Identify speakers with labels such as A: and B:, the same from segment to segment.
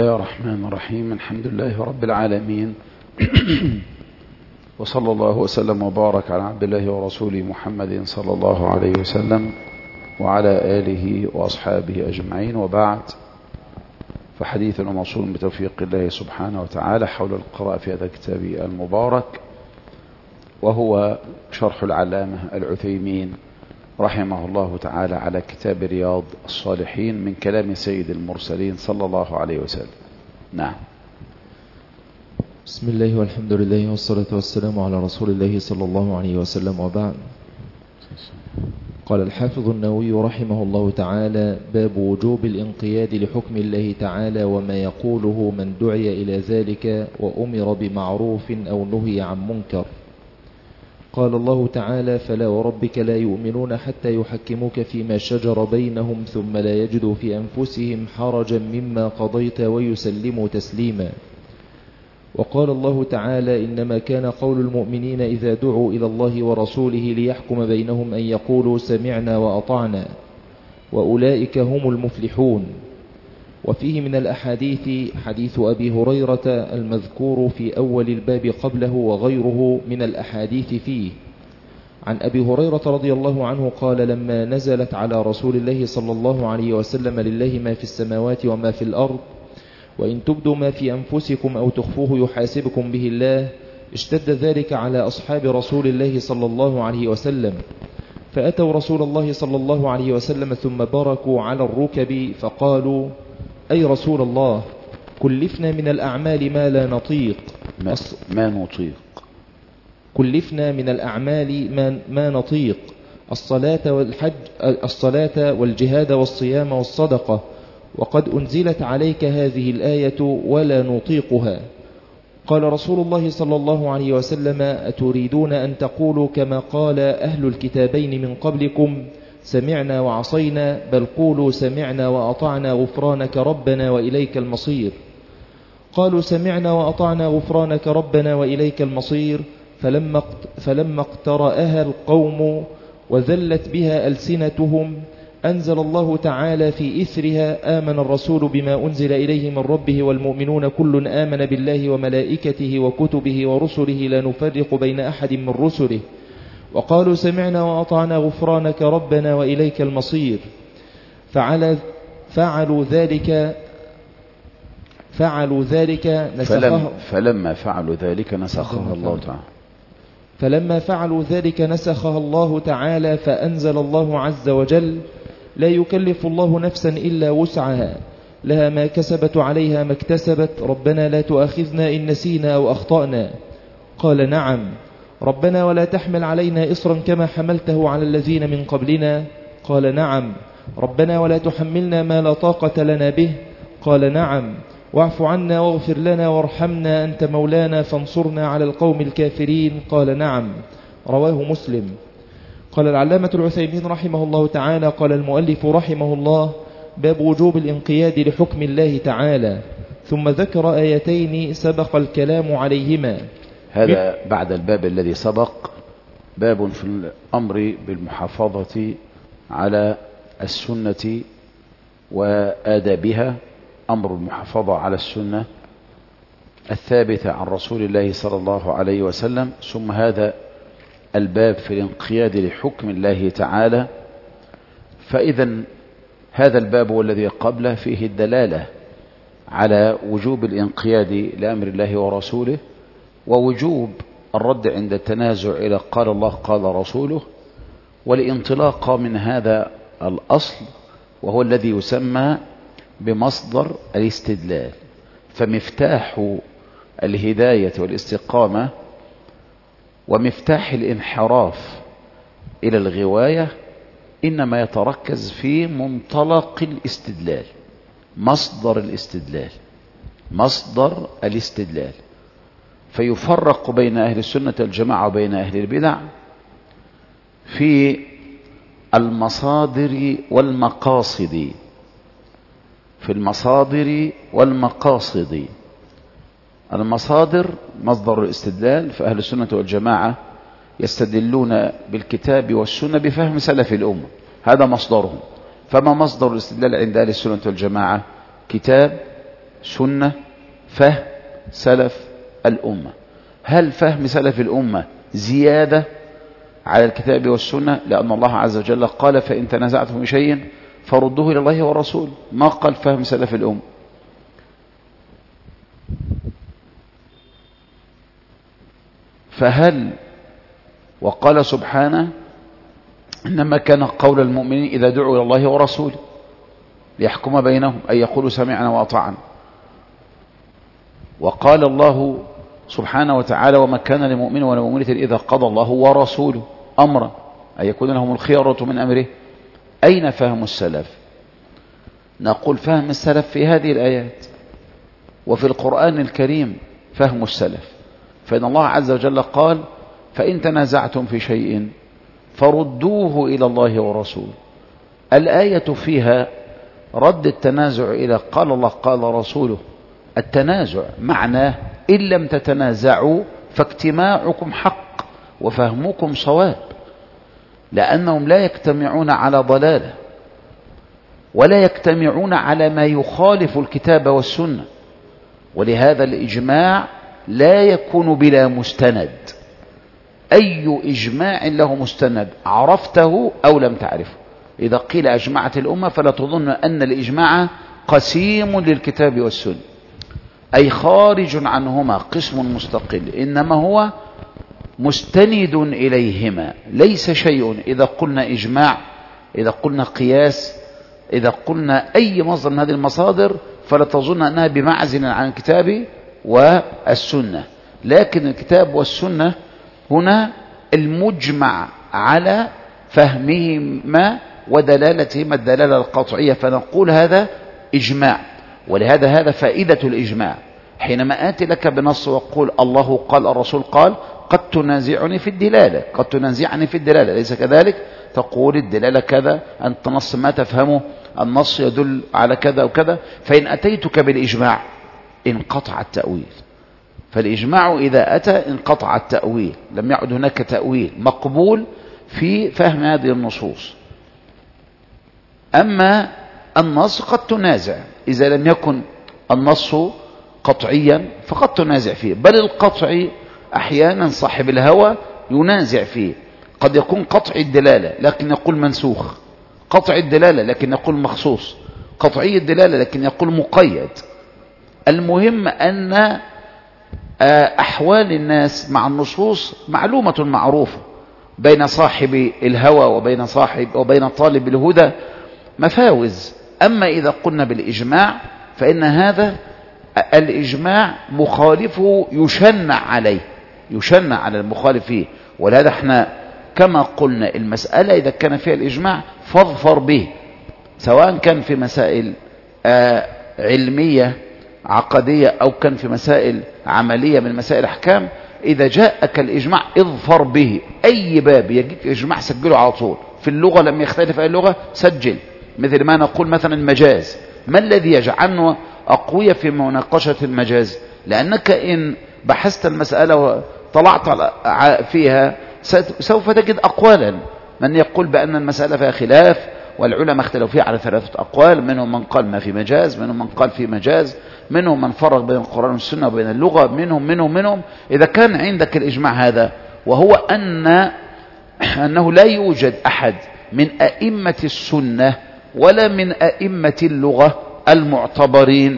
A: الله الرحمن الرحيم. الحمد لله رب العالمين وصلى الله وسلم وبارك على عبد الله ورسوله محمد صلى الله عليه وسلم وعلى آله وأصحابه أجمعين، وبعد، فحديثنا موصول بتوفيق الله سبحانه وتعالى حول القراءة في هذا الكتاب المبارك، وهو شرح العلامة العثيمين رحمه الله تعالى على كتاب رياض الصالحين من كلام سيد المرسلين صلى الله عليه وسلم. نعم.
B: بسم الله والحمد لله والصلاة والسلام على رسول الله صلى الله عليه وسلم، وبعد. قال الحافظ النووي رحمه الله تعالى: باب وجوب الانقياد لحكم الله تعالى وما يقوله من دعي إلى ذلك وأمر بمعروف أو نهي عن منكر. قال الله تعالى: فلا وربك لا يؤمنون حتى يحكموك فيما شجر بينهم ثم لا يجدوا في أنفسهم حرجا مما قضيت ويسلموا تسليما. وقال الله تعالى: إنما كان قول المؤمنين إذا دعوا إلى الله ورسوله ليحكم بينهم أن يقولوا سمعنا وأطعنا وأولئك هم المفلحون. وفيه من الأحاديث حديث أبي هريرة المذكور في أول الباب قبله وغيره من الأحاديث فيه. عن أبي هريرة رضي الله عنه قال: لما نزلت على رسول الله صلى الله عليه وسلم: لله ما في السماوات وما في الأرض وإن تبدوا ما في أنفسكم أو تخفوه يحاسبكم به الله، اشتد ذلك على أصحاب رسول الله صلى الله عليه وسلم، فأتوا رسول الله صلى الله عليه وسلم ثم بركوا على الركب فقالوا: أي رسول الله، كلفنا من الأعمال ما لا نطيق. كلفنا من الأعمال ما نطيق: الصلاة والحج، الصلاة والجهاد والصيام والصدقة، وقد أنزلت عليك هذه الآية ولا نطيقها. قال رسول الله صلى الله عليه وسلم: أتريدون أن تقولوا كما قال أهل الكتابين من قبلكم: سمعنا وعصينا؟ بل قولوا سمعنا وأطعنا غفرانك ربنا وإليك المصير. قالوا: سمعنا وأطعنا غفرانك ربنا وإليك المصير. فلما اقترأها القوم وذلت بها ألسنتهم أنزل الله تعالى في إثرها: آمن الرسول بما أنزل إليه من ربه والمؤمنون كل آمن بالله وملائكته وكتبه ورسله لا نفرق بين أحد من رسله وقالوا سمعنا وأطعنا غفرانك ربنا وإليك المصير. فعلوا ذلك
A: فلما فعلوا ذلك نسخها الله تعالى.
B: فلما فعلوا ذلك نسخها الله تعالى، فأنزل الله عز وجل: لا يكلف الله نفسا إلا وسعها، لها ما كسبت وعليها ما اكتسبت، ربنا لا تؤاخذنا إن نسينا أو أخطأنا. قال: نعم. ربنا ولا تحمل علينا إصرا كما حملته على الذين من قبلنا. قال: نعم. ربنا ولا تحملنا ما لا طاقة لنا به. قال: نعم. واعف عنا واغفر لنا وارحمنا أنت مولانا فانصرنا على القوم الكافرين. قال: نعم. رواه مسلم. قال العلامة العثيمين رحمه الله تعالى: قال المؤلف رحمه الله: باب وجوب الانقياد لحكم الله تعالى، ثم ذكر آيتين سبق الكلام عليهما.
A: هذا بعد الباب الذي سبق باب في الأمر بالمحافظة على السنة وآدابها، أمر المحافظة على السنة الثابتة عن رسول الله صلى الله عليه وسلم، ثم هذا الباب في الانقياد لحكم الله تعالى. فإذا هذا الباب والذي قبله فيه الدلالة على وجوب الانقياد لأمر الله ورسوله، ووجوب الرد عند التنازع إلى قال الله قال رسوله، والانطلاق من هذا الأصل وهو الذي يسمى بمصدر الاستدلال. فمفتاح الهداية والاستقامة ومفتاح الانحراف إلى الغواية إنما يتركز في منطلق الاستدلال، مصدر الاستدلال. فيفرق بين أهل السنة الجماعة وبين أهل البدع في المصادر والمقاصد. المصادر مصدر الاستدلال، فأهل السنة والجماعة يستدلون بالكتاب والسنة بفهم سلف الأمة، هذا مصدرهم. فما مصدر الاستدلال عند أهل السنة والجماعة؟ كتاب سنة فهم سلف الأمة. هل فهم سلف الأمة زيادة على الكتاب والسنة؟ لأن الله عز وجل قال فإن تنازعتم في شيء فردوه إلى الله والرسول، ما قال فهم سلف الأمة. فهل وقال سبحانه إنما كان قول المؤمنين إذا دعوا إلى الله ورسوله ليحكم بينهم أن يقولوا سمعنا وأطعنا. وقال الله سبحانه وتعالى وما كان لمؤمن ولا مؤمنة إذا قضى الله ورسوله أمرا أن يكون لهم الخيرة من أمره. أين فهم السلف؟ نقول فهم السلف في هذه الآيات وفي القرآن الكريم فهم السلف. فإن الله عز وجل قال فإن تنازعتم في شيء فردوه إلى الله ورسوله. الآية فيها رد التنازع إلى قال الله قال رسوله. التنازع معناه إن لم تتنازعوا فاجتماعكم حق وفهمكم صواب، لأنهم لا يجتمعون على ضلالة ولا يجتمعون على ما يخالف الكتاب والسنة، ولهذا الإجماع لا يكون بلا مستند. أي إجماع له مستند عرفته أو لم تعرفه. إذا قيل أجمعت الأمة فلا تظن أن الإجماع قسيم للكتاب والسنة، أي خارج عنهما قسم مستقل، إنما هو مستند إليهما، ليس شيء. إذا قلنا إجماع، إذا قلنا قياس، إذا قلنا أي مصدر من هذه المصادر فلا تظن أنها بمعزل عن الكتاب والسنة، لكن الكتاب والسنة هنا المجمع على فهمهما ودلالتهما الدلالة القطعية، فنقول هذا إجماع. ولهذا هذا فائدة الإجماع. حينما آتي لك بنص وأقول الله قال الرسول قال، قد تنازعني في الدلالة، قد تنازعني في الدلالة، ليس كذلك؟ تقول الدلالة كذا، أنت نص ما تفهمه، النص يدل على كذا وكذا. فإن أتيتك بالإجماع انقطع التأويل. فالإجماع إذا أتى انقطع التأويل، لم يعد هناك تأويل مقبول في فهم هذه النصوص. أما النص قد تنازع، إذا لم يكن النص قطعيا فقد تنازع فيه، بل القطعي أحيانا صاحب الهوى ينازع فيه. قد يكون قطع الدلالة لكن يقول منسوخ، قطع الدلالة لكن يقول مخصوص، قطعي الدلالة لكن يقول مقيد. المهم أن أحوال الناس مع النصوص معلومة معروفة بين صاحب الهوى وبين طالب الهدى مفاوز. أما إذا قلنا بالإجماع فإن هذا الإجماع مخالفه يشنع عليه، يشنع على المخالف فيه. ولهذا احنا كما قلنا المسألة إذا كان فيها الإجماع فاظفر به، سواء كان في مسائل علمية عقدية أو كان في مسائل عملية من مسائل أحكام. إذا جاءك الإجماع اظفر به. أي باب يجيك إجماع سجله على طول. في اللغة لم يختلف أي اللغة سجل، مثل ما نقول مثلا المجاز. ما الذي يجعلنا أقوياء في مناقشة المجاز؟ لأنك إن بحثت المسألة وطلعت فيها سوف تجد أقوالا، من يقول بأن المسألة فيها خلاف والعلماء اختلفوا فيها على 3 أقوال، منهم من قال ما في مجاز، منهم من قال في مجاز، منهم من فرق بين القرآن والسنة وبين اللغة، منهم. إذا كان عندك الإجماع هذا، وهو أنه لا يوجد أحد من أئمة السنة ولا من أئمة اللغة المعتبرين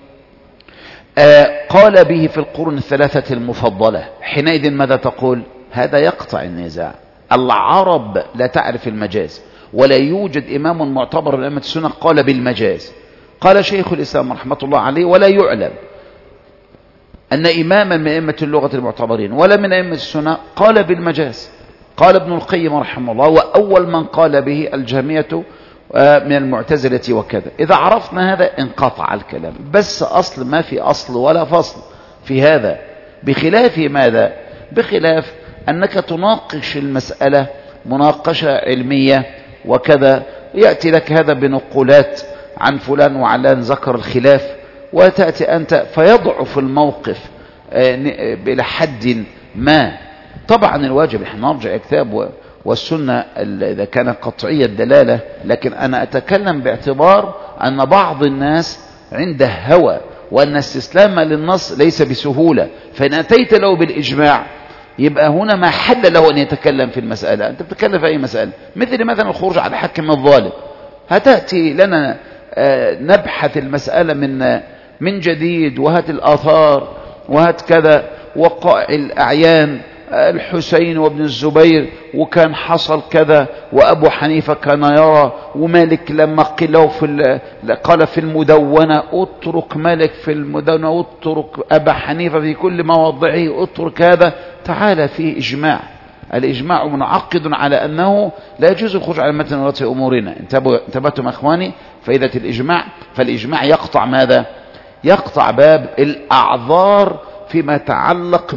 A: قال به في القرون 3 المفضلة، حينئذ ماذا تقول؟ هذا يقطع النزاع. العرب لا تعرف المجاز، ولا يوجد إمام معتبر من أئمة السنة قال بالمجاز. قال شيخ الإسلام رحمة الله عليه ولا يعلم أن إماما من أئمة اللغة المعتبرين ولا من أئمة السنة قال بالمجاز. قال ابن القيم رحمه الله وأول من قال به الجهمية من المعتزلة وكذا. إذا عرفنا هذا انقطع الكلام، بس أصل ما في أصل ولا فصل في هذا، بخلاف ماذا؟ بخلاف أنك تناقش المسألة مناقشة علمية وكذا، يأتي لك هذا بنقولات عن فلان وعلان ذكر الخلاف، وتأتي أنت فيضعف الموقف إلى حد ما. طبعا الواجب نحن نرجع الكتاب والسنة إذا كان قطعية الدلالة، لكن أنا أتكلم باعتبار أن بعض الناس عنده هوى وأن استسلام للنص ليس بسهولة، فإن أتيت له بالإجماع يبقى هنا ما حل له أن يتكلم في المسألة. أنت بتتكلم في أي مسألة، مثلا الخروج على حكم الظالم، هتأتي لنا نبحث المسألة من جديد، وهات الآثار وهات كذا، وقائع الأعيان، الحسين وابن الزبير وكان حصل كذا، وأبو حنيفة كان يرى، ومالك لما قيل له قال في المدونة اترك مالك في المدونة، اترك أبا حنيفة في كل مواضعه، اترك هذا. تعالى فيه إجماع، الإجماع منعقد على أنه لا يجوز الخروج على متن ولاة أمورنا. انتبهتم أخواني؟ فإذا الإجماع، فالإجماع يقطع ماذا؟ يقطع باب الأعذار فيما يتعلق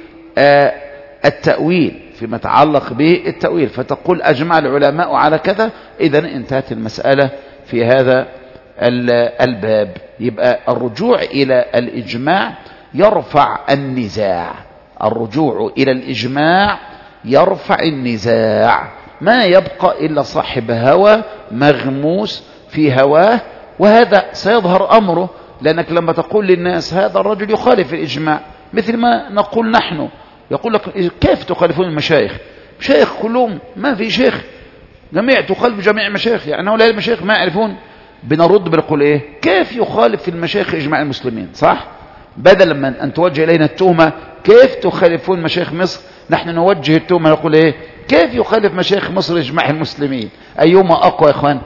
A: بالتأويل، فيما يتعلق بالتأويل، فتقول أجمع العلماء على كذا، إذن انتهت المسألة في هذا الباب. يبقى الرجوع إلى الإجماع يرفع النزاع، الرجوع إلى الإجماع يرفع النزاع، ما يبقى إلا صاحب هوى مغموس في هواه، وهذا سيظهر أمره، لأنك لما تقول للناس هذا الرجل يخالف الإجماع، مثل ما نقول نحن، يقول لك كيف تخالفون المشايخ؟ مشايخ كلهم، ما في شيخ جميع تخالف جميع المشايخ، يعني هؤلاء المشايخ ما يعرفون. بنرد بنقول ايه؟ كيف يخالف في المشايخ إجماع المسلمين؟ صح؟ بدل من أن توجه إلينا التهمة كيف تخالفون مشايخ مصر، نحن نوجه التهمة نقول ايه؟ كيف يخالف مشايخ مصر إجماع المسلمين؟ أيهما أقوى يا إخوان؟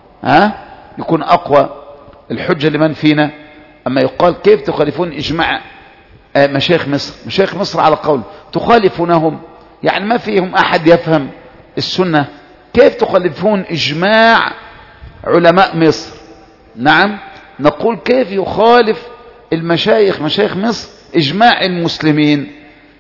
A: يكون أقوى الحجة لمن فينا؟ أما يقال كيف تخالفون إجماع مشايخ مصر؟ مشايخ مصر على قول تخالفونهم، يعني ما فيهم أحد يفهم السنة، كيف تخالفون إجماع علماء مصر؟ نعم، نقول كيف يخالف المشايخ مشايخ مصر إجماع المسلمين؟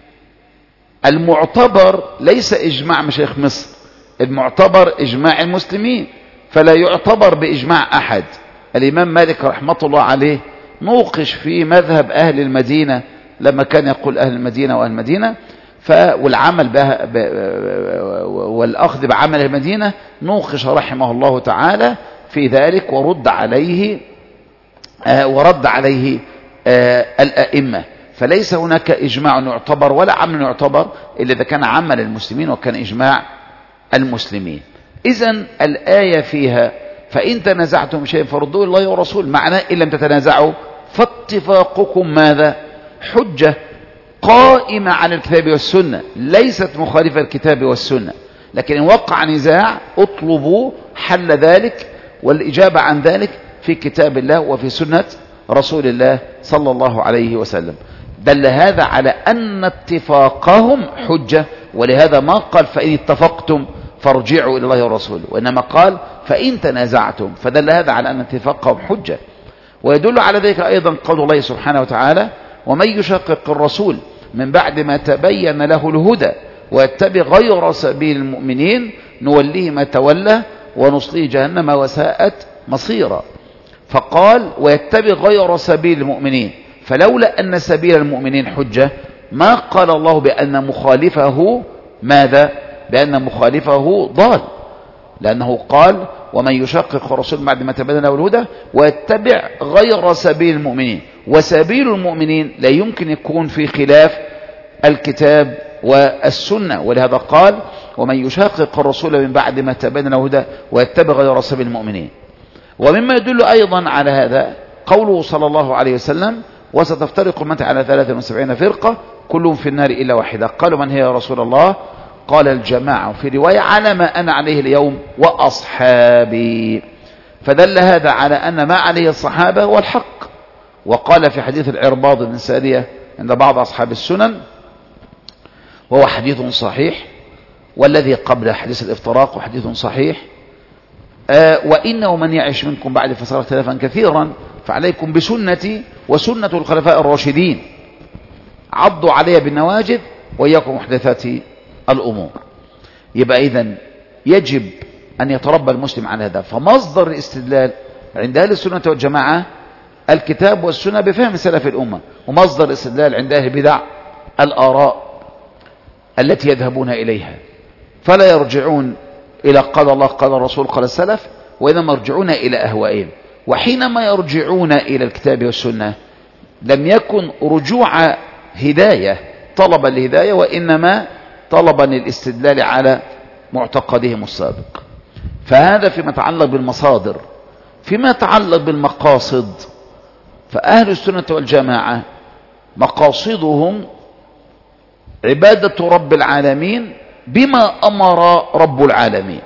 A: المعتبر ليس إجماع مشايخ مصر، المعتبر إجماع المسلمين، فلا يعتبر بإجماع أحد. الإمام مالك رحمة الله عليه نوقش في مذهب أهل المدينة لما كان يقول أهل المدينة وأهل المدينة والعمل والأخذ بعمل المدينة، نوقش رحمه الله تعالى في ذلك ورد عليه الأئمة. فليس هناك إجماع يعتبر ولا عمل يعتبر إلا إذا كان عمل المسلمين وكان إجماع المسلمين. إذن الآية فيها فإن تنازعتم شيئا فردوه الله ورسول، معناه إن لم تتنازعوا فاتفاقكم ماذا؟ حجة قائمة على الكتاب والسنة، ليست مخالفة الكتاب والسنة. لكن إن وقع نزاع اطلبوا حل ذلك والإجابة عن ذلك في كتاب الله وفي سنة رسول الله صلى الله عليه وسلم. دل هذا على أن اتفاقهم حجة، ولهذا ما قال فإن اتفقتم فارجعوا إلى الله ورسوله، وإنما قال فإن تنازعتم، فدل هذا على أن اتفاقهم حجة. ويدل على ذلك أيضا قول الله سبحانه وتعالى ومن يشقق الرسول من بعد ما تبين له الهدى ويتبع غير سبيل المؤمنين نوليه ما تولى ونصليه جهنم وساءت مصيرا. فقال ويتبع غير سبيل المؤمنين، فلولا أن سبيل المؤمنين حجة ما قال الله بأن مخالفه ماذا؟ بأن مخالفه ضال، لأنه قال ومن يشقق الرسول بعد ما تبين له الهدى ويتبع غير سبيل المؤمنين، وسبيل المؤمنين لا يمكن يكون في خلاف الكتاب والسنة، ولهذا قال ومن يشقق الرسول من بعد ما تبين له الهدى ويتبع غير سبيل المؤمنين. ومما يدل أيضا على هذا قوله صلى الله عليه وسلم وستفترق أمتي على 73 فرقة كلهم في النار إلا واحدة. قالوا من هي يا رسول الله؟ قال الجماعة، في رواية على ما أنا عليه اليوم وأصحابي. فدل هذا على أن ما عليه الصحابة هو الحق. وقال في حديث العرباض بن سارية عند بعض أصحاب السنن وهو حديث صحيح، والذي قبل حديث الافتراق حديث صحيح، وإنه من يعيش منكم بعد فسيرى اختلافا كثيرا فعليكم بسنتي وسنة الخلفاء الراشدين عضوا علي بالنواجذ وإياكم محدثات الأمور. يبقى إذن يجب أن يتربى المسلم على هذا. فمصدر الاستدلال عند أهل السنة والجماعة الكتاب والسنة بفهم سلف الأمة، ومصدر الاستدلال عند أهل البدع الآراء التي يذهبون إليها، فلا يرجعون إلى قال الله قال الرسول قال السلف، وإنما يرجعون إلى أهوائهم. وحينما يرجعون إلى الكتاب والسنة لم يكن رجوع هداية طلبا الهداية، وإنما طلبا الاستدلال على معتقدهم السابق. فهذا فيما يتعلق بالمصادر. فيما يتعلق بالمقاصد، فأهل السنة والجماعة مقاصدهم عبادة رب العالمين بما أمر رب العالمين،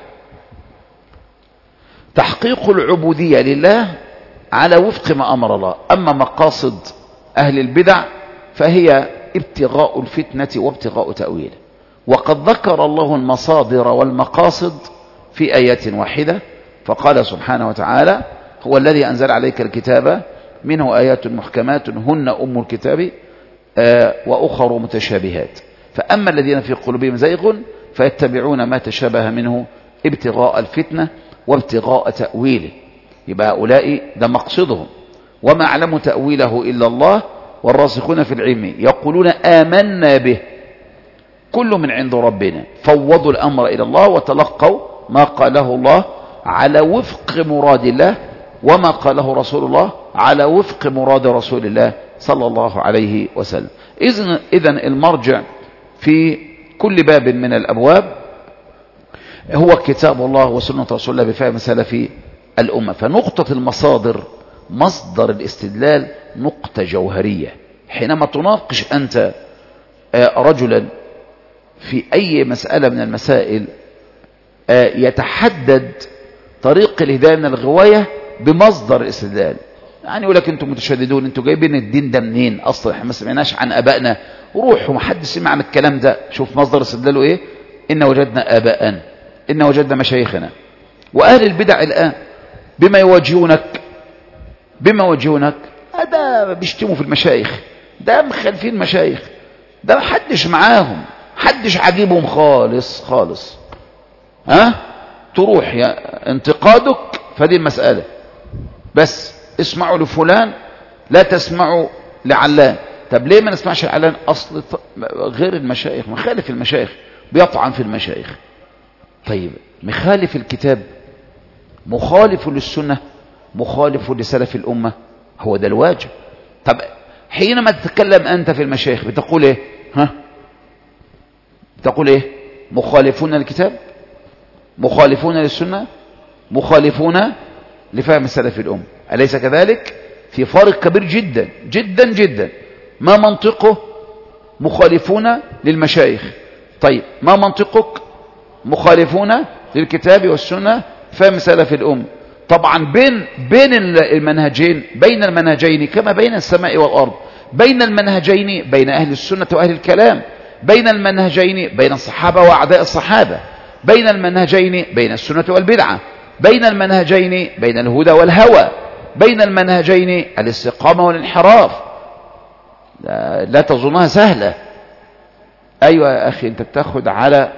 A: تحقيق العبودية لله على وفق ما أمر الله. أما مقاصد أهل البدع فهي ابتغاء الفتنة وابتغاء تأويله. وقد ذكر الله المصادر والمقاصد في آيات واحدة، فقال سبحانه وتعالى: هو الذي أنزل عليك الكتاب منه آيات محكمات هن أم الكتاب وأخر متشابهات، فأما الذين في قلوبهم زيغ فيتبعون ما تشابه منه ابتغاء الفتنة وابتغاء تأويله. يبقى هؤلاء ده مقصدهم. وما أعلم تأويله إلا الله والراسخون في العلم يقولون آمنا به كل من عند ربنا، فوضوا الأمر إلى الله وتلقوا ما قاله الله على وفق مراد الله، وما قاله رسول الله على وفق مراد رسول الله صلى الله عليه وسلم. إذن المرجع في كل باب من الأبواب هو كتاب الله وسنة رسول الله بفهم سلف الأمة. فنقطة المصادر، مصدر الاستدلال، نقطة جوهرية. حينما تناقش أنت رجلا في أي مسألة من المسائل يتحدد طريق الهداية من الغواية بمصدر الاستدلال. يعني يقول لك انتم متشددون، انتم جايبين الدين ده منين اصلا؟ احنا ما سمعناش عن ابائنا. روحوا، ما حد سمع عن الكلام ده. شوف مصدر استدلاله ايه؟ ان وجدنا اباءنا، ان وجدنا مشايخنا. واهل البدع الان بما يوجهونك ده بيشتموا في المشايخ، ده مخالفين مشايخ، ده محدش معاهم، محدش عاجبهم خالص خالص. تروح يا انتقادك فدي المسألة، بس اسمعوا لفلان لا تسمعوا لعلان. طب ليه ما نسمعش لعلان؟ اصل غير المشايخ، مخالف المشايخ، بيطعن في المشايخ. طيب مخالف الكتاب، مخالف للسنة، مخالف لسلف الأمة، هو ده الواجب. طب حينما تتكلم أنت في المشايخ بتقول ايه؟ بتقول ايه؟ مخالفون للكتاب، مخالفون للسنة، مخالفون لفهم سلف الأمة. أليس كذلك؟ في فرق كبير جدا جدا جدا. ما منطقه؟ مخالفون للمشايخ. طيب ما منطقك؟ مخالفون للكتاب والسنة فهم سلف الأمة. طبعا بين المنهجين، بين المنهجين كما بين السماء والأرض، بين المنهجين بين أهل السنة وأهل الكلام، بين المنهجين بين الصحابة وأعداء الصحابة، بين المنهجين بين السنة والبدعة، بين المنهجين بين الهدى والهوى، بين المنهجين الاستقامة والانحراف. لا تظنها سهلة. أيوة يا أخي، أنت بتاخد على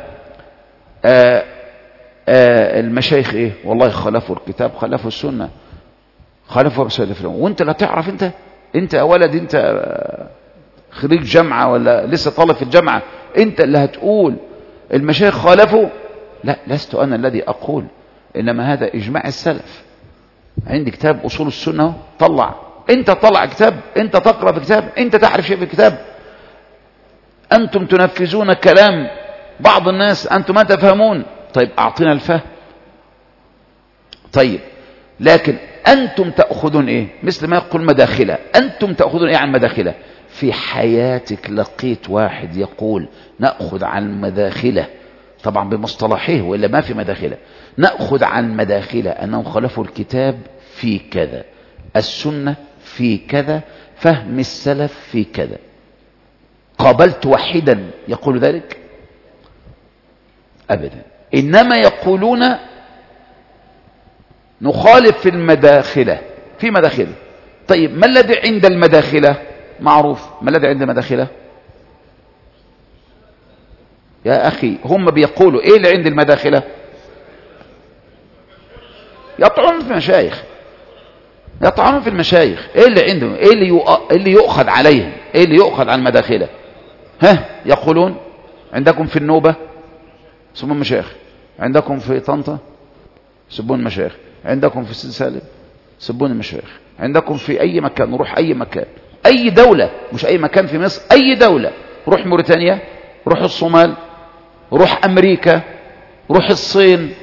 A: المشايخ إيه؟ والله خلفوا الكتاب، خلفوا السنة، خلفوا سلف الأمة. وأنت لا تعرف. أنت يا ولد، أنت خريج جامعة ولا لسه طالب في الجامعة، أنت اللي هتقول المشايخ خالفوا؟ لا، لست أنا الذي أقول، إنما هذا إجماع السلف. عندي كتاب أصول السنة، طلع. أنت طلع كتاب، أنت تقرأ في كتاب، أنت تعرف شيء في الكتاب. أنتم تنفذون كلام بعض الناس، أنتم ما تفهمون. طيب أعطينا الفهم. طيب لكن أنتم تأخذون إيه؟ مثل ما يقول مداخلة. أنتم تأخذون إيه عن مداخلة؟ في حياتك لقيت واحد يقول نأخذ عن مداخلة، طبعا بمصطلحه وإلا ما في مداخلة، نأخذ عن مداخلة أنهم خلفوا الكتاب في كذا، السنة في كذا، فهم السلف في كذا؟ قابلت واحدا يقول ذلك؟ أبدا. إنما يقولون نخالف في المداخلة، في مداخلة. طيب ما الذي عند المداخلة؟ معروف. ما الذي عند المداخلة يا أخي؟ هم بيقولوا إيه اللي عند المداخلة؟ يطعنون في المشايخ، يطعنون في المشايخ. إيه اللي عندهم؟ إيه اللي يؤخذ عليهم؟ إيه اللي يؤخذ عن المداخلة؟ يقولون عندكم في النوبة سبون مشايخ، عندكم في طنطا سبون مشايخ، عندكم في سيد سالم سبون المشايخ، عندكم في أي مكان، نروح أي مكان أي دولة، مش أي مكان في مصر، أي دولة، روح موريتانيا، روح الصومال، روح أمريكا، روح الصين،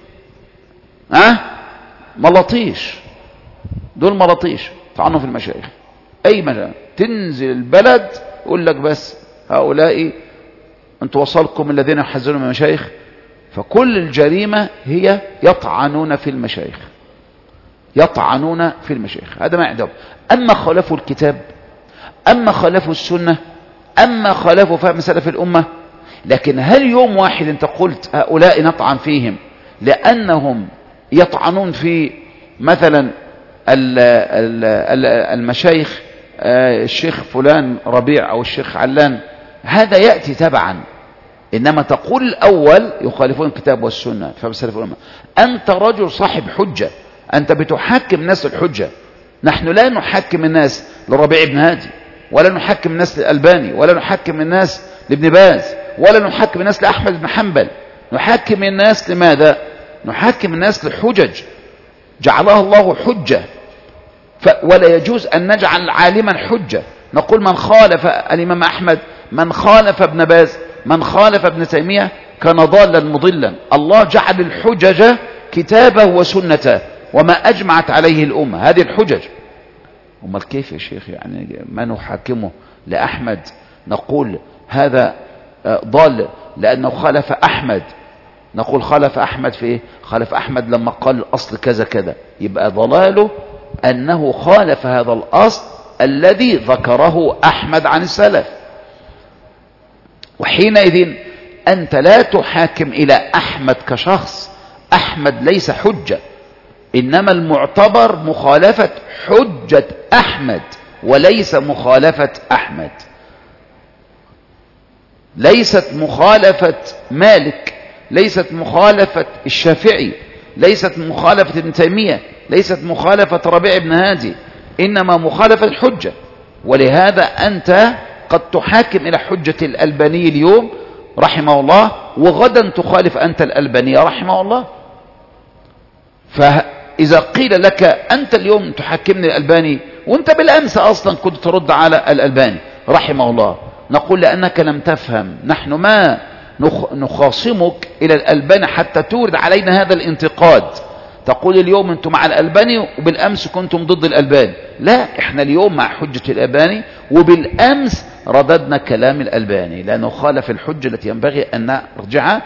A: ملاطيش، دول ملاطيش طعنوا في المشايخ. أي مكان تنزل البلد يقول لك بس هؤلاء أنتوا وصلكم الذين يحذرون من المشايخ. فكل الجريمة هي يطعنون في المشايخ، يطعنون في المشايخ، هذا ما يعجب. أما خالفوا الكتاب، أما خالفوا السنة، أما خالفوا فهم سلف الأمة. لكن هل يوم واحد أنت قلت هؤلاء نطعن فيهم لأنهم يطعنون في مثلا المشايخ، الشيخ فلان ربيع أو الشيخ علان، هذا يأتي تبعا. إنما تقول الأول يخالفون الكتاب والسنة فهم سلف الأمة، أنت رجل صاحب حجة، أنت بتحكم الناس الحجة. نحن لا نحكم الناس للربيع بن هادي، ولا نحكم الناس للألباني، ولا نحكم الناس لابن باز، ولا نحكم الناس لأحمد بن حنبل. نحكم الناس لماذا؟ نحكم الناس لحجج جعلها الله حجة، ولا يجوز أن نجعل عالما حجة. نقول من خالف الإمام أحمد، من خالف ابن باز، من خالف ابن تيمية كان ضالا مضلا. الله جعل الحجج كتابه وسنته وما أجمعت عليه الأمة، هذه الحجج. أمال كيف يا شيخ يعني ما نحاكمه لأحمد نقول هذا ضال لأنه خالف أحمد؟ نقول خالف أحمد في إيه؟ خالف أحمد لما قال الأصل كذا كذا، يبقى ضلاله أنه خالف هذا الأصل الذي ذكره أحمد عن السلف. وحينئذ أنت لا تحاكم إلى أحمد كشخص، أحمد ليس حجة، إنما المعتبر مخالفة حجة أحمد وليس مخالفة أحمد، ليست مخالفة مالك، ليست مخالفة الشافعي، ليست مخالفة ابن تيمية، ليست مخالفة ربيع بن هادي، إنما مخالفة الحجة. ولهذا أنت قد تحاكم إلى حجة الألباني اليوم رحمه الله، وغدا تخالف أنت الألباني رحمه الله. فإذا قيل لك أنت اليوم تحكمني الألباني وأنت بالأمس أصلا كنت ترد على الألباني رحمه الله، نقول لأنك لم تفهم. نحن ما نخاصمك إلى الألباني حتى تورد علينا هذا الانتقاد، تقول اليوم أنتم مع الألباني وبالأمس كنتم ضد الألباني. لا، إحنا اليوم مع حجة الألباني وبالأمس رددنا كلام الألباني لأنه خالف الحجة التي ينبغي أن نرجع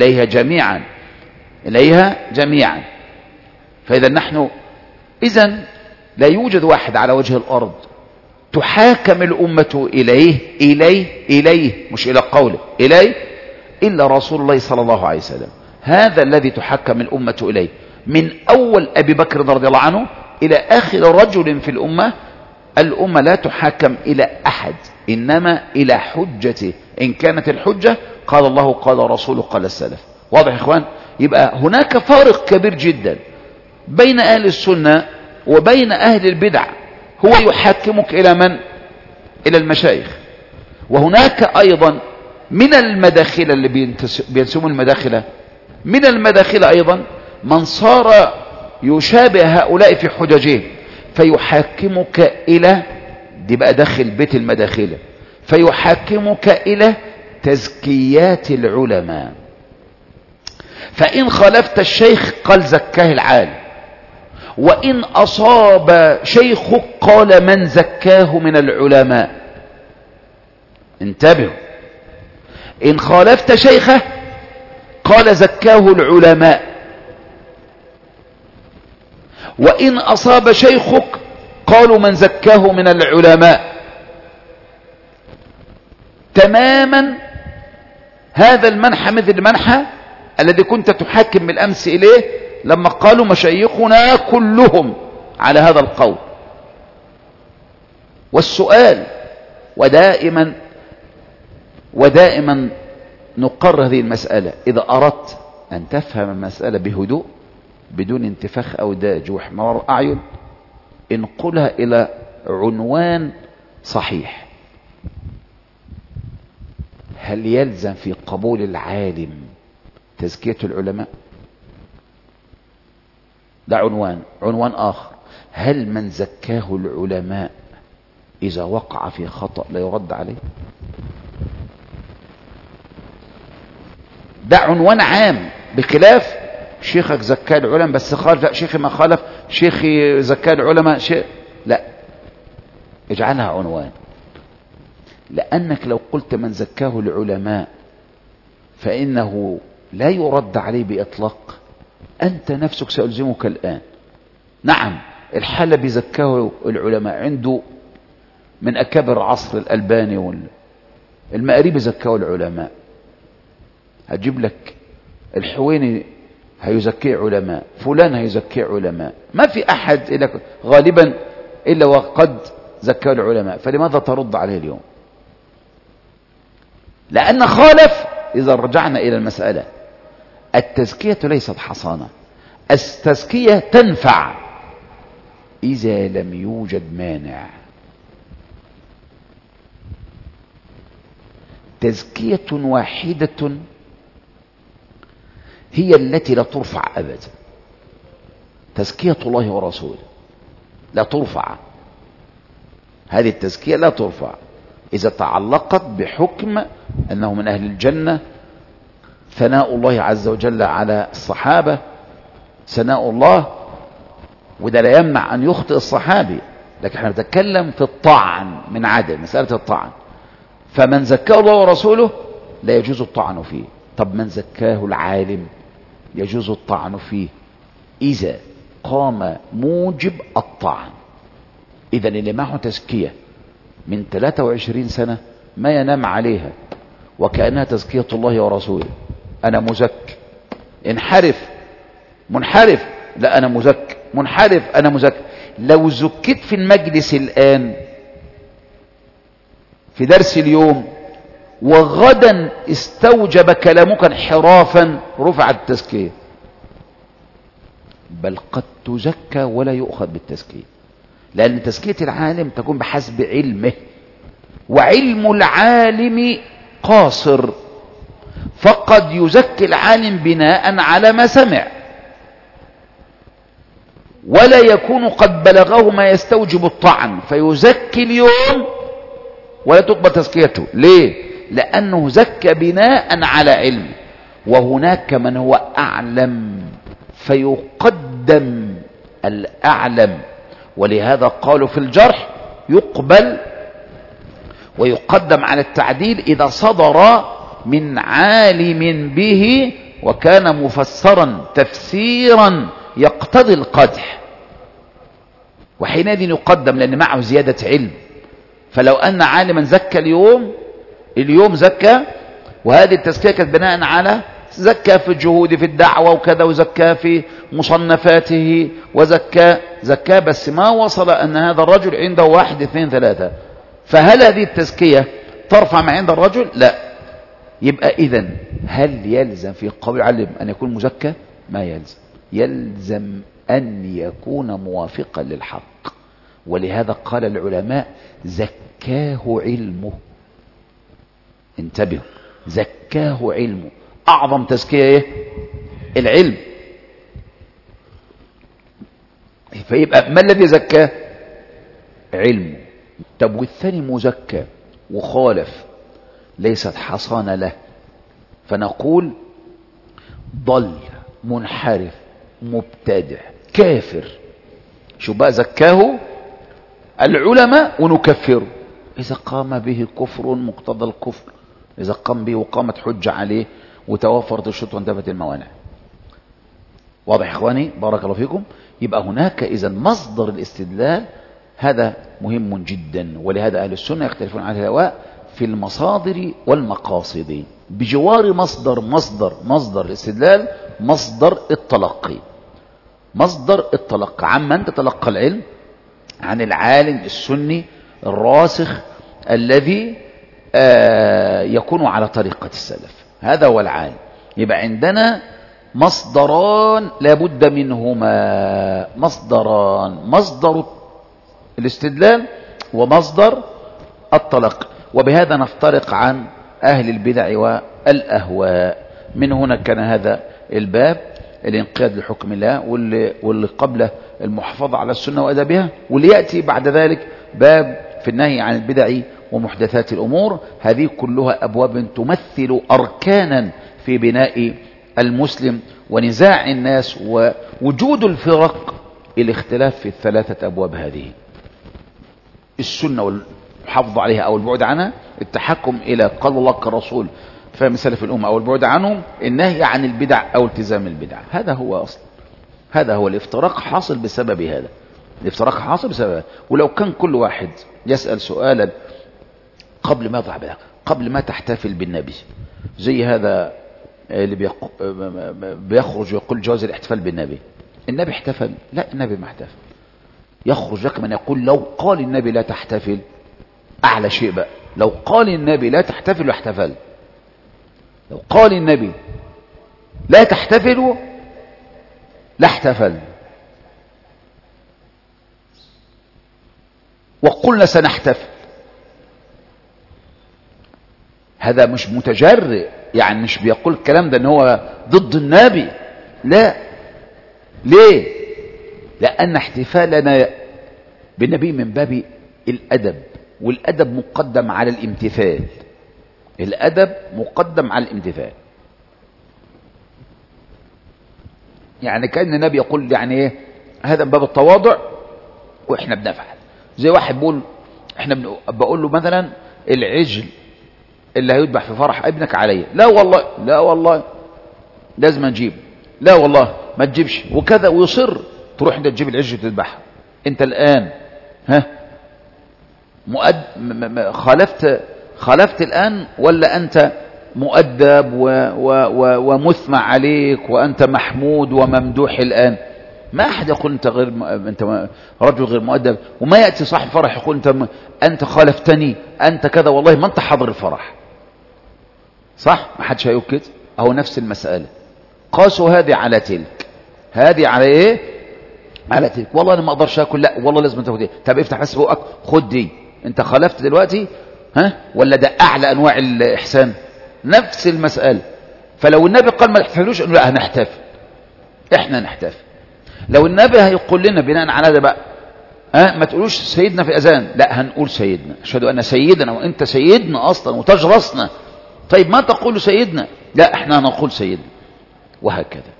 A: إليها جميعا. فإذا نحن لا يوجد واحد على وجه الأرض تحاكم الأمة إليه مش إلى قوله إليه إلا رسول الله صلى الله عليه وسلم. هذا الذي تحكم الأمة إليه، من أول أبي بكر رضي الله عنه إلى آخر رجل في الأمة. الأمة لا تحاكم إلى أحد، إنما إلى حجته، إن كانت الحجة قال الله قال رسوله قال السلف. واضح يا إخوان؟ يبقى هناك فارق كبير جدا بين أهل السنة وبين أهل البدع. هو يحاكمك إلى من؟ إلى المشايخ. وهناك أيضا من المداخلة اللي بينسموا المداخلة، من المداخلة أيضا من صار يشابه هؤلاء في حججهم، فيحاكمك إلى دي بقى داخل بيت المداخلة، فيحاكمك إلى تزكيات العلماء. فإن خالفت الشيخ قال زكاه العالم، وإن أصاب شيخك قال من زكاه من العلماء. انتبهوا، إن خالفت شيخه قال زكاه العلماء، وإن أصاب شيخك قالوا من زكاه من العلماء. تماما هذا المنحى مثل المنحى الذي كنت تحاكم بالأمس إليه لما قالوا مشايخنا كلهم على هذا القول. والسؤال ودائما نقر هذه المسألة، إذا أردت أن تفهم المسألة بهدوء بدون انتفاخ أو داج واحمرار أعين، انقلها إلى عنوان صحيح. هل يلزم في قبول العالم تزكية العلماء؟ ده عنوان آخر. هل من زكاه العلماء إذا وقع في خطأ لا يرد عليه؟ ده عنوان عام، بخلاف شيخك زكاه العلماء بس خالف، لا شيخي ما خالف، شيخي زكاه العلماء شيء، لا، اجعلها عنوان. لأنك لو قلت من زكاه العلماء فإنه لا يرد عليه بإطلاق، أنت نفسك سألزمك الآن. نعم الحلبي زكاه العلماء، عنده من أكابر عصر الألباني، المأريبي زكاه العلماء، هجيب لك الحويني هيزكي علماء، فلان هيزكي علماء، ما في أحد غالبا إلا وقد زكاه العلماء، فلماذا ترد عليه اليوم؟ لأن خالف. إذا رجعنا إلى المسألة، التزكية ليست حصانة، التزكية تنفع إذا لم يوجد مانع. تزكية واحدة هي التي لا ترفع أبدا، تزكية الله ورسوله لا ترفع، هذه التزكية لا ترفع. إذا تعلقت بحكم أنه من أهل الجنة، ثناء الله عز وجل على الصحابة، ثناء الله، وده لا يمنع أن يخطئ الصحابي، لكن احنا نتكلم في الطعن من عدم مسألة الطعن. فمن زكاه الله ورسوله لا يجوز الطعن فيه. طب من زكاه العالم يجوز الطعن فيه إذا قام موجب الطعن. إذا اللي معه تزكية من 23 سنة ما ينام عليها وكأنها تزكية الله ورسوله، أنا مزك، انحرف منحرف، لا أنا مزك، منحرف أنا مزك. لو زكيت في المجلس الآن في درس اليوم وغدا استوجب كلامك انحرافا، رفعت التزكية، بل قد تزكى ولا يؤخذ بالتزكية، لأن تزكية العالم تكون بحسب علمه، وعلم العالم قاصر، فقد يزكي العالم بناء على ما سمع، ولا يكون قد بلغه ما يستوجب الطعن فيزكي اليوم ولا تقبل تزكيته. ليه؟ لأنه زكى بناء على علم، وهناك من هو أعلم فيقدم الأعلم، ولهذا قالوا في الجرح يقبل ويقدم على التعديل إذا صدر من عالم به وكان مفسرا تفسيرا يقتضي القدح، وحينئذ يقدم لأن معه زيادة علم. فلو أن عالما زكى اليوم زكى، وهذه التزكية كانت بناء على زكى في الجهود في الدعوة وكذا، وزكى في مصنفاته، زكى بس ما وصل أن هذا الرجل عنده 1 2 3. فهل هذه التزكية ترفع ما عند الرجل؟ لا. يبقى إذن هل يلزم في قول العلم أن يكون مزكى؟ ما يلزم، يلزم أن يكون موافقا للحق. ولهذا قال العلماء زكاه علمه. انتبهوا، زكاه علمه. أعظم تزكية ايه؟ العلم. فيبقى ما الذي زكاه؟ علمه. طب والثاني مزكى وخالف ليست حصان له، فنقول ضل، منحرف، مبتدع، كافر. شو بقى زكاه العلماء ونكفره إذا قام به كفر مقتضى الكفر، إذا قام به وقامت حجة عليه وتوفرت الشروط وانتفت الموانع. واضح يا إخواني؟ بارك الله فيكم. يبقى هناك إذا مصدر الاستدلال، هذا مهم جدا، ولهذا أهل السنة يختلفون على الهواء في المصادر والمقاصد. بجوار مصدر الاستدلال مصدر التلقي. مصدر التلقي عمن تتلقى العلم عن العالم السني الراسخ الذي يكون على طريقة السلف، هذا هو العالم. يبقى عندنا مصدران لابد منهما، مصدر الاستدلال ومصدر التلقي. وبهذا نفترق عن أهل البدع والأهواء. من هنا كان هذا الباب الانقياد لحكم الله، واللي قبله المحافظة على السنة وأدبها، واللي يأتي بعد ذلك باب في النهي عن البدع ومحدثات الأمور. هذه كلها أبواب تمثل أركانا في بناء المسلم ونزاع الناس ووجود الفرق. الاختلاف في الثلاثة أبواب هذه: السنة والحفظ عليها أو البعد عنها، التحكم إلى قال الله كالرسول فهم سلف الأمة أو البعد عنهم، النهي عن البدع أو التزام البدع. هذا هو أصل، هذا هو الافتراق حاصل بسبب هذا. الافتراق حاصل بسبب هذا. ولو كان كل واحد يسأل سؤالا قبل ما يضع بدعة، قبل ما تحتفل بالنبي، زي هذا اللي بيخرج ويقول جواز الاحتفال بالنبي. النبي احتفل؟ لا، النبي ما احتفل. يخرج لك من يقول لو قال النبي لا تحتفل، أعلى شيء بقى، لو قال النبي لا تحتفل واحتفل. لو قال النبي لا تحتفلوا لا احتفل. وقلنا سنحتفل. هذا مش متجرئ، يعني مش بيقول الكلام ده ان هو ضد النبي، لا. ليه؟ لأن احتفالنا بالنبي من باب الأدب، والأدب مقدم على الامتثال. الأدب مقدم على الامتثال. يعني كأن النبي يقول يعني ايه، هذا من باب التواضع واحنا بنفعل. زي واحد بيقول احنا بقول له مثلا العجل اللي هيذبح في فرح ابنك عليا، لا والله، لا والله لازم نجيب، لا والله ما تجيبش وكذا، ويصر. تروح انت تجيب العجل وتذبحها. انت الآن خالفت الآن، ولا أنت مؤدب ومثمع عليك وأنت محمود وممدوح الآن؟ ما أحد يقول أنت أنت رجل غير مؤدب، وما يأتي صاحب فرح يقول أنت خالفتني، أنت كذا، والله ما أنت حاضر الفرح. صح؟ ما حدش هيقول كده. أهو نفس المسألة، قاسوا هذه على تلك. هذه على إيه؟ على تلك. والله أنا ما أقدرش أكل، لا والله لازم تاخد إيه. طب افتح بس بقك خد دي. أنت خالفت دلوقتي ولا ده أعلى أنواع الإحسان؟ نفس المسألة. فلو النبي قال ما تحتفلوش، لا هنحتفل، احنا نحتفل. لو النبي هيقول لنا بناء على هذا بقى ما تقولوش سيدنا في أذان، لا هنقول سيدنا، أشهد أن سيدنا، وأنت سيدنا أصلا وتاج راسنا. طيب ما تقول سيدنا، لا احنا نقول سيدنا، وهكذا.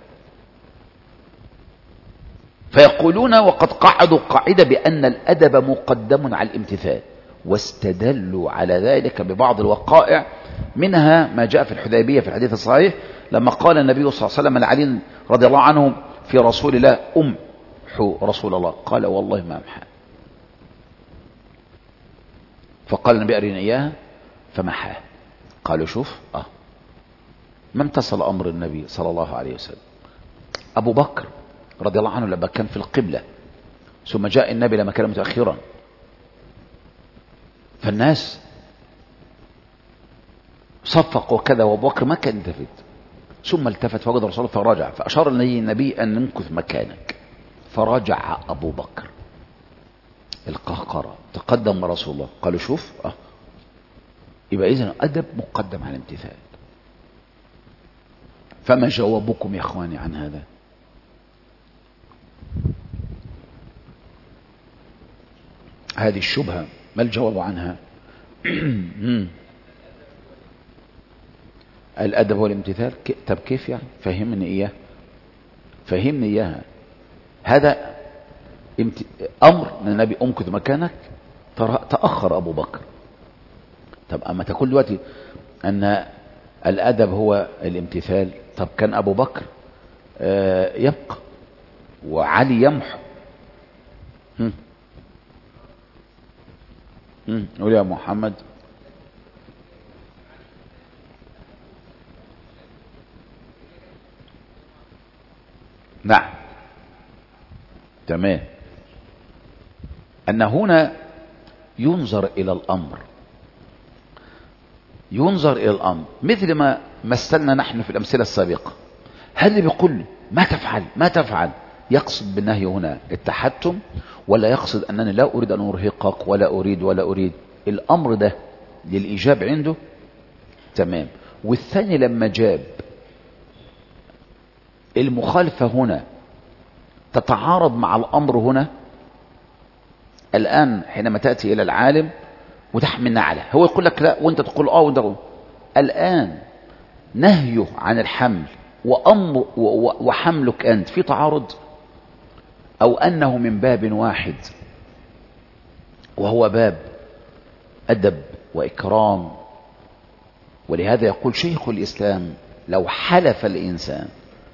A: فيقولون وقد قعدوا قاعدة بأن الأدب مقدم على الامتثال، واستدلوا على ذلك ببعض الوقائع، منها ما جاء في الحديبية في الحديث الصحيح لما قال النبي صلى الله عليه وسلم لعلي رضي الله عنه في رسول الله أمحو رسول الله، قال والله ما أمحى. فقال النبي أرينا إياها فمحاه. قالوا شوف ما امتصل أمر النبي صلى الله عليه وسلم. أبو بكر رضي الله عنه لما كان في القبلة، ثم جاء النبي لما كان متأخرا، فالناس صفق وكذا، وابو بكر ما كان يلتفت، ثم التفت فوجد رسول الله فرجع، فأشار إليه النبي أن نمكث مكانك، فرجع أبو بكر القهقرة، تقدم رسول الله. قالوا شوف يبقى إذن أدب مقدم على الامتثال. فما جوابكم يا إخواني عن هذا؟ هذه الشبهة ما الجواب عنها؟ الأدب هو الامتثال. طب كيف يعني؟ فهمني إياه، فهمني إياها. هذا أمر من النبي أمكث مكانك، تأخر أبو بكر. طب أما تقول دلوقتي أن الأدب هو الامتثال، طب كان أبو بكر يبقى وعلي يمحو. قول يا محمد. نعم تمام. أن هنا ينظر إلى الأمر، ينظر إلى الأمر مثل ما مثلنا نحن في الأمثلة السابقة. هل اللي بيقول ما تفعل ما تفعل يقصد بالنهي هنا التحتم، ولا يقصد أنني لا أريد أن أرهقك ولا أريد الأمر ده للإيجاب عنده؟ تمام. والثاني لما جاب المخالفة هنا تتعارض مع الأمر هنا، الآن حينما تأتي إلى العالم وتحمل نعله، هو يقول لك لا وانت تقول وانت تقول. الآن نهيه عن الحمل وحملك أنت في تعارض، أو أنه من باب واحد وهو باب أدب وإكرام. ولهذا يقول شيخ الإسلام لو حلف الإنسان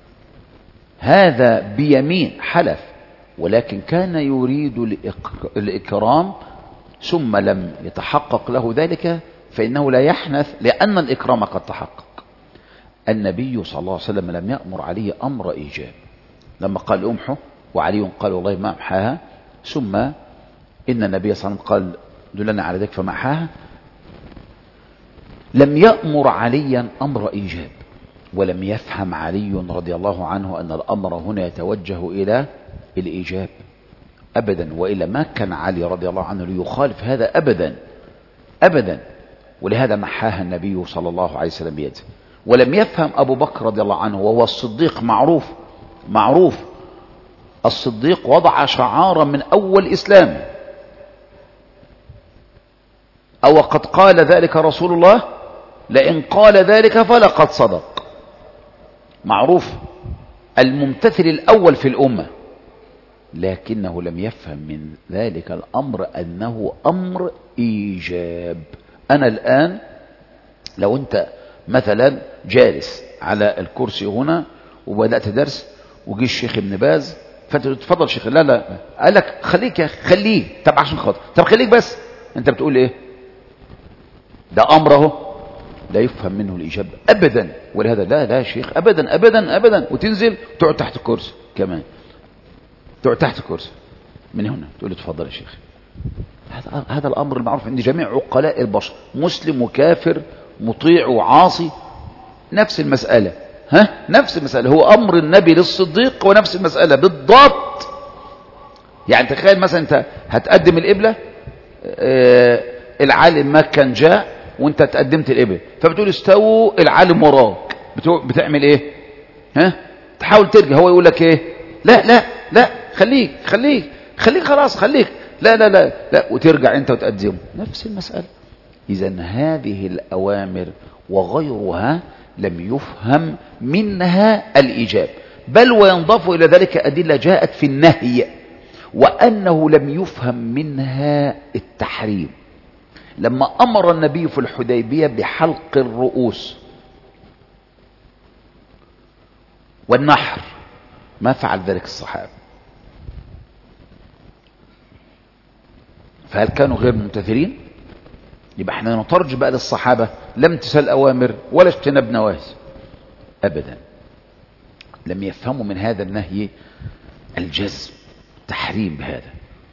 A: هذا بيمين حلف ولكن كان يريد الإكرام ثم لم يتحقق له ذلك فإنه لا يحنث، لأن الإكرام قد تحقق. النبي صلى الله عليه وسلم لم يأمر عليه أمر إيجاب، لما قال أمحه وعلي قال والله ما أمحاها، ثم إن النبي صلى الله عليه وسلم قال دلنا على ذلك فمحاها. لم يأمر عليا أمر إيجاب، ولم يفهم علي رضي الله عنه أن الأمر هنا يتوجه إلى الإيجاب أبدا، وإلا ما كان علي رضي الله عنه ليخالف هذا أبدا أبدا. ولهذا محاها النبي صلى الله عليه وسلم بيده. ولم يفهم أبو بكر رضي الله عنه وهو الصديق، معروف الصديق وضع شعارا من أول إسلام، أو قد قال ذلك رسول الله لئن قال ذلك فلقد صدق، معروف الممتثل الأول في الأمة، لكنه لم يفهم من ذلك الأمر أنه أمر إيجاب. أنا الآن لو أنت مثلا جالس على الكرسي هنا وبدأت درس وجي الشيخ ابن باز فتفضل شيخ، لا قال لك خليك يا خليه، طب عشان خاطر طب خليك بس، انت بتقول ايه؟ ده امره لا يفهم منه الاجابه ابدا. ولهذا لا شيخ ابدا ابدا ابدا، وتنزل تقعد تحت الكرسي كمان، تقعد تحت الكرسي من هنا تقول له اتفضل يا شيخ. هذا الامر المعروف عند جميع عقلاء البشر، مسلم وكافر مطيع وعاصي نفس المسألة، نفس المسألة، هو أمر النبي للصديق ونفس المسألة بالضبط. يعني تخيل مثلا أنت هتقدم القبلة، العالم ما كان جاء وأنت تقدمت القبلة، فبتقول استووا، العالم وراك، بتعمل إيه؟ تحاول ترجع، هو يقول لك إيه؟ لا خليك خلاص خليك، لا وترجع أنت وتقدمه، نفس المسألة. إذن هذه الأوامر وغيرها لم يفهم منها الإيجاب، بل وينضاف إلى ذلك أدلة جاءت في النهي، وأنه لم يفهم منها التحريم. لما أمر النبي في الحديبية بحلق الرؤوس والنحر ما فعل ذلك الصحابة، فهل كانوا غير ممتثلين؟ يبقى احنا نترج بقى للصحابة لم تسل أوامر ولا اجتنب نواهي أبدا، لم يفهموا من هذا النهي الجزم تحريم بهذا.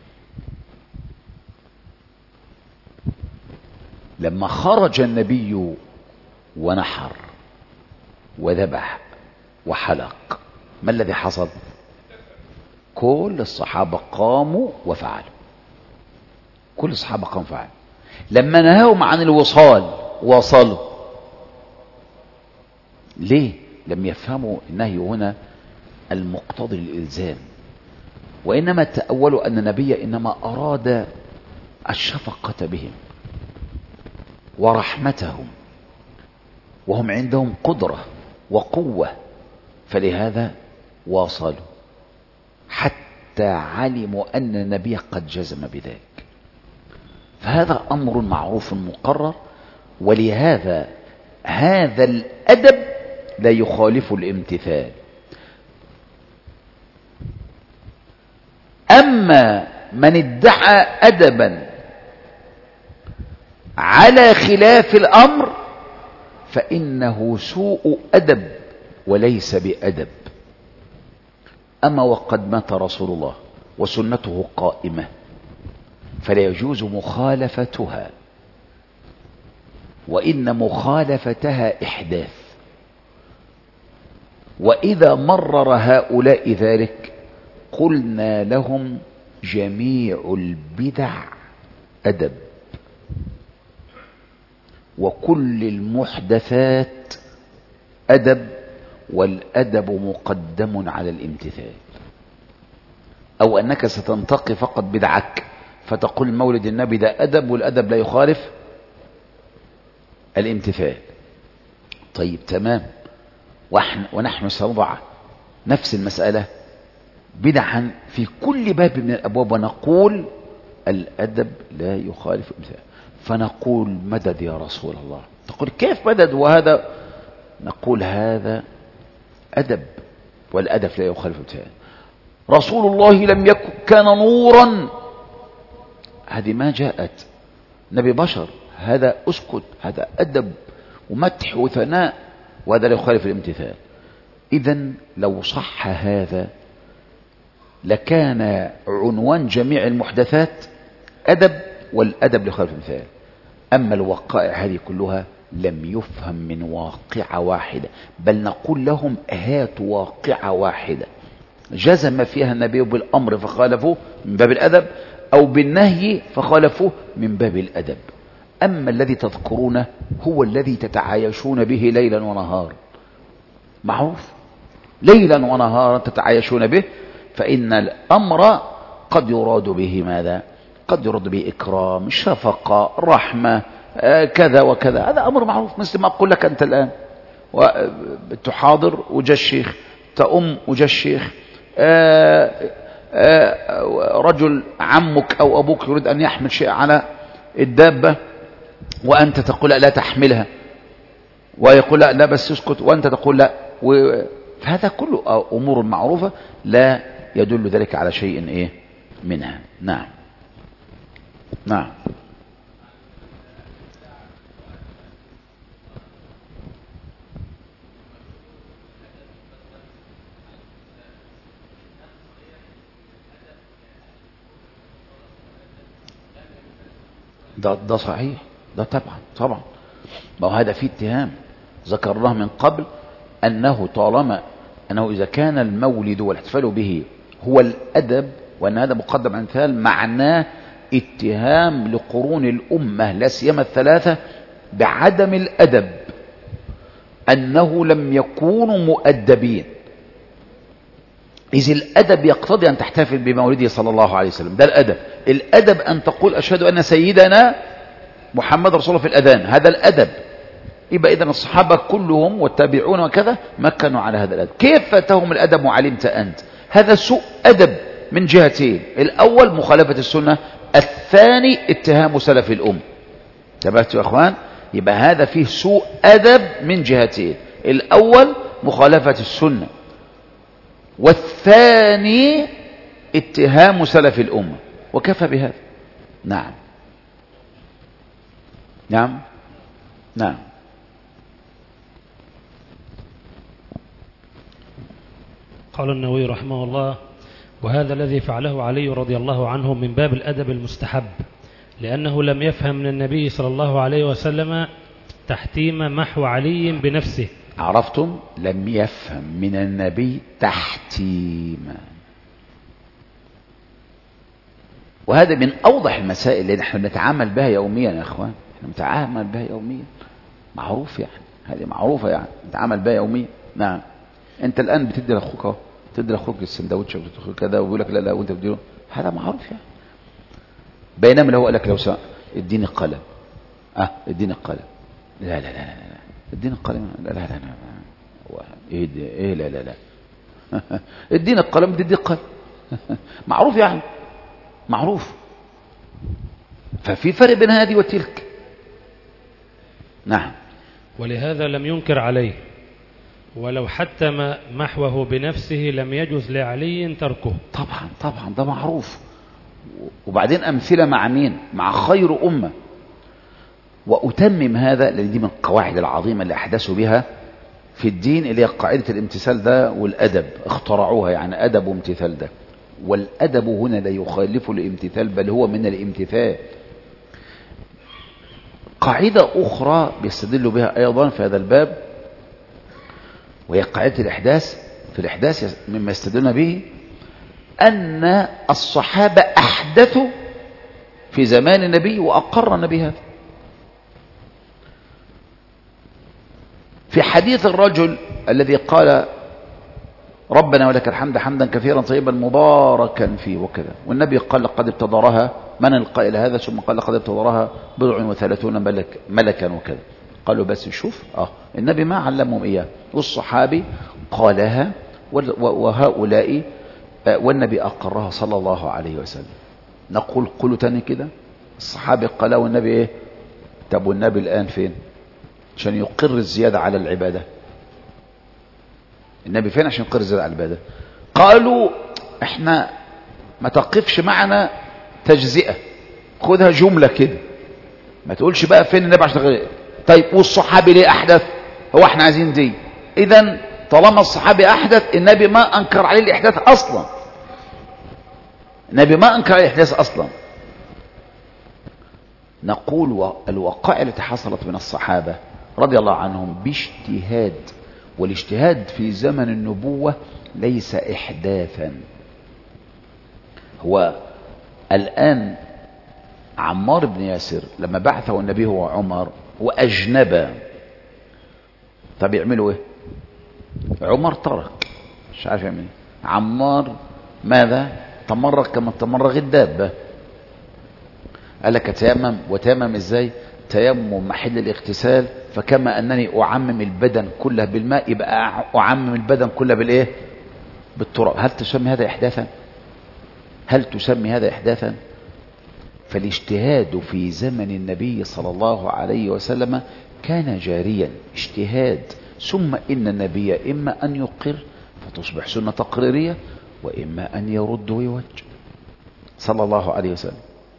A: لما خرج النبي ونحر وذبح وحلق ما الذي حصل؟ كل الصحابة قاموا وفعلوا، كل الصحابة قاموا وفعلوا. لما نهاهم عن الوصال وصلوا، ليه؟ لم يفهموا النهي هنا المقتضي للإلزام، وإنما تأولوا أن النبي إنما أراد الشفقة بهم ورحمتهم، وهم عندهم قدرة وقوة، فلهذا واصلوا حتى علموا أن النبي قد جزم بذلك. فهذا أمر معروف مقرر، ولهذا هذا الأدب لا يخالف الامتثال. أما من ادعى أدبا على خلاف الأمر فإنه سوء أدب وليس بأدب. أما وقد مات رسول الله وسنته قائمة فلا يجوز مخالفتها، وإن مخالفتها إحداث. وإذا مرر هؤلاء ذلك قلنا لهم جميع البدع أدب، وكل المحدثات أدب، والأدب مقدم على الامتثال. أو أنك ستنتقي فقط بدعك فتقول مولد النبي ده أدب، والأدب لا يخالف الامتثال. طيب تمام، ونحن سنضع نفس المسألة بدعا في كل باب من الأبواب ونقول الأدب لا يخالف الامتثال. فنقول مدد يا رسول الله. تقول كيف مدد وهذا؟ نقول هذا أدب، والأدب لا يخالف الامتثال. رسول الله لم يكن كان نورا، هذه ما جاءت، نبي بشر، هذا اسكت، هذا أدب ومدح وثناء، وهذا لا يخالف الامتثال. إذن لو صح هذا لكان عنوان جميع المحدثات أدب، والأدب لا يخالف الامتثال. أما الوقائع هذه كلها لم يفهم من واقعة واحدة، بل نقول لهم هاتوا واقعة واحدة جزم فيها النبي بالأمر فخالفوه من باب الأدب، أو بالنهي فخالفوه من باب الأدب. أما الذي تذكرونه هو الذي تتعايشون به ليلا ونهارا، معروف، ليلا ونهارا تتعايشون به، فإن الأمر قد يراد به ماذا؟ قد يراد به إكرام، شفقة، رحمة، كذا وكذا، هذا أمر معروف. مثل ما أقول لك أنت الآن تحاضر وجا الشيخ، تأم وجا الشيخ، رجل عمك أو أبوك يريد أن يحمل شيء على الدابة وأنت تقول لا تحملها، ويقول لا بس اسكت، وأنت تقول لا، فهذا كله أمور معروفة لا يدل ذلك على شيء إيه منها. نعم نعم. ده صحيح، ده طبعا ما هو هذا فيه اتهام ذكرناه من قبل، أنه طالما أنه إذا كان المولد والاحتفال به هو الأدب، وأن هذا مقدم عن الامتثال، معناه اتهام لقرون الأمة لا سيما الثلاثة بعدم الأدب، أنه لم يكونوا مؤدبين. إذ الأدب يقتضي أن تحتفل بمولده صلى الله عليه وسلم، ده الأدب. الأدب أن تقول أشهد أن سيدنا محمد رسول الله في الأذان، هذا الأدب. يبقى إذن الصحابة كلهم والتابعون وكذا ما كانوا على هذا الأدب. كيف فاتهم الأدب وعلمت أنت؟ هذا سوء أدب من جهتين: الأول مخالفة السنة، الثاني اتهام سلف الأمة. تبعتوا يا أخوان؟ يبقى هذا فيه سوء أدب من جهتين: الأول مخالفة السنة، والثاني اتهام سلف الأمة، وكفى بهذا. نعم نعم نعم.
C: قال النووي رحمه الله: وهذا الذي فعله علي رضي الله عنه من باب الأدب المستحب، لأنه لم يفهم من النبي صلى الله عليه وسلم تحتيم محو علي بنفسه.
A: عرفتم؟ لم يفهم من النبي تحتيما. وهذا من أوضح المسائل اللي نحن نتعامل بها يوميا يا أخوان، نحن نتعامل بها يوميا، معروف يعني، هذه معروفة يعني، نتعامل بها يوميا. نعم. أنت الآن بتدي لأخوك، تدي لأخوك السندوتش كذا، ويقول لك لا وأنت بتديله، هذا معروف يعني. بينما لو قال لك لو اديني قلم، اديني قلم، لا لا لا لا اديني القلم، لا لا لا ايه لا لا لا اديني القلم، اديني القلم معروف يعني، معروف. ففي فرق بين هذه وتلك. نعم.
C: ولهذا لم ينكر عليه، ولو حتم محوه بنفسه لم يجوز لعلي تركه.
A: طبعا ده معروف. وبعدين أمثلة مع مين؟ مع خير أمة. وأتمم هذا لأن دي من القواعد العظيمة اللي أحدثوا بها في الدين، اللي هي قاعدة الامتثال ده والأدب، اخترعوها يعني أدب وامتثال ده. والأدب هنا لا يخالف الامتثال، بل هو من الامتثال. قاعدة أخرى بيستدل بها أيضا في هذا الباب، وهي قاعدة الإحداث. في الإحداث مما يستدلون به أن الصحابة أحدثوا في زمان النبي وأقر النبي هذا. في حديث الرجل الذي قال ربنا ولك الحمد حمدا كثيرا طيبا مباركا فيه وكذا، والنبي قال لقد ابتدرها من القائل هذا؟ ثم قال لقد ابتدرها 37 ملكا وكذا. قالوا بس شوف النبي ما علمهم إياه، والصحابي قالها وهؤلاء والنبي أقرها صلى الله عليه وسلم. نقول قولوا تاني كده، الصحابي قالها والنبي إيه؟ طب والنبي الآن فين عشان يقر الزيادة على العبادة؟ النبي فين عشان يقر الزيادة على العبادة؟ قالوا احنا ما تقفش معنا تجزئة، خدها جملة كده، ما تقولش بقى فين النبي عشان تقر. طيب والصحابي ليه أحدث؟ هو احنا عايزين دي. إذن طالما الصحابي أحدث، النبي ما أنكر عليه الإحداث أصلا، النبي ما أنكر عليه الإحداث أصلا. نقول الوقائع التي حصلت من الصحابة رضي الله عنهم باجتهاد، والاجتهاد في زمن النبوة ليس إحداثا. هو الآن عمار بن ياسر لما بعثه النبي هو عمر وأجنبا، طب يعملوا ايه؟ عمر ترك، مش عارف يعمل ايه. عمار ماذا؟ تمرغ كما تمرغ الدابة. قال لك تيمم، وتيمم ازاي؟ تيمم محل الاغتسال، فكما انني اعمم البدن كله بالماء يبقى اعمم البدن كله بالايه؟ بالتراب. هل تسمي هذا احداثا؟ هل تسمي هذا احداثا؟ فالاجتهاد في زمن النبي صلى الله عليه وسلم كان جاريا اجتهاد، ثم ان النبي اما ان يقر فتصبح سنة تقريرية، واما ان يرد ويوجه صلى الله عليه وسلم.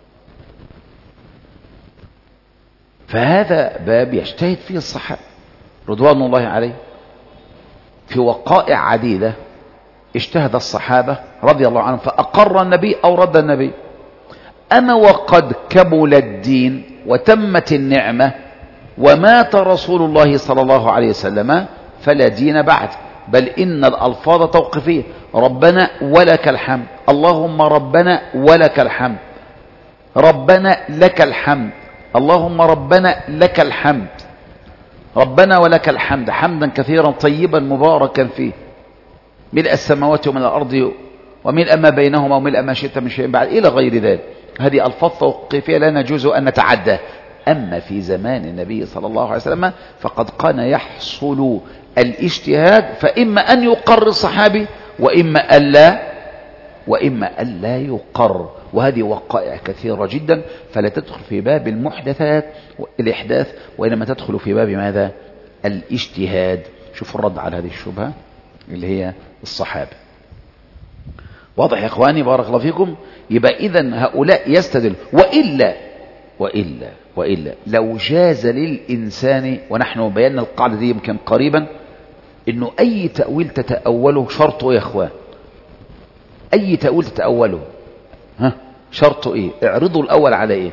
A: فهذا باب يجتهد فيه الصحابة رضوان الله عليه في وقائع عديدة. اجتهد الصحابة رضي الله عنهم فأقر النبي أو رد النبي. أما وقد كمل الدين وتمت النعمة ومات رسول الله صلى الله عليه وسلم فلا دين بعد، بل إن الألفاظ توقيفية. ربنا ولك الحمد، اللهم ربنا ولك الحمد، ربنا لك الحمد، اللهم ربنا لك الحمد، ربنا ولك الحمد حمدا كثيرا طيبا مباركا فيه، ملء السماوات ومن الأرض وملء ما بينهما وملء ما شئت من شيء بعد إلى غير ذلك. هذه ألفاظ توقيفية لا نجوز أن نتعدى. أما في زمان النبي صلى الله عليه وسلم فقد كان يحصل الاجتهاد، فإما أن يقر الصحابي وإما ألا يقر. وهذه وقائع كثيرة جدا، فلا تدخل في باب المحدثات الإحداث، وإنما تدخل في باب ماذا؟ الاجتهاد. شوفوا الرد على هذه الشبهة اللي هي الصحابة. واضح يا إخواني بارك الله فيكم؟ يبقى إذن هؤلاء يستدل. وإلا لو جاز للإنسان، ونحن بينا القاعدة دي يمكن قريبا، إنه أي تأويل تتأوله شرطه يا إخوان، أي تأويل تتأوله شرطه إيه؟ اعرضوا الأول على إيه؟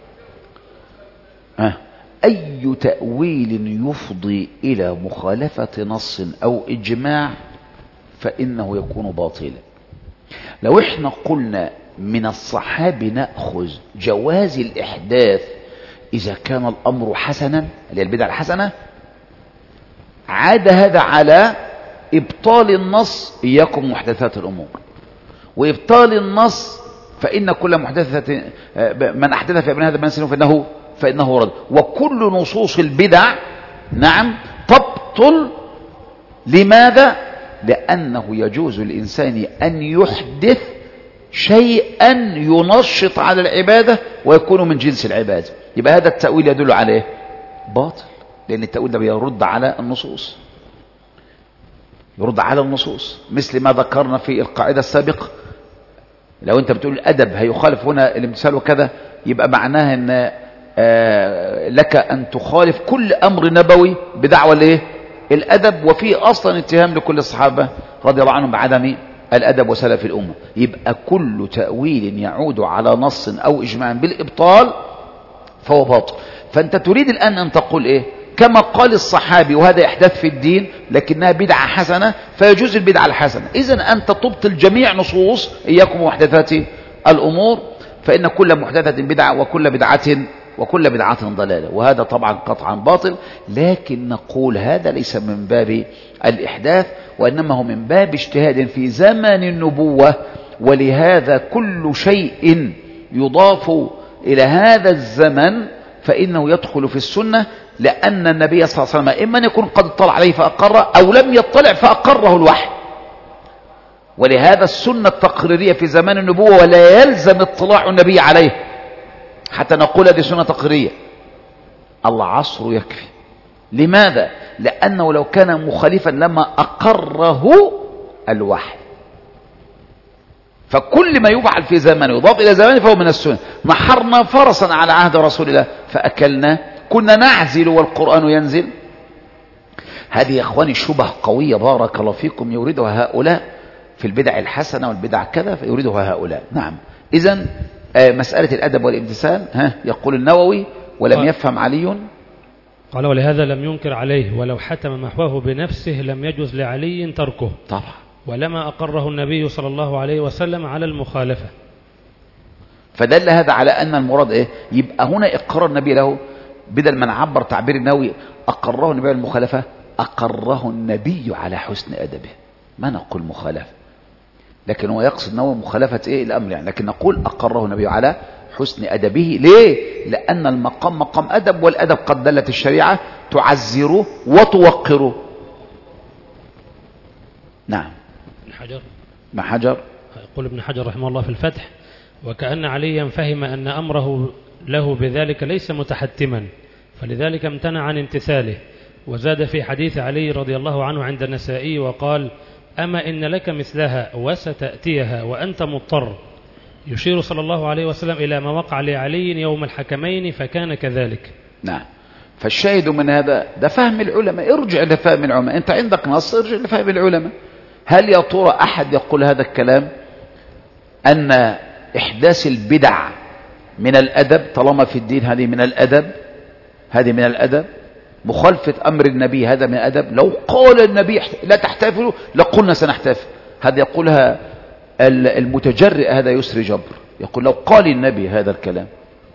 A: أي تأويل يفضي إلى مخالفة نص أو إجماع فإنه يكون باطلا. لو احنا قلنا من الصحابة نأخذ جواز الإحداث إذا كان الأمر حسنا، اللي هي البدعة الحسنة، عاد هذا على إبطال النص إياكم محدثات الأمور، وإبطال النص فإن كل محدثة من أحدث في أمرنا هذا ما نسيه فإنه رد. وكل نصوص البدع نعم تبطل. لماذا؟ لأنه يجوز الإنسان أن يحدث شيئا ينشط على العبادة ويكون من جنس العبادة. يبقى هذا التأويل يدل عليه باطل، لأن التأويل ده بيرد على النصوص، يرد على النصوص، مثل ما ذكرنا في القاعدة السابقة. لو أنت بتقول الأدب هيخالف هنا الامتثال وكذا، يبقى معناها أن لك أن تخالف كل أمر نبوي بدعوى الايه؟ الأدب، وفي أصلا اتهام لكل الصحابة رضي الله عنهم بعدم الأدب وسلف الأمة. يبقى كل تأويل يعود على نص أو إجماع بالإبطال فهو باطل. فأنت تريد الآن أن تقول إيه؟ كما قال الصحابي وهذا إحداث في الدين لكنها بدعة حسنة فيجوز البدعة الحسنة. إذن أنت تبطل جميع نصوص إياكم محدثات الأمور، فإن كل محدثة بدعة وكل بدعة ضلالة، وهذا طبعا قطعا باطل. لكن نقول هذا ليس من باب الإحداث، وإنما هو من باب اجتهاد في زمن النبوة. ولهذا كل شيء يضاف إلى هذا الزمن فإنه يدخل في السنة، لأن النبي صلى الله عليه وسلم إما أن يكون قد اطلع عليه فأقره أو لم يطلع فأقره الوحي. ولهذا السنة التقريرية في زمان النبوة ولا يلزم اطلاع النبي عليه حتى نقول هذه سنة تقريرية، العصر يكفي. لماذا؟ لأنه لو كان مخالفا لما أقره الوحي. فكل ما يفعل في زمن يضاف إلى زمان فهو من السنة. نحرنا فرسا على عهد رسول الله فأكلنا، كنا نعزل والقرآن ينزل. هذه يا أخواني شبه قوية بارك الله فيكم يوردها هؤلاء في البدع الحسنة والبدع كذا فيوردها هؤلاء. نعم. إذن مسألة الأدب والامتثال يقول النووي ولم يفهم علي.
C: قال ولهذا لم ينكر عليه، ولو حتم محواه بنفسه لم يجوز لعلي تركه
A: طبعا،
C: ولما أقره النبي صلى الله عليه وسلم على المخالفة.
A: فدل هذا على أن المراد إيه؟ يبقى هنا إقرار النبي له، بدل ما نعبر تعبير النووي أقره النبي على المخالفة، أقره النبي على حسن أدبه، ما نقول مخالفة، لكن هو يقصد النووي مخالفة إيه الأمر يعني، لكن نقول أقره النبي على حسن أدبه. ليه؟ لأن المقام مقام أدب، والأدب قد دلت الشريعة تعزره وتوقره. نعم. ابن حجر
C: يقول ابن حجر رحمه الله في الفتح: وكأن عليا فهم أن أمره له بذلك ليس متحتما، فلذلك امتنع عن امتثاله. وزاد في حديث علي رضي الله عنه عند النسائي وقال: أما إن لك مثلها وستأتيها وأنت مضطر، يشير صلى الله عليه وسلم إلى ما وقع لعلي يوم الحكمين فكان كذلك.
A: نعم. فالشاهد من هذا ده فهم العلماء، ارجع لفهم العلماء، انت عندك نص ارجع لفهم العلماء. هل يا ترى أحد يقول هذا الكلام أن إحداث البدع من الأدب؟ طالما في الدين هذه من الأدب، هذه من الأدب. مخالفة أمر النبي هذا من الأدب. لو قال النبي لا تحتفلوا لقلنا سنحتفل. هذا يقولها المتجرئ، هذا يسري جبر، يقول لو قال النبي هذا الكلام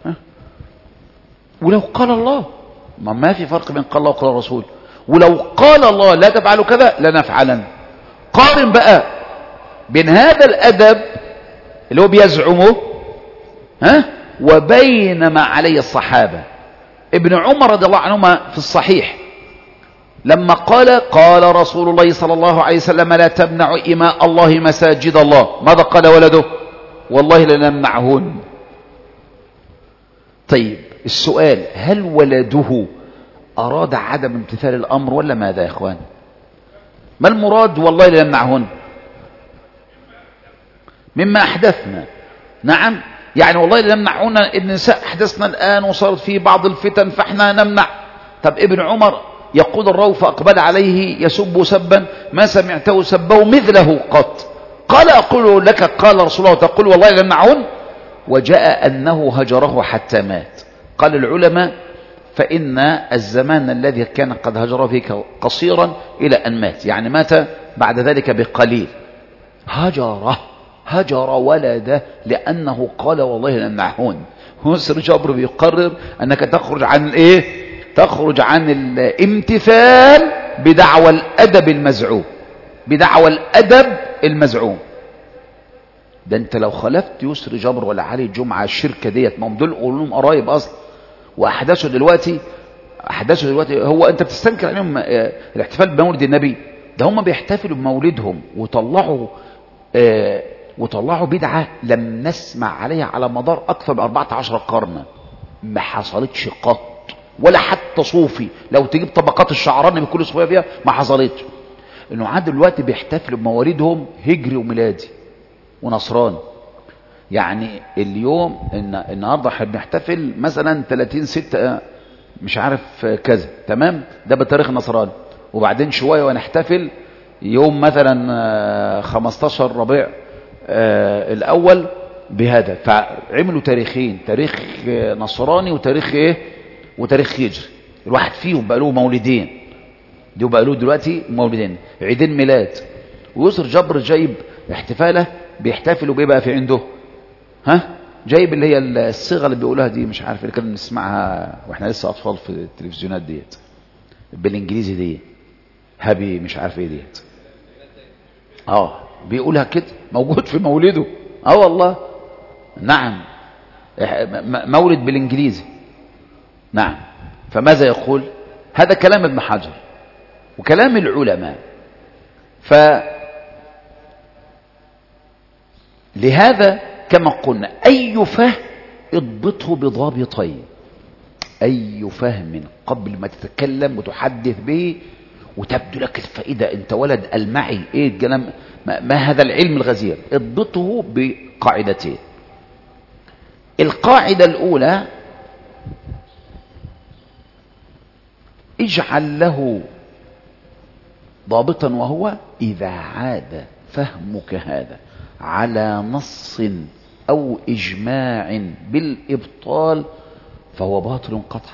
A: ولو قال الله، ما في فرق بين قال الله وقال الرسول. ولو قال الله لا تفعلوا كذا لنفعلن. قارن بقى بين هذا الأدب اللي هو بيزعمه وبين ما عليه الصحابة. ابن عمر رضي الله عنهما في الصحيح لما قال رسول الله صلى الله عليه وسلم: لا تمنعوا إماء الله مساجد الله. ماذا قال ولده؟ والله لنمنعهن. طيب السؤال: هل ولده أراد عدم امتثال الأمر ولا ماذا يا إخوان؟ ما المراد والله لنمنعهن؟ مما أحدثنا. نعم، يعني والله لنمنعهن النساء أحدثنا الآن وصارت فيه بعض الفتن فإحنا نمنع. طب ابن عمر يقود الرو فأقبل عليه يسب سبا ما سمعته سبه مثله قط. قال: أقول لك قال رسول الله تقول والله لنمنعهن؟ وجاء أنه هجره حتى مات. قال العلماء: فإن الزمان الذي كان قد هجر فيه قصيرا إلى أن مات، يعني مات بعد ذلك بقليل. هجر ولده لأنه قال والله لنمنعهن. يسر جبر بيقرر أنك تخرج عن الإيه؟ تخرج عن الامتثال بدعوى الأدب المزعوم، بدعوى الأدب المزعوم. ده انت لو خلفت يسر جبر ولا علي الجمعة الشركة ديت، ما هم دول قولهم قرايب أصلا، وأحداثه دلوقتي هو أنت بتستنكر عليهم الاحتفال بمولد النبي؟ ده هم بيحتفلوا بمولدهم وطلعوا بدعة لم نسمع عليها على مدار أكثر من 14 قرنا، ما حصلتش قط، ولا حتى صوفي لو تجيب طبقات الشعراني بكل صوفية فيها ما حصلتش. انه عاد دلوقتي بيحتفلوا بمواليدهم هجري وميلادي ونصراني. يعني اليوم النهارده احنا بنحتفل مثلا 30/6 مش عارف كذا، تمام، ده بالتاريخ النصراني، وبعدين شويه ونحتفل يوم مثلا 15 ربيع الاول بهذا. فعملوا تاريخين، تاريخ نصراني وتاريخ ايه، وتاريخ هجري. الواحد فيهم بقى له مولدين، دي بقى له دلوقتي مولدين، عيدين ميلاد. ويسر جبر جايب احتفاله بيحتفلوا بايه بقى في عنده؟ جايب اللي هي الصيغه اللي بيقولها دي، مش عارف اللي كنا نسمعها واحنا لسه اطفال في التلفزيونات ديت بالانجليزي، دي هابي مش عارف ايه ديت، بيقولها كده، موجود في مولده. والله نعم. مولد بالإنجليزي. نعم. فماذا يقول؟ هذا كلام ابن حجر وكلام العلماء. فلهذا كما قلنا أي فهم اضبطه بضابطين. أي فهم قبل ما تتكلم وتحدث به وتبدو لك الفائدة، أنت ولد المعي إيه الكلام، ما هذا العلم الغزير، اضبطه بقاعدتين. القاعدة الأولى: اجعل له ضابطا، وهو إذا عاد فهمك هذا على نص أو إجماع بالإبطال فهو باطل قطعا.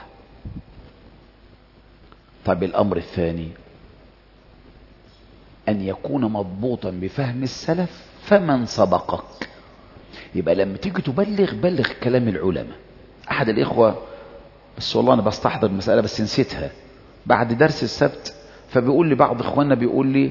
A: طيب الأمر الثاني أن يكون مضبوطا بفهم السلف فمن سبقك. يبقى لما تيجي تبلغ بلغ كلام العلماء. أحد الإخوة، بس والله أنا بستحضر المسألة بس نسيتها، بعد درس السبت فبيقول لي بعض إخواننا بيقول لي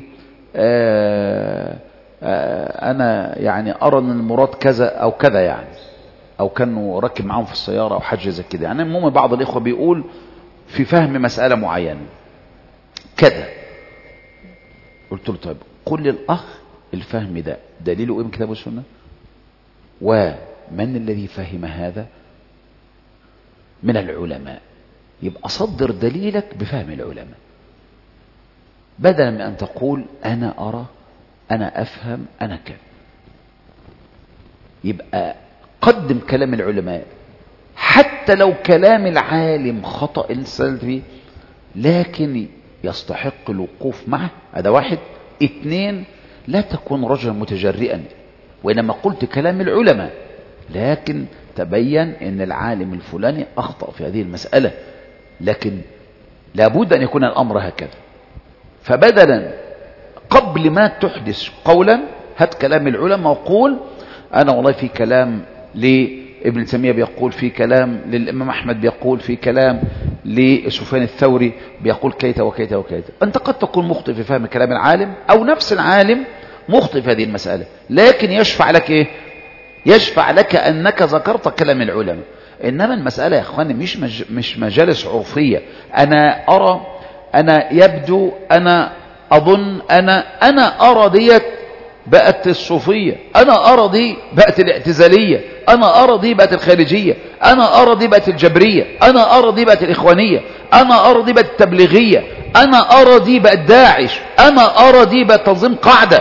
A: أنا يعني أرى أن المراد كذا أو كذا، يعني أو كانوا راكب معاهم في السيارة أو حاجة زي كده. يعني المهم بعض الإخوة بيقول في فهم مسألة معينة كذا. قلت له طيب قل للأخ الفهم ده دليله إيه من كتاب والسنة، ومن الذي فهم هذا من العلماء. يبقى صدر دليلك بفهم العلماء بدلا من أن تقول أنا أرى أنا أفهم أنا كذا. يبقى قدم كلام العلماء حتى لو كلام العالم خطأ السلفي، لكن يستحق الوقوف معه. هذا واحد. اثنين: لا تكون رجلا متجرئا، وإنما قلت كلام العلماء لكن تبين أن العالم الفلاني أخطأ في هذه المسألة، لكن لابد أن يكون الأمر هكذا. فبدلا قبل ما تحدث قولا هات كلام العلماء وقول أنا والله في كلام لابن تيمية بيقول، في كلام للإمام أحمد بيقول، في كلام لسفيان الثوري بيقول كيت وكيت وكيت. أنت قد تكون مخطئ في فهم كلام العالم أو نفس العالم مخطئ في هذه المسألة، لكن يشفع لك إيه؟ يشفع لك أنك ذكرت كلام العلماء. إنما المسألة يا أخواني مش مجالس عرفية. أنا أرى، أنا يبدو، أنا أظن، أنا أرى ديت بقت الصوفية، أنا أرى دي بقت الاعتزالية، أنا أرى دي بقت الخارجية، أنا أرى دي بقت الجبرية، أنا أرى دي بقت الإخوانية، أنا أرى دي بقت التبليغية، أنا أرى دي بقت داعش، أنا أرى دي بقت تنظيم قاعدة،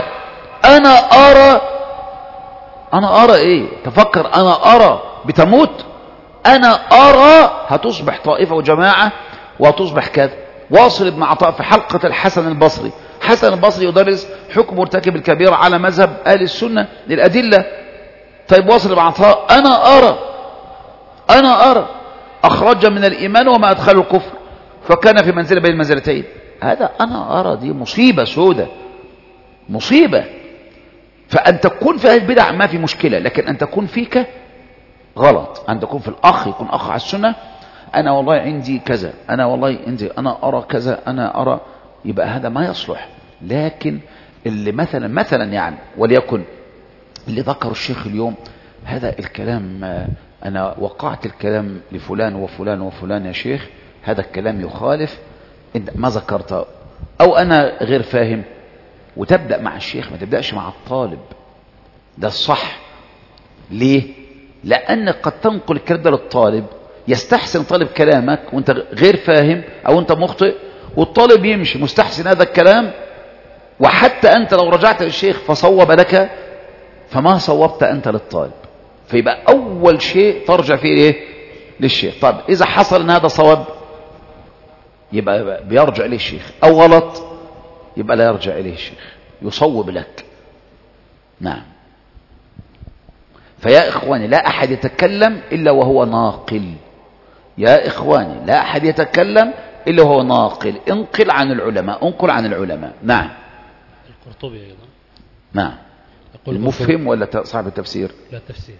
A: أنا أرى إيه؟ تفكر، أنا أرى بتموت، أنا أرى هتصبح طائفة وجماعة وهتصبح كذا. واصل ابن عطاء في حلقة الحسن البصري، حسن البصري يدرس حكم مرتكب الكبيرة على مذهب أهل السنة للأدلة. طيب واصل ابن عطاء أنا أرى أخرج من الإيمان وما أدخل الكفر فكان في منزلة بين المنزلتين. هذا أنا أرى دي مصيبة سودة، مصيبة. فأن تكون في هذه البدع ما في مشكلة، لكن أن تكون فيك غلط. أن تكون في الأخ، يكون أخ على السنة، أنا والله عندي كذا، أنا والله عندي، أنا أرى كذا، أنا أرى، يبقى هذا ما يصلح. لكن اللي مثلا يعني وليكن اللي ذكر الشيخ اليوم هذا الكلام، أنا وقعت الكلام لفلان وفلان وفلان يا شيخ، هذا الكلام يخالف ما ذكرته، أو أنا غير فاهم، وتبدأ مع الشيخ ما تبدأش مع الطالب. ده الصح. ليه؟ لأنك قد تنقل الكلام ده للطالب، يستحسن طالب كلامك وانت غير فاهم او انت مخطئ، والطالب يمشي مستحسن هذا الكلام، وحتى انت لو رجعت للشيخ فصوب لك فما صوبت انت للطالب. فيبقى اول شيء ترجع فيه ايه؟ للشيخ. طب اذا حصل ان هذا صواب يبقى بيرجع اليه الشيخ، او غلط يبقى لا يرجع اليه الشيخ، يصوب لك. نعم. فيا إخواني لا أحد يتكلم إلا وهو ناقل. يا إخواني لا أحد يتكلم إلا وهو ناقل. انقل عن العلماء، انقل عن العلماء. نعم.
C: القرطبي أيضا.
A: نعم. المفهم ولا صاحب التفسير؟
C: لا التفسير.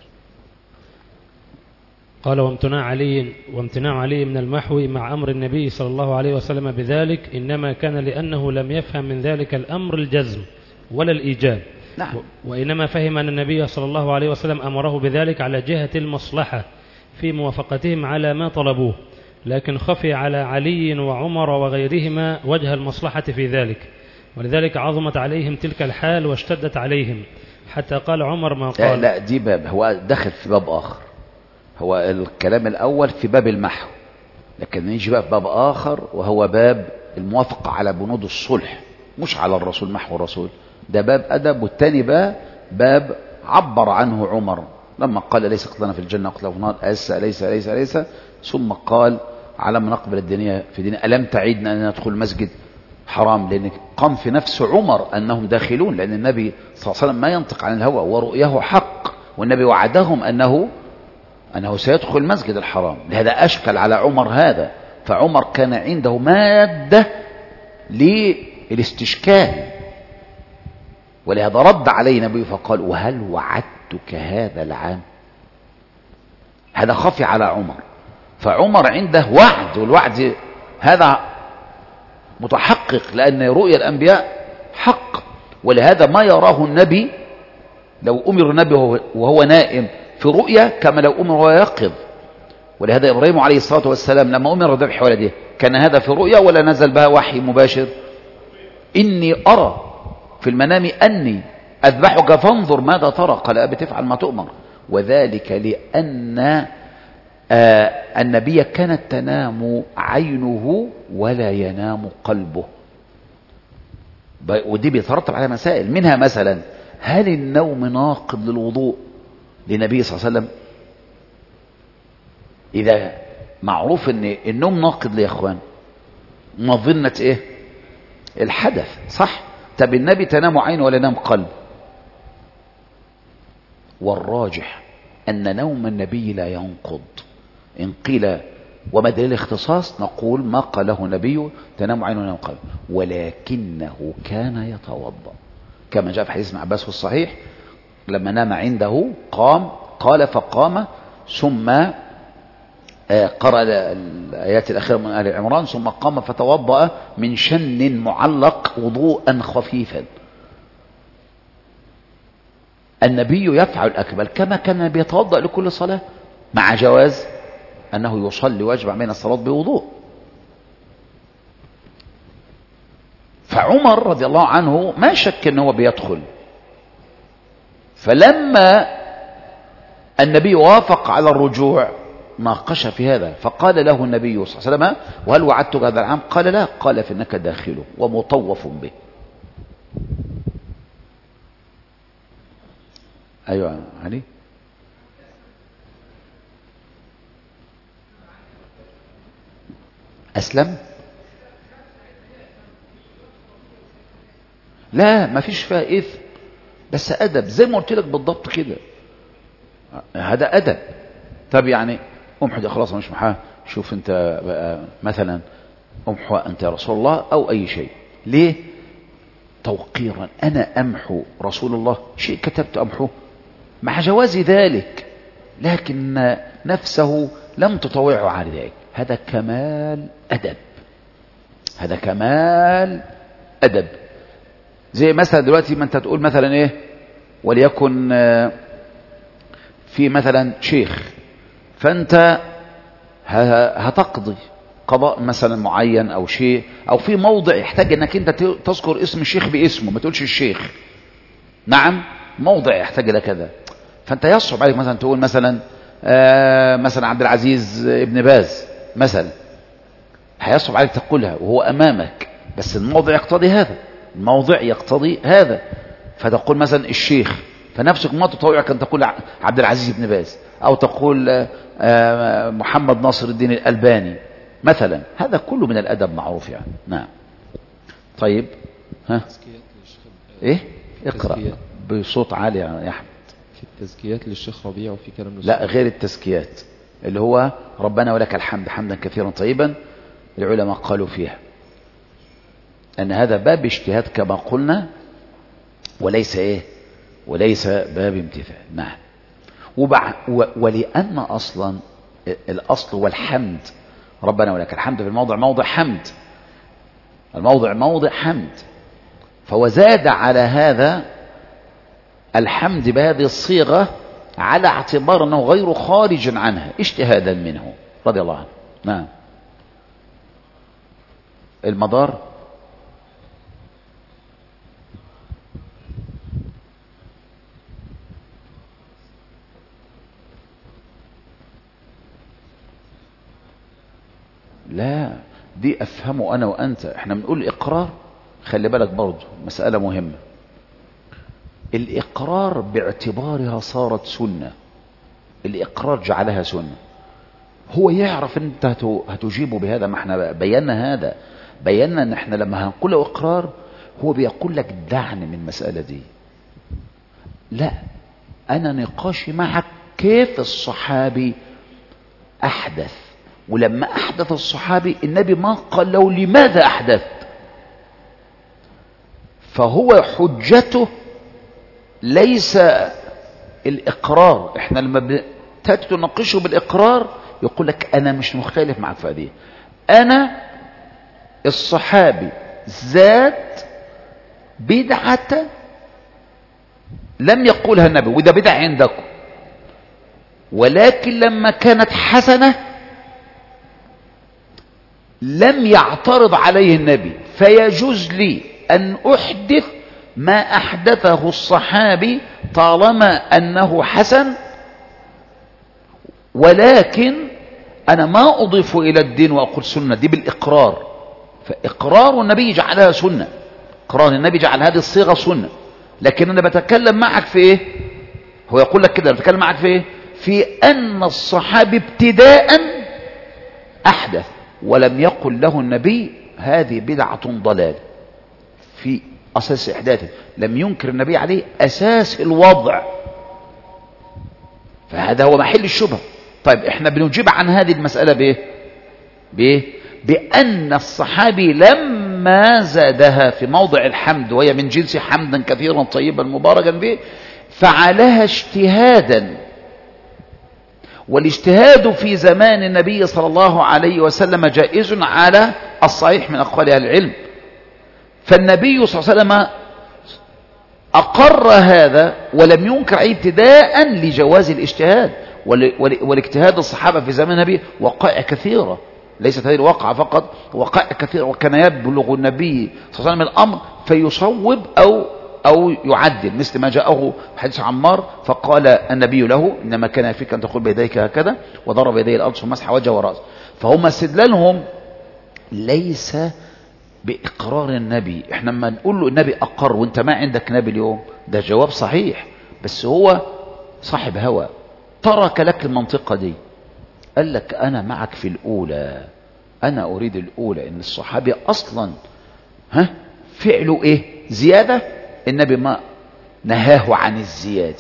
C: قال وامتناع علي من المحو مع أمر النبي صلى الله عليه وسلم بذلك إنما كان لأنه لم يفهم من ذلك الأمر الجزم ولا الإيجاب.
A: نعم.
C: وإنما فهم أن النبي صلى الله عليه وسلم أمره بذلك على جهة المصلحة في موافقتهم على ما طلبوه، لكن خفي على علي وعمر وغيرهما وجه المصلحة في ذلك، ولذلك عظمت عليهم تلك الحال واشتدت عليهم، حتى قال عمر ما قال.
A: لا دي باب، هو دخل في باب آخر. هو الكلام الأول في باب المحو، لكن نيجي بقى في باب آخر، وهو باب الموافقة على بنود الصلح، مش على الرسول، محو الرسول. ده باب أدب. والتاني بقى باب عبر عنه عمر لما قال ليس قتلنا في الجنة قتلنا في النار، ليس ثم قال على ما نقبل الدنيا في دين ألم تعيدنا أن ندخل المسجد حرام، لأن قام في نفس عمر أنهم داخلون، لأن النبي صلى الله عليه وسلم ما ينطق عن الهوى ورؤيه حق، والنبي وعدهم أنه سيدخل المسجد الحرام. لهذا أشكل على عمر هذا، فعمر كان عنده مادة للاستشكال، ولهذا رد عليه النبي فقال وهل وعدتك هذا العام؟ هذا خفي على عمر، فعمر عنده وعد، والوعد هذا متحقق، لأن رؤيا الأنبياء حق. ولهذا ما يراه النبي، لو أمر النبي وهو نائم في رؤيا كما لو أمر وهو يقظ. ولهذا إبراهيم عليه الصلاة والسلام لما أمر ذبح ولده كان هذا في رؤيا ولا نزل بها وحي مباشر؟ إني أرى في المنام أني أذبحك فانظر ماذا ترى، قال أبي تفعل ما تؤمر. وذلك لأن النبي كانت تنام عينه ولا ينام قلبه، ودي بيترتب على مسائل، منها مثلا هل النوم ناقض للوضوء للنبي صلى الله عليه وسلم؟ إذا معروف أن النوم ناقض يا أخوان، مظنة إيه؟ الحدث، صح؟ طب النبي تنام عينه ولا ينام قلب؟ والراجح أن نوم النبي لا ينقض. إن قيل وما دليل الاختصاص نقول ما قاله النبي تنام عينه وينام قلب، ولكنه كان يتوضأ كما جاء في حديث ابن عباس في الصحيح، لما نام عنده قال فقام ثم قرأ الآيات الأخيرة من آل عمران ثم قام فتوضأ من شن معلق وضوءا خفيفا. النبي يفعل الأكمل كما كان بيتوضأ لكل صلاة، مع جواز أنه يصلي ويجمع بين الصلاة بوضوء. فعمر رضي الله عنه ما شك أنه بيدخل، فلما النبي وافق على الرجوع ناقش في هذا، فقال له النبي صلى الله عليه وسلم وهل وعدتك هذا العام؟ قال لا، قال فإنك داخل ومطوف به. أيوة علي. أسلم؟ لا، ما فيش فيها إثم، بس أدب زي ما قلت لك بالضبط كده، هذا أدب. طب يعني أمحو خلاص مش محاه، شوف أنت بقى مثلا أمحو أنت يا رسول الله أو أي شيء، ليه؟ توقيرا، أنا أمحو رسول الله، شيء كتبت أمحوه مع جواز ذلك، لكن نفسه لم تطوعه على ذلك. هذا كمال أدب، هذا كمال أدب. زي مثلا دلوقتي ما أنت تقول مثلا إيه، وليكن في مثلا شيخ، فأنت هتقضي قضاء مثلا معين أو شيء، أو في موضع يحتاج أنك أنت تذكر اسم الشيخ باسمه، ما تقولش الشيخ، نعم، موضع يحتاج إلى كذا، فأنت يصعب عليك مثلا تقول مثلا مثلا عبد العزيز ابن باز مثلا، هيصعب عليك تقولها وهو أمامك، بس الموضع يقتضي هذا، الموضع يقتضي هذا، فتقول مثلا الشيخ، فنفسك ما تطوعك أن تقول عبد العزيز ابن باز، أو تقول محمد ناصر الدين الألباني مثلا، هذا كله من الأدب معروف يعني. نعم. طيب ها إيه، اقرأ بصوت عالي يا أحمد.
B: في التزكيات للشيخ ربيع وفي كلام
A: لا، غير التزكيات اللي هو ربنا ولك الحمد حمدا كثيرا طيبا، العلماء قالوا فيها أن هذا باب اجتهاد كما قلنا، وليس إيه، وليس باب امتثال. نعم. ولأن أصلا الأصل والحمد، ربنا ولك الحمد في الموضع موضع حمد، الموضع موضع حمد، فهو زاد على هذا الحمد بهذه الصيغة على اعتبار أنه غير خارج عنها اجتهادا منه رضي الله عنه. نعم. المدار لا، دي أفهمه أنا وأنت. احنا بنقول إقرار، خلي بالك برضو مسألة مهمة. الإقرار باعتبارها صارت سنة، الإقرار جعلها سنة. هو يعرف أنت هتجيبه بهذا، ما احنا بينا هذا، بينا أن احنا لما هنقوله إقرار هو بيقول لك دعني من المسألة دي. لا، أنا نقاشي معك كيف الصحابي أحدث، ولما أحدث الصحابي النبي ما قال له لماذا أحدث، فهو حجته ليس الإقرار. احنا لما تأتي تناقشه بالإقرار يقول لك أنا مش مختلف معك في هذه، أنا الصحابي زاد بدعة لم يقولها النبي، وده بدعة عندكم، ولكن لما كانت حسنة لم يعترض عليه النبي، فيجوز لي أن أحدث ما أحدثه الصحابي طالما أنه حسن، ولكن أنا ما أضيف إلى الدين وأقول سنة، دي بالإقرار. فإقرار النبي جعلها سنة، إقرار النبي جعل هذه الصيغة سنة. لكن أنا بتكلم معك في إيه؟ هو يقول لك كده، بتكلم معك في إيه؟ في أن الصحابي ابتداء أحدث، ولم يقل له النبي هذه بدعة ضلال في أساس إحداثه، لم ينكر النبي عليه أساس الوضع، فهذا هو محل الشبهة. طيب احنا بنجيب عن هذه المسألة بإيه؟ بأن الصحابي لما زادها في موضع الحمد، وهي من جنس حمدا كثيرا طيبا مباركا به، فعلها اجتهادا، والاجتهاد في زمان النبي صلى الله عليه وسلم جائز على الصحيح من أقوال أهل العلم. فالنبي صلى الله عليه وسلم أقر هذا ولم ينكر ابتداء لجواز الاجتهاد، والاجتهاد الصحابة في زمان النبي وقائع كثيرة، ليست هذه الواقعة فقط، وقائع كثيرة، وكان يبلغ النبي صلى الله عليه وسلم الأمر فيصوب أو يعدل، مثل ما جاءه حديث عمار فقال النبي له إنما كان يكفيك أن تقول بيديك هكذا، وضرب يديه الأرض ثم مسح وجهه ورأسه. فهم استدلالهم ليس بإقرار النبي. احنا لما نقول له النبي أقر وانت ما عندك نبي اليوم، ده جواب صحيح، بس هو صاحب هوى ترك لك المنطقة دي، قال لك أنا معك في الأولى، أنا أريد الأولى، إن الصحابي أصلا فعله إيه؟ زيادة، النبي ما نهاه عن الزيادة،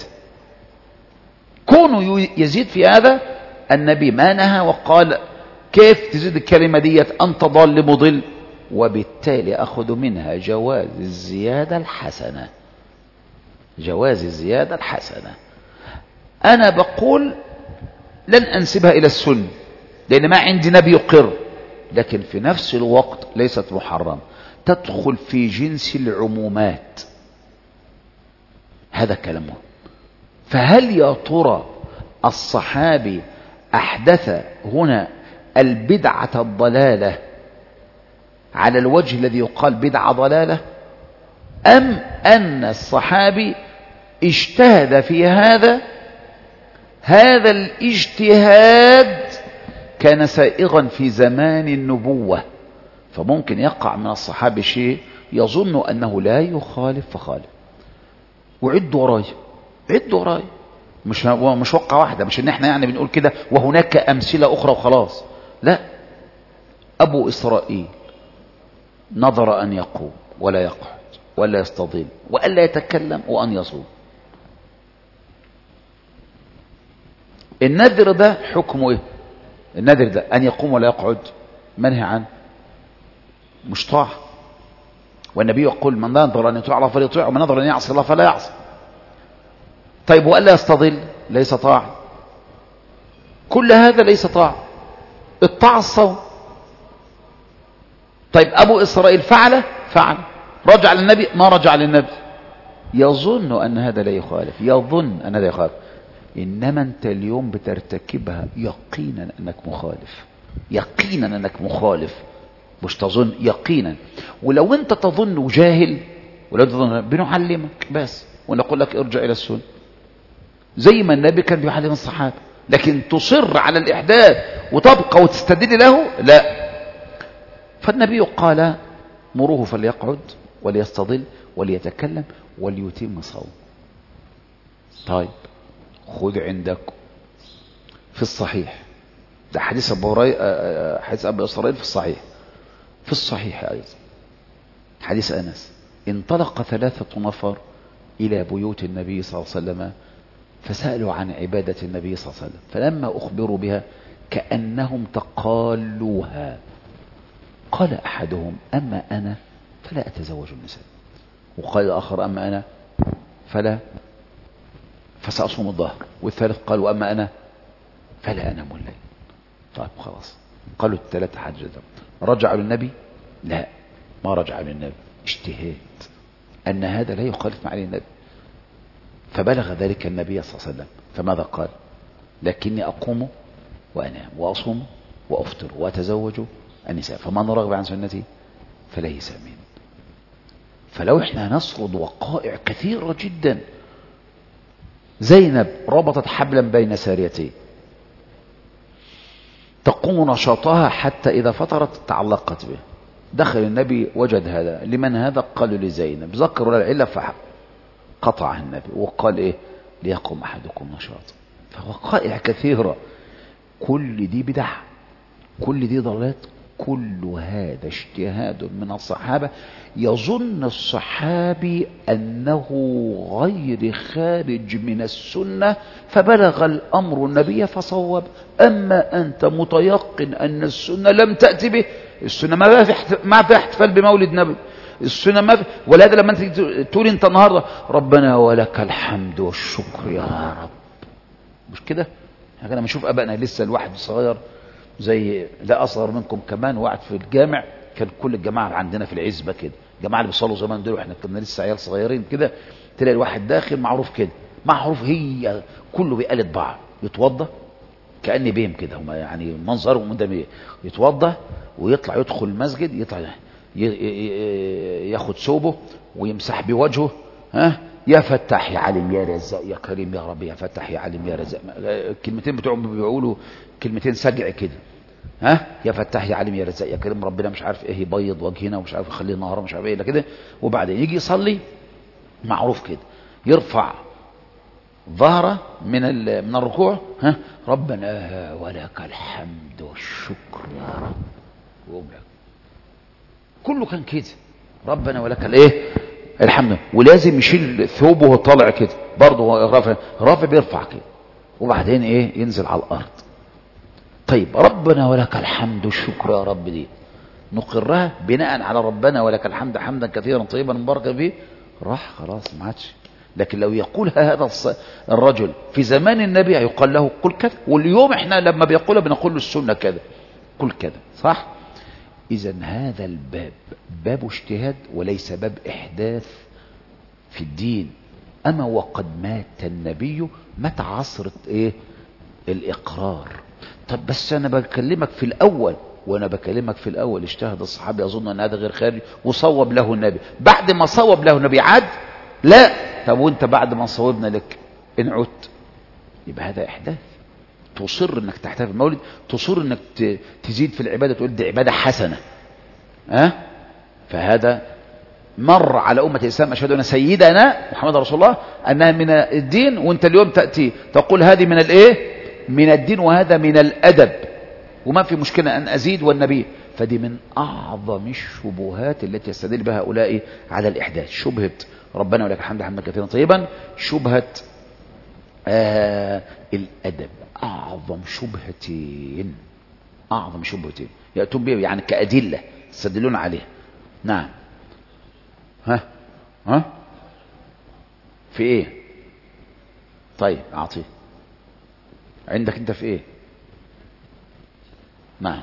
A: كونه يزيد في هذا النبي ما نهى وقال كيف تزيد الكلمة ديت أنت ضال مضل، وبالتالي أخذ منها جواز الزيادة الحسنة، جواز الزيادة الحسنة. أنا بقول لن أنسبها إلى السنة لأن ما عندي نبي يقر، لكن في نفس الوقت ليست محرم، تدخل في جنس العمومات، هذا كلامه. فهل يا ترى الصحابي أحدث هنا البدعة الضلالة على الوجه الذي يقال بدعة ضلالة، أم أن الصحابي اجتهد في هذا الاجتهاد كان سائغا في زمان النبوة، فممكن يقع من الصحابي شيء يظن أنه لا يخالف فخالف. وعدوا وراي مش وقعة واحدة، مش ان احنا يعني بنقول كده وهناك أمثلة أخرى وخلاص، لا. أبو إسرائيل نظر أن يقوم ولا يقعد ولا يستظل وألا يتكلم وأن يصوم. النذر ده حكمه ايه؟ النذر ده أن يقوم ولا يقعد منهي عنه، مش طاعة. والنبي يقول من نظر أن يطيع الله فليطيع، ومن نظر أن يعصي الله فلا يعصي. طيب وألا يستظل ليس طاعة، كل هذا ليس طاعة. الطاعة الصوم. طيب أبو إسرائيل فعل، رجع للنبي ما رجع للنبي، يظن أن هذا لا يخالف، يظن أن هذا يخالف. إنما أنت اليوم بترتكبها يقينا أنك مخالف، يقينا أنك مخالف، مش تظن، يقينا. ولو أنت تظن جاهل ولو تظن بنعلمك بس ونقول لك ارجع إلى السنة زي ما النبي كان بيعلم الصحابة. لكن تصر على الإحداث وتبقى وتستدل له، لا. فالنبي قال مروه فليقعد وليستظل وليتكلم وليتم صوم. طيب خذ عندك في الصحيح، ده حديث أبي إسرائيل في الصحيح، في الصحيح أيضا حديث أنس: انطلق 3 نفر إلى بيوت النبي صلى الله عليه وسلم فسألوا عن عبادة النبي صلى الله عليه وسلم، فلما أخبروا بها كأنهم تقالوها. قال أحدهم: أما أنا فلا أتزوج النساء. وقال الآخر: أما أنا فسأصوم الظهر. والثالث قال: وأما أنا فلا أنام الليل. طيب خلاص، قالوا ال3 حجة. رجعوا للنبي؟ لا، ما رجعوا للنبي، اجتهاد أن هذا لا يخالف معالي النبي. فبلغ ذلك النبي صلى الله عليه وسلم، فماذا قال؟ لكني أقوم وأنام وأصوم وأفطر وأتزوج النساء، فمن رغب عن سنتي فليس مني. فلو احنا نسرد وقائع كثيرة جدا. زينب ربطت حبلا بين ساريتين، تقوم نشاطها حتى إذا فطرت تعلقت به. دخل النبي وجد هذا، لمن هذا؟ قالوا لزينب. ذكروا العلة فقطعها النبي وقال إيه؟ ليقوم أحدكم نشاطا. فوقائع كثيرة، كل دي بدع، كل دي ضلالات، كل هذا اجتهاد من الصحابة. يظن الصحابي أنه غير خارج من السنة فبلغ الأمر النبي فصوب. أما أنت متيقن أن السنة لم تأتي به، السنة ما في احتفال بمولد نبي، السنة ما في. ولهذا لما أنت تقول أنت النهاردة ربنا ولك الحمد والشكر يا رب، مش كده؟ أنا بشوف أبائنا لسه الواحد صغير زي لا أصغر منكم كمان وقعد في الجامع، كان كل الجماعة عندنا في العزبة كده، الجماعة اللي بيصلوا زمان دول واحنا كنا لسه عيال صغيرين كده، تلاقي الواحد داخل معروف كده، معروف هي كله بيقلد بعض، يتوضى كأني بيهم كده، هم يعني منظرهم قدامي، يتوضى ويطلع يدخل المسجد، يطلع ياخد ثوبه ويمسح بوجهه، ها يا فتاح يا عليم يا رزاق يا كريم يا رب، يا فتاح يا عليم يا رزاق، الكلمتين بتوعهم بيقولوا كلمتين سجع كده، ها يا فتاح يا عليم يا رزاق يا كريم ربنا مش عارف ايه يبيض وجهنا ومش عارف يخليه نهار مش عارف ايه كده. وبعدين يجي يصلي معروف كده، يرفع ظهره من الركوع، ها ربنا ولك الحمد والشكر يا رب، كله كان كده، ربنا ولك الايه الحمد، ولازم يشيل ثوبه وهو طالع كده برضه، رافع بيرفع كده، وبعدين ايه ينزل على الارض. طيب ربنا ولك الحمد والشكر يا رب دي نقرها بناء على ربنا ولك الحمد حمدا كثيرا طيبا مباركا فيه، راح خلاص ما عادش. لكن لو يقولها هذا الرجل في زمان النبي يقال له قل كذا، واليوم احنا لما بيقولها بنقول له السنة كذا، قل كذا، صح؟ إذا هذا الباب باب اجتهاد وليس باب إحداث في الدين. أما وقد مات النبي، مات عصر إيه؟ الإقرار. طب بس أنا بكلمك في الأول، وأنا بكلمك في الأول اجتهد الصحابي يظن أن هذا غير خارج وصوب له النبي، بعد ما صوب له النبي عاد؟ لا. طب وانت بعد ما صوبنا لك إن عدت، يبقى هذا إحداث. تصر انك تحتفل المولد، تصر انك تزيد في العبادة، تقول دي عبادة حسنة، فهذا مر على أمة الإسلام أشهد أن سيدنا محمد رسول الله أنها من الدين، وانت اليوم تأتي تقول هذه من الايه؟ من الدين، وهذا من الأدب، وما في مشكلة أن أزيد والنبي. فدي من أعظم الشبهات التي يستدل بها هؤلاء على الإحداث، شبهة ربنا ولك الحمد حمدا كثيرا طيبا، شبهة الأدب، أعظم شبهتين، أعظم شبهتين يأتون بها يعني كأدلة يستدلون عليها. نعم. ها في ايه؟ طيب أعطيه عندك انت في ايه؟ نعم.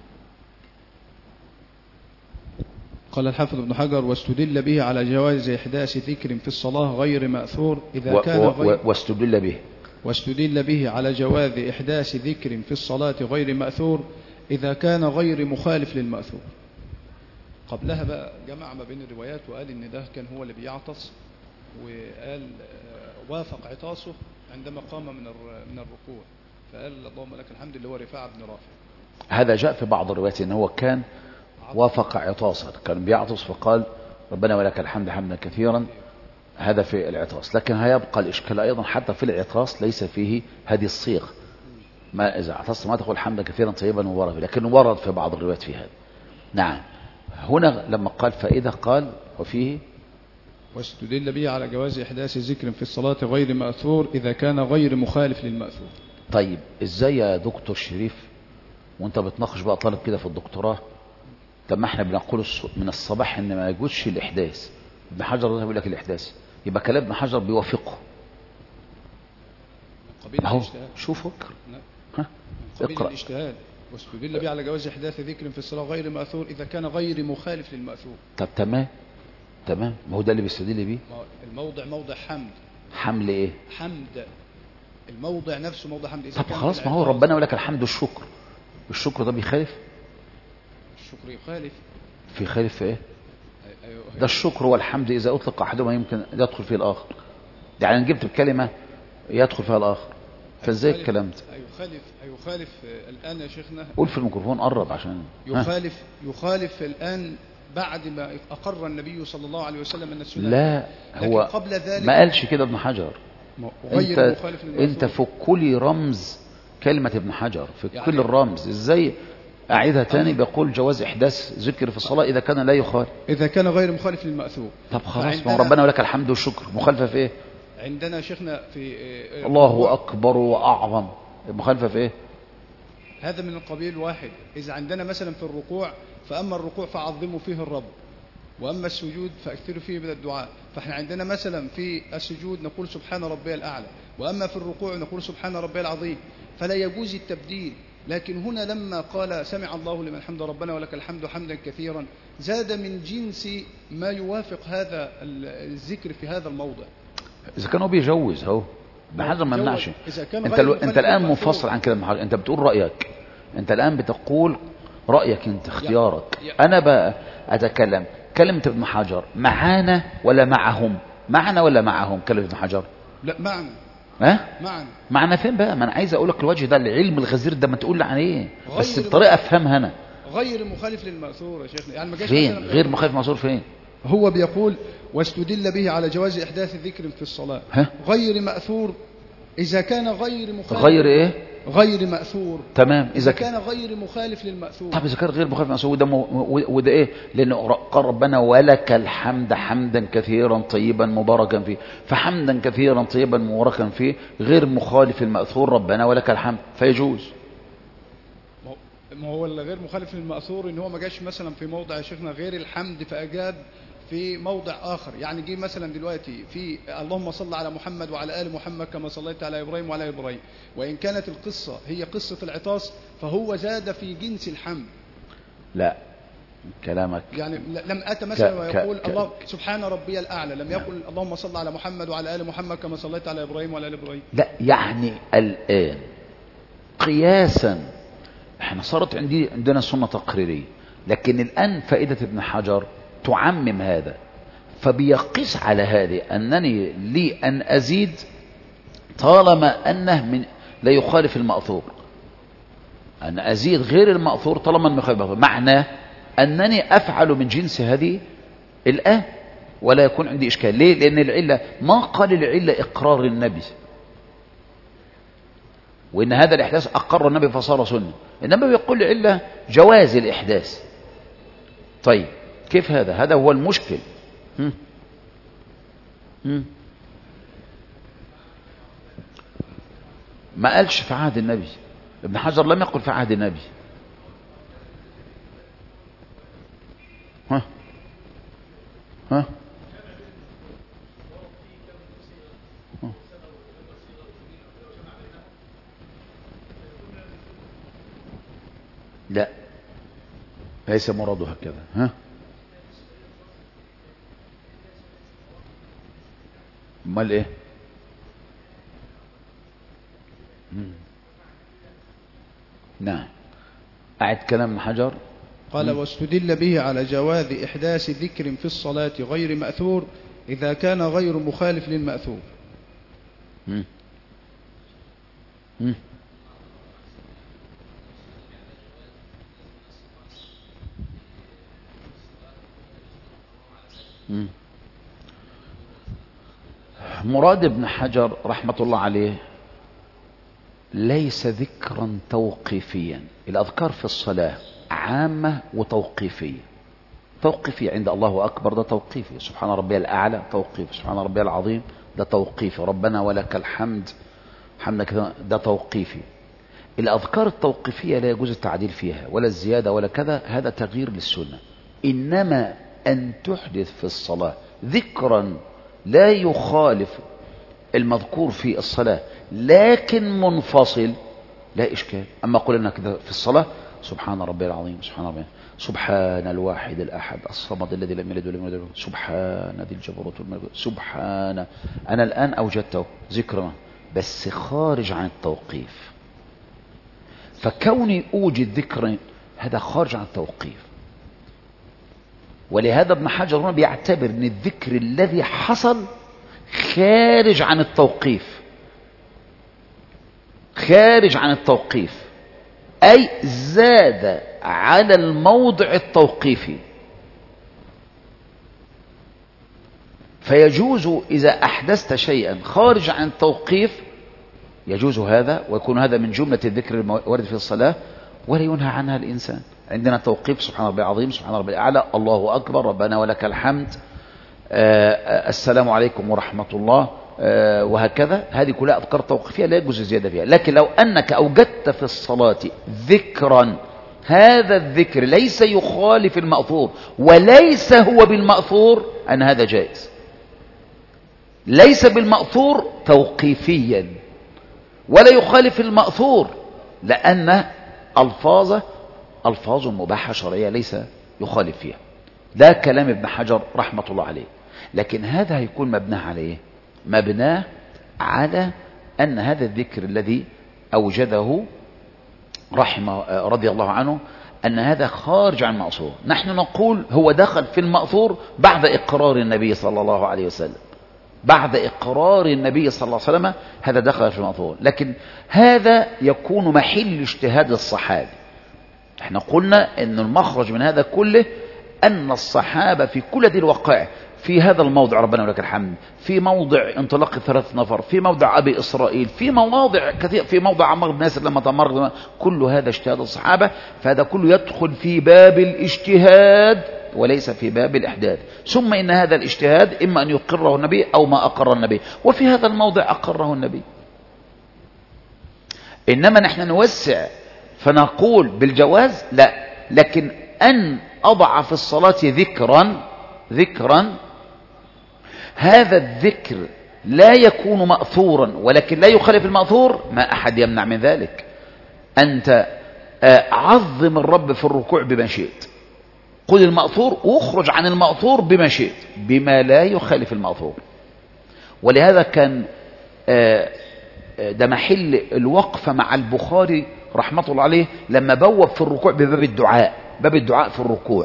D: قال الحافظ ابن حجر: واستدل به على جواز إحداث ذكر في الصلاة غير مأثور إذا كان غير
A: واستدل به
D: واستدل به على جواز إحداث ذكر في الصلاة غير مأثور إذا كان غير مخالف للمأثور. قبلها بقى جمع ما بين الروايات وقال إن ده كان هو اللي بيعطس، وقال وافق عطاسه عندما قام من الركوع، فقال اللهم لك الحمد اللي هو رفاعة بن رافع.
A: هذا جاء في بعض الروايات ان هو كان وافق عطاسا، كان بيعطس فقال ربنا ولك الحمد حمدا كثيرا، هذا في العطاس. لكن هيبقى الإشكال أيضا حتى في العطاس ليس فيه هذه الصيغة، ما إذا عطست ما تقول حمدا كثيرا طيبا مباركا، لكن ورد في بعض الروايات في هذا. نعم. هنا لما قال فإذا قال وفيه
D: واستدل به على جواز إحداث ذكر في الصلاة غير مأثور إذا كان غير مخالف للمأثور.
A: طيب إزاي يا دكتور شريف وانت بتناقش بقى طالب كده في الدكتوراه، طب ما احنا بنقول من الصباح ان ما يجوزش الإحداث، ابن حجر ده بيقول لك الإحداث، يبقى كلام ابن حجر بيوافقه. اهو شوف فكر.
D: اقرأ. الاجتهاد واستدل به على جواز إحداث ذكر في الصلاة غير مأثور إذا كان غير مخالف للمأثور.
A: طب تمام، ما هو ده اللي بيستدل بيه.
D: الموضع موضع حمد.
A: حمل ايه؟
D: حمد. الموضع نفسه موضع حمد.
A: طب خلاص، ما هو ربنا ولك الحمد والشكر، الشكر ده بيخالف؟
D: الشكر يخالف.
A: في خالف في ايه؟ ده الشكر والحمد إذا أطلق أحدهما يمكن يدخل فيه الآخر، يعني جبت بكلمة يدخل فيها الآخر، فازاي الكلام ده؟
D: يخالف الآن يا شيخنا.
A: قول في الميكروفون، قرب عشان
D: يخالف الآن بعد ما أقر النبي صلى الله عليه وسلم أن السنة.
A: لا هو
D: قبل ذلك
A: ما قالش كده ابن حجر. انت في كل رمز كلمة ابن حجر في يعني كل الرمز. ازاي أعيدها تاني؟ بيقول جواز إحداث ذكر في الصلاة إذا كان لا يخالف،
D: إذا كان غير مخالف للمأثور.
A: طب خلاص، ما ربنا ولك الحمد والشكر مخالفة في إيه؟
D: عندنا شيخنا في
A: الله أكبر وأعظم، مخالفة في إيه؟
D: هذا من القبيل واحد. إذا عندنا مثلا في الركوع، فأما الركوع فعظموا فيه الرب، وأما السجود فأكثروا فيه من الدعاء. فإحنا عندنا مثلا في السجود نقول سبحان ربي الأعلى، وأما في الركوع نقول سبحان ربي العظيم، فلا يجوز التبديل. لكن هنا لما قال سمع الله لمن حمد ربنا ولك الحمد حمدا كثيرا، زاد من جنس ما يوافق هذا الذكر في هذا الموضع.
A: إذا كانوا بيجوز اهو ابن حجر ما منعش. انت الآن منفصل عن كلام ابن حجر، انت بتقول رأيك، انت الآن بتقول رأيك انت، اختيارك. انا بقى اتكلم كلمة ابن حجر معانا ولا معهم؟ معنا ولا معهم كلمة ابن حجر؟
D: لا معنا.
A: معنا فين بقى؟ ما انا عايز اقول لك الوجه ده، العلم الغزير ده ما تقول لي عن ايه، بس بطريقه افهمها انا.
D: غير مخالف للمأثور يا شيخنا، يعني ما جاش
A: فين غير مخالف للمأثور؟ فين
D: هو بيقول واستدل به على جواز احداث ذكر في الصلاه غير مأثور اذا كان غير مخالف.
A: غير ايه؟
D: غير مأثور.
A: تمام.
D: اذا كان غير مخالف للمأثور.
A: طب اذا كان غير مخالف للمأثور وده ايه؟ لانه قال ربنا ولك الحمد حمدا كثيرا طيبا مباركا فيه، فحمدا كثيرا طيبا مباركا فيه غير مخالف للمأثور ربنا ولك الحمد، فيجوز.
D: ما هو غير مخالف للمأثور ان هو ما جاش مثلا في موضع يا شيخنا غير الحمد فأجاب في موضع آخر. يعني جه مثلا دلوقتي في اللهم صل على محمد وعلى آل محمد كما صليت على إبراهيم وعلى إبراهيم، وإن كانت القصة هي قصة العطاس فهو زاد في جنس الحمد.
A: لا كلامك
D: يعني لم أتى مثلا ويقول الله سبحان ربي الأعلى، لم يقل اللهم صل على محمد وعلى آل محمد كما صليت على إبراهيم وعلى آل إبراهيم.
A: لا يعني الآن قياسا احنا صارت عندنا سنة تقريرية، لكن الآن فائدة ابن حجر تعمم هذا، فبيقيس على هذه أنني لي أن أزيد طالما أنه لا يخالف المأثور، أن أزيد غير المأثور طالما أنه يخالف المأثور، معناه أنني أفعل من جنس هذه الآن ولا يكون عندي إشكال. ليه؟ لأن العلة ما قال العلة إقرار النبي وإن هذا الإحداث أقر النبي فصار سنة، إنما بيقول العلة جواز الإحداث. طيب كيف هذا؟ هذا هو المشكل. ما قالش في عهد النبي، ابن حجر لم يقل في عهد النبي. لا ليس مراده هكذا. امال ايه؟ نعم. أعد كلام ابن حجر.
D: قال واستدل به على جواز إحداث ذكر في الصلاة غير مأثور إذا كان غير مخالف للمأثور.
A: مراد ابن حجر رحمة الله عليه ليس ذكرا توقيفيا. الأذكار في الصلاة عامة وتوقيفية. توقيفي عند الله أكبر ده توقيفي، سبحان ربي الأعلى توقيفي، سبحان ربي العظيم ده توقيفي، ربنا ولك الحمد حمدك ده توقيفي. الأذكار التوقيفية لا يجوز التعديل فيها ولا الزيادة ولا كذا، هذا تغيير للسنة. إنما أن تحدث في الصلاة ذكرا لا يخالف المذكور في الصلاة لكن منفصل لا إشكال. أما قلنا كده في الصلاة سبحان ربي العظيم، سبحان ربي، سبحان الواحد الأحد الصمد الذي لم يلد ولم يولد، سبحان ذي الجبروت والملك، سبحان. أنا الآن أوجدته ذكرا بس خارج عن التوقيف، فكوني أوجد ذكرا هذا خارج عن التوقيف. ولهذا ابن حجر هنا بيعتبر أن الذكر الذي حصل خارج عن التوقيف، خارج عن التوقيف، أي زاد على الموضع التوقيفي. فيجوز إذا أحدثت شيئا خارج عن التوقيف يجوز هذا، ويكون هذا من جملة الذكر الوارد في الصلاة ولا ينهى عنها الإنسان. عندنا توقيف سبحان ربي العظيم، سبحان ربي الأعلى، الله أكبر، ربنا ولك الحمد، السلام عليكم ورحمة الله، وهكذا. هذه كلها أذكار توقيفية لا يجوز الزيادة فيها. لكن لو أنك أوجدت في الصلاة ذكرا هذا الذكر ليس يخالف المأثور وليس هو بالمأثور أن هذا جائز. ليس بالمأثور توقيفيا ولا يخالف المأثور لأن ألفاظه ألفاظ مباحة شرعية ليس يخالف فيها. ده كلام ابن حجر رحمة الله عليه. لكن هذا هيكون مبناه عليه، مبناه على أن هذا الذكر الذي أوجده رضي الله عنه أن هذا خارج عن المأثور. نحن نقول هو دخل في المأثور بعد إقرار النبي صلى الله عليه وسلم، بعد إقرار النبي صلى الله عليه وسلم هذا دخل في المأثور. لكن هذا يكون محل اجتهاد الصحابة. احنا قلنا أن المخرج من هذا كله أن الصحابة في كل هذه الوقائع، في هذا الموضع ربنا ولك الحمد، في موضع انطلاق 3 نفر، في موضع أبي إسرائيل، في مواضع كثير، في موضع عمار بن ياسر لما تمر، كل هذا اجتهاد الصحابة. فهذا كله يدخل في باب الاجتهاد وليس في باب الإحداث. ثم إن هذا الاجتهاد إما أن يقره النبي أو ما أقر النبي، وفي هذا الموضع أقره النبي. إنما نحن نوسع فنقول بالجواز لا، لكن أن أضع في الصلاة ذكرا هذا الذكر لا يكون مأثورا ولكن لا يخالف المأثور، ما أحد يمنع من ذلك. أنت عظم الرب في الركوع بما شئت، قل المأثور واخرج عن المأثور بما شئت بما لا يخالف المأثور. ولهذا كان ده محل الوقفة مع البخاري رحمة الله عليه لما بوب في الركوع بباب الدعاء، باب الدعاء في الركوع.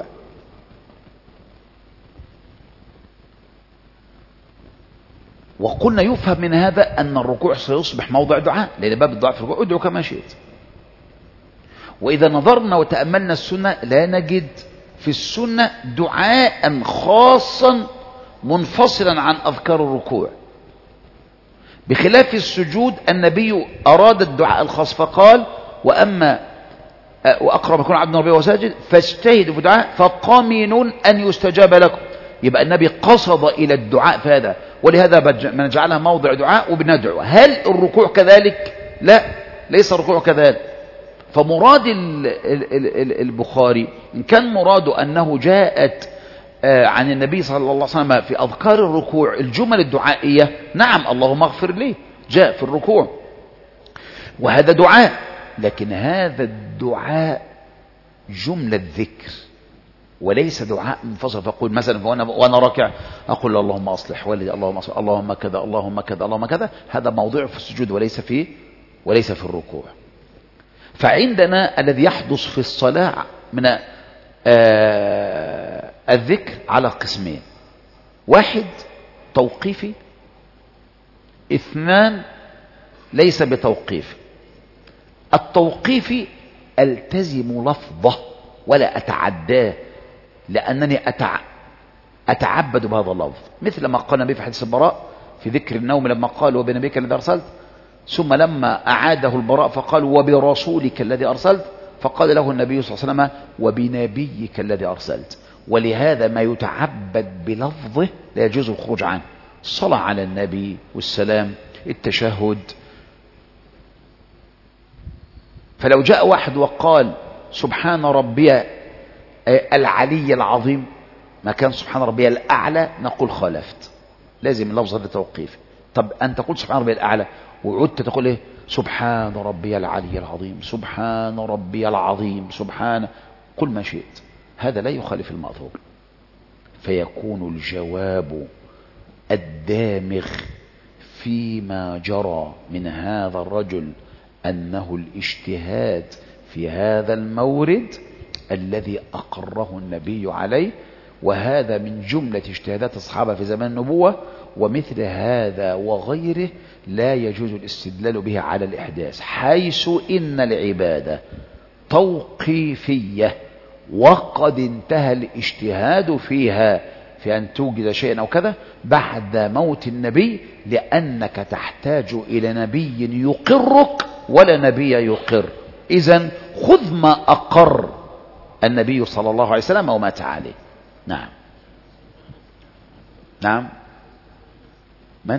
A: وقلنا يفهم من هذا أن الركوع سيصبح موضع دعاء، لأن باب الدعاء في الركوع ادعو كما شئت. وإذا نظرنا وتأملنا السنة لا نجد في السنة دعاء خاصا منفصلا عن أذكار الركوع، بخلاف السجود النبي أراد الدعاء الخاص فقال وأما وأقرب يكون عبد ربه وساجد فاجتهدوا في الدعاء فقمن أن يستجاب لكم. يبقى النبي قصد إلى الدعاء في هذا، ولهذا بنجعلها موضع دعاء وبندعو. هل الركوع كذلك؟ لا، ليس الركوع كذلك. فمراد البخاري إن كان مراده أنه جاءت عن النبي صلى الله عليه وسلم في أذكار الركوع الجمل الدعائية، نعم اللهم اغفر لي جاء في الركوع وهذا دعاء، لكن هذا الدعاء جملة ذكر وليس دعاء منفصل. فأقول مثلا وأنا راكع أقول اللهم أصلح والدي، اللهم أصلح، اللهم كذا، اللهم كذا، اللهم كذا. هذا موضوع في السجود وليس في وليس في الركوع. فعندنا الذي يحدث في الصلاة من الذكر على قسمين: واحد توقيفي، اثنان ليس بتوقيفي. التوقيفي التزم لفظه ولا أتعداه، لأنني أتعبد بهذا اللفظ، مثل ما قال النبي في حديث البراء في ذكر النوم لما قال وبنبيك الذي أرسلت، ثم لما أعاده البراء فقال وبرسولك الذي أرسلت، فقال له النبي صلى الله عليه وسلم وبنبيك الذي أرسلت. ولهذا ما يتعبد بلفظه لا يجوز الخروج عنه: الصلاة على النبي والسلام، التشهد. فلو جاء واحد وقال سبحان ربي العلي العظيم ما كان سبحان ربي الأعلى، نقول خالفت، لازم اللفظ هذا توقيف. طب أنت قلت سبحان ربي الأعلى وعدت تقول إيه؟ سبحان ربي العلي العظيم، سبحان ربي العظيم، سبحان، قل ما شئت، هذا لا يخالف المأثور. فيكون الجواب الدامغ فيما جرى من هذا الرجل أنه الاجتهاد في هذا المورد الذي أقره النبي عليه، وهذا من جملة اجتهادات الصحابة في زمان النبوة، ومثل هذا وغيره لا يجوز الاستدلال به على الإحداث، حيث إن العبادة توقيفية وقد انتهى الاجتهاد فيها في أن توجد شيئا أو كذا بعد موت النبي، لأنك تحتاج إلى نبي يقرك ولا نبي يقر. إذن خذ ما أقر النبي صلى الله عليه وسلم ومات عليه. نعم نعم من؟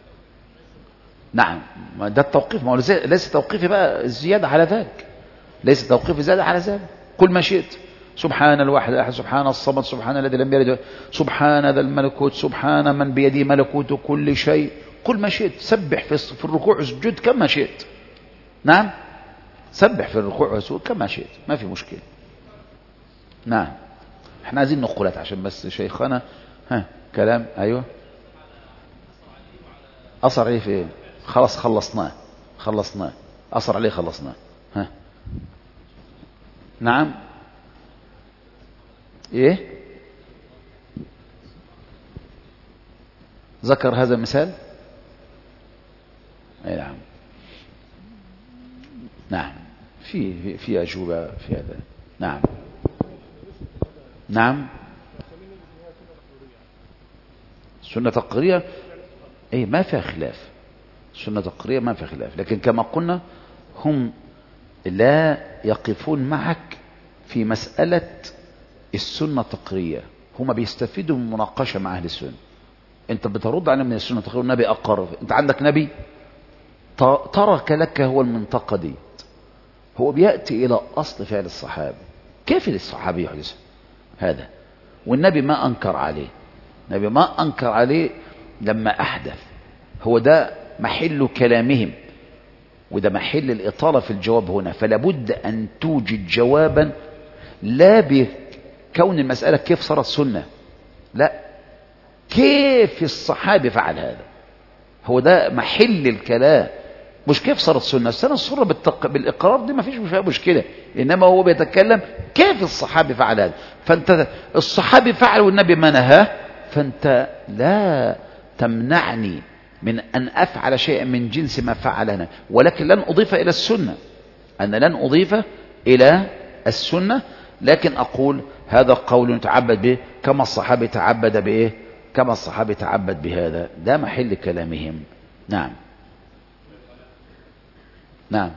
A: نعم، ده التوقيف، ما هو ليس توقيفي بقى زيادة على ذلك، ليس توقيفي زيادة على ذلك. قل ما شئت، سبحان الواحد الأحد، سبحان الصمد، سبحان الذي لم يلد، سبحان ذا الملكوت، سبحان من بيده ملكوت كل شيء، قل ما شئت، سبح في الركوع والسجود كما شئت. نعم، سبح في الركوع والسجود كما شئت، ما في مشكلة. نعم، احنا عايزين نقولات عشان بس شيخنا كلام. ايوه، اثر عليه في ايه؟ خلاص خلصناه اثر عليه خلصناه. نعم، ايه، ذكر هذا المثال. اي نعم، نعم، في أجوبة في هذا. نعم نعم، سنة تقريرية، اي ما فيها خلاف، سنة تقريرية ما فيها خلاف، لكن كما قلنا هم لا يقفون معك في مسألة السنة التقريرية، هم بيستفيدوا من مناقشة مع أهل السنة. انت بترد على من السنة التقريرية، النبي أقر، انت عندك نبي ترك لك هو المنطقة دي، هو بيأتي إلى أصل فعل الصحابي، كيف الصحابي يحدث هذا؟ والنبي ما أنكر عليه، النبي ما أنكر عليه لما أحدث، هو ده محل كلامهم، وده محل الإطالة في الجواب هنا. فلا بد أن توجد جوابا لا بكون المسألة كيف صارت سنة، لا، كيف الصحابي فعل هذا، هو ده محل الكلام، مش كيف صارت سنة. السنة الصورة بالإقرار دي ما فيش فيها مشكلة، إنما هو بيتكلم كيف الصحابي فعل هذا. فأنت الصحابي فعل والنبي ما نهاه، فأنت لا تمنعني من أن أفعل شيئا من جنس ما فعل هنا، ولكن لن أضيف إلى السنة، أنا لن أضيف إلى السنة، لكن أقول هذا قول نتعبد به كما الصحابي تعبد بإيه، كما الصحابي تعبد بهذا، ده محل كلامهم. نعم نعم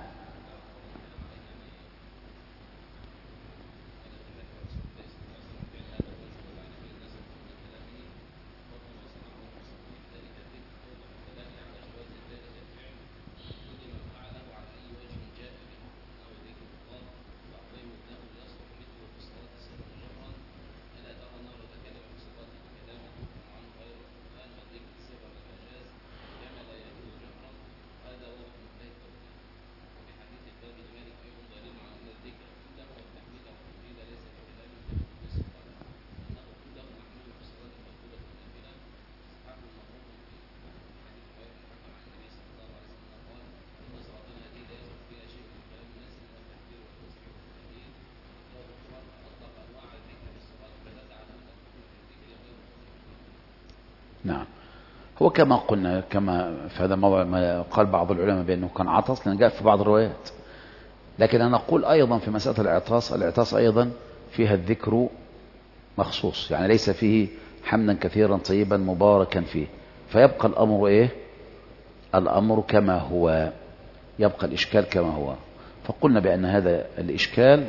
A: نعم. هو كما قلنا، كما في هذا الموضوع ما قال بعض العلماء بأنه كان عطس، لأن جاء في بعض الروايات. لكن أنا أقول أيضا في مسألة الإعطاس أيضا فيها الذكر مخصوص، يعني ليس فيه حمدا كثيرا طيبا مباركا فيه، فيبقى الأمر إيه؟ الأمر كما هو، يبقى الإشكال كما هو. فقلنا بأن هذا الإشكال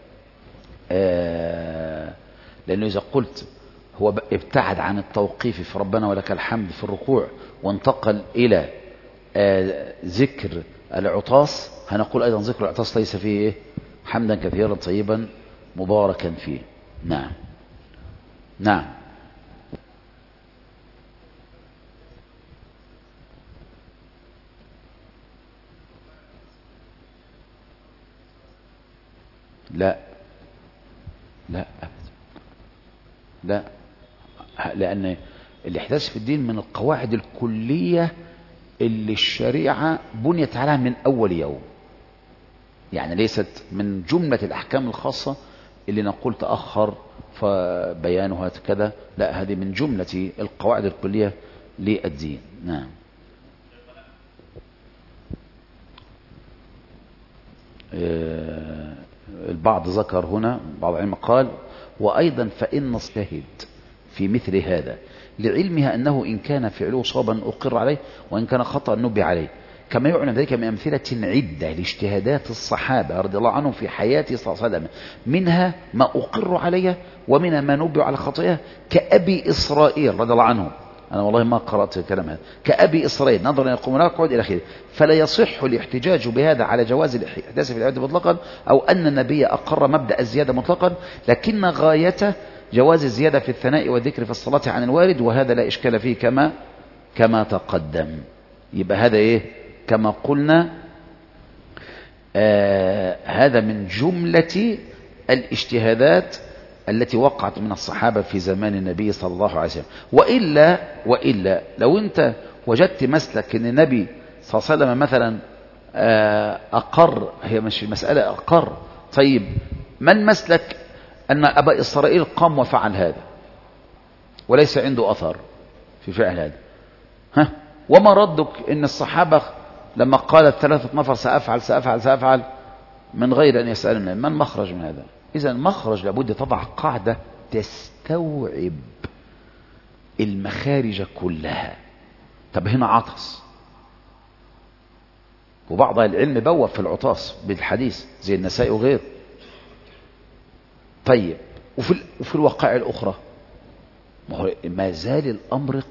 A: لأنه إذا قلت هو ابتعد عن التوقيف في ربنا ولك الحمد في الركوع وانتقل إلى ذكر العطاس، هنقول أيضا ذكر العطاس ليس فيه إيه؟ حمدا كثيرا طيبا مباركا فيه. نعم نعم. لا لا أبدا، لا، لأن الإحداث في الدين من القواعد الكلية اللي الشريعة بنيت عليها من أول يوم، يعني ليست من جملة الأحكام الخاصة اللي نقول تأخر فبيانها كذا، لا، هذه من جملة القواعد الكلية للدين. نعم. البعض ذكر هنا، بعض العلماء قال وأيضا فإن اجتهد في مثل هذا لعلمها أنه إن كان فعله صوابا أقر عليه وإن كان خطأ نبه عليه، كما يعلم ذلك من أمثلة عدة لاجتهادات الصحابة رضي الله عنهم في حياته صلى الله عليه وسلم، منها ما أقر عليه ومنها ما نبه على خطئه، كأبي إسرائيل رضي الله عنه، أنا والله ما قرأت الكلام هذا، كأبي إسرائيل نظرا إلى يقوم نقعد إلى آخره. فلا يصح الاحتجاج بهذا على جواز الاحداث في العبادة مطلقا أو أن النبي أقر مبدأ الزيادة مطلقا، لكن غايته جواز الزيادة في الثناء والذكر في الصلاة عن الوارد، وهذا لا إشكال فيه كما تقدم. يبقى هذا إيه؟ كما قلنا هذا من جملة الاجتهادات التي وقعت من الصحابة في زمان النبي صلى الله عليه وسلم. وإلا لو أنت وجدت مسلك أن النبي صلى الله عليه وسلم مثلا أقر، هي مش المسألة أقر، طيب ما المسلك أن أبا إسرائيل قام وفعل هذا وليس عنده أثر في فعل هذا؟ وما ردك أن الصحابة لما قالت 3 نفر سأفعل من غير أن يسألنا ما المخرج من هذا؟ إذا المخرج لابد تضع قاعدة تستوعب المخارج كلها. طب هنا عطس، وبعض العلم بوب في العطاس بالحديث زي النسائي وغيره. طيب وفي الوقائع الأخرى ما زال الأمر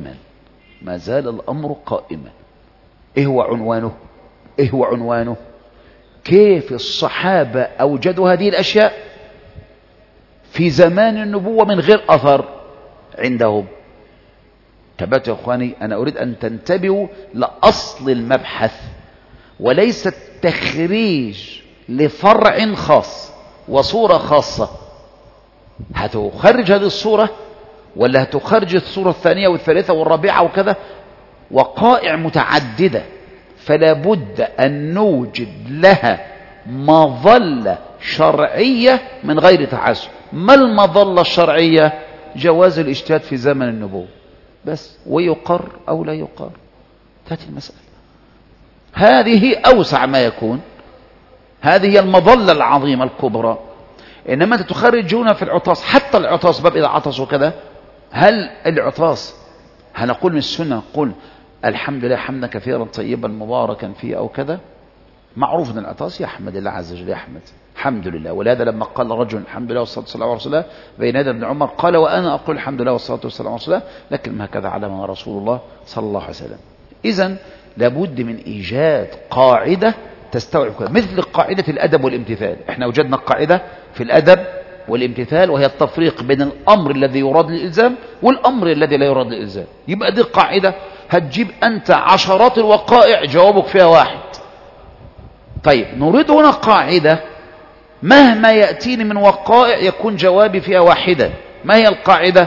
A: قائما. إيه هو عنوانه؟ كيف الصحابة أوجدوا هذه الأشياء في زمان النبوة من غير أثر عندهم؟ تبت يا أخواني، أنا أريد أن تنتبهوا لأصل المبحث، وليس التخريج لفرع خاص وصورة خاصة. هتخرج هذه الصورة ولا هتخرج الصورة الثانية والثالثة والرابعة وكذا، وقائع متعددة، فلا بد أن نوجد لها مظلة شرعية من غير تعسف. ما المظلة الشرعية؟ جواز الاجتهاد في زمن النبوة بس، ويقر أو لا يقر، تأتي المسألة. هذه أوسع ما يكون، هذه هي المظلة العظيمة الكبرى. إنما أنت تخرج هنا في العطاس، حتى العطاس باب إذا عطسوا كذا، هل العطاس هنقول من السنة نقول الحمد لله حمدا كثيرا طيبا مباركا فيه أو كذا؟ معروف أن العطاس يحمد الله عز وجل، يحمد الحمد لله. ولهذا لما قال رجل الحمد لله والصلاة والسلام على رسول الله بين يدي ابن عمر قال وأنا أقول الحمد لله والصلاة والسلام على رسول الله، لكن هكذا علمنا رسول الله صلى الله عليه وسلم. إذن لابد من إيجاد قاعدة تستوعب كذا، مثل قاعدة الأدب والامتثال. احنا وجدنا قاعدة في الأدب والامتثال، وهي التفريق بين الأمر الذي يراد للإلزام والأمر الذي لا يراد للإلزام. يبقى دي قاعدة، هتجيب أنت عشرات الوقائع جوابك فيها واحد. طيب نريد هنا قاعدة مهما يأتيني من وقائع يكون جوابي فيها واحدا. ما هي القاعدة؟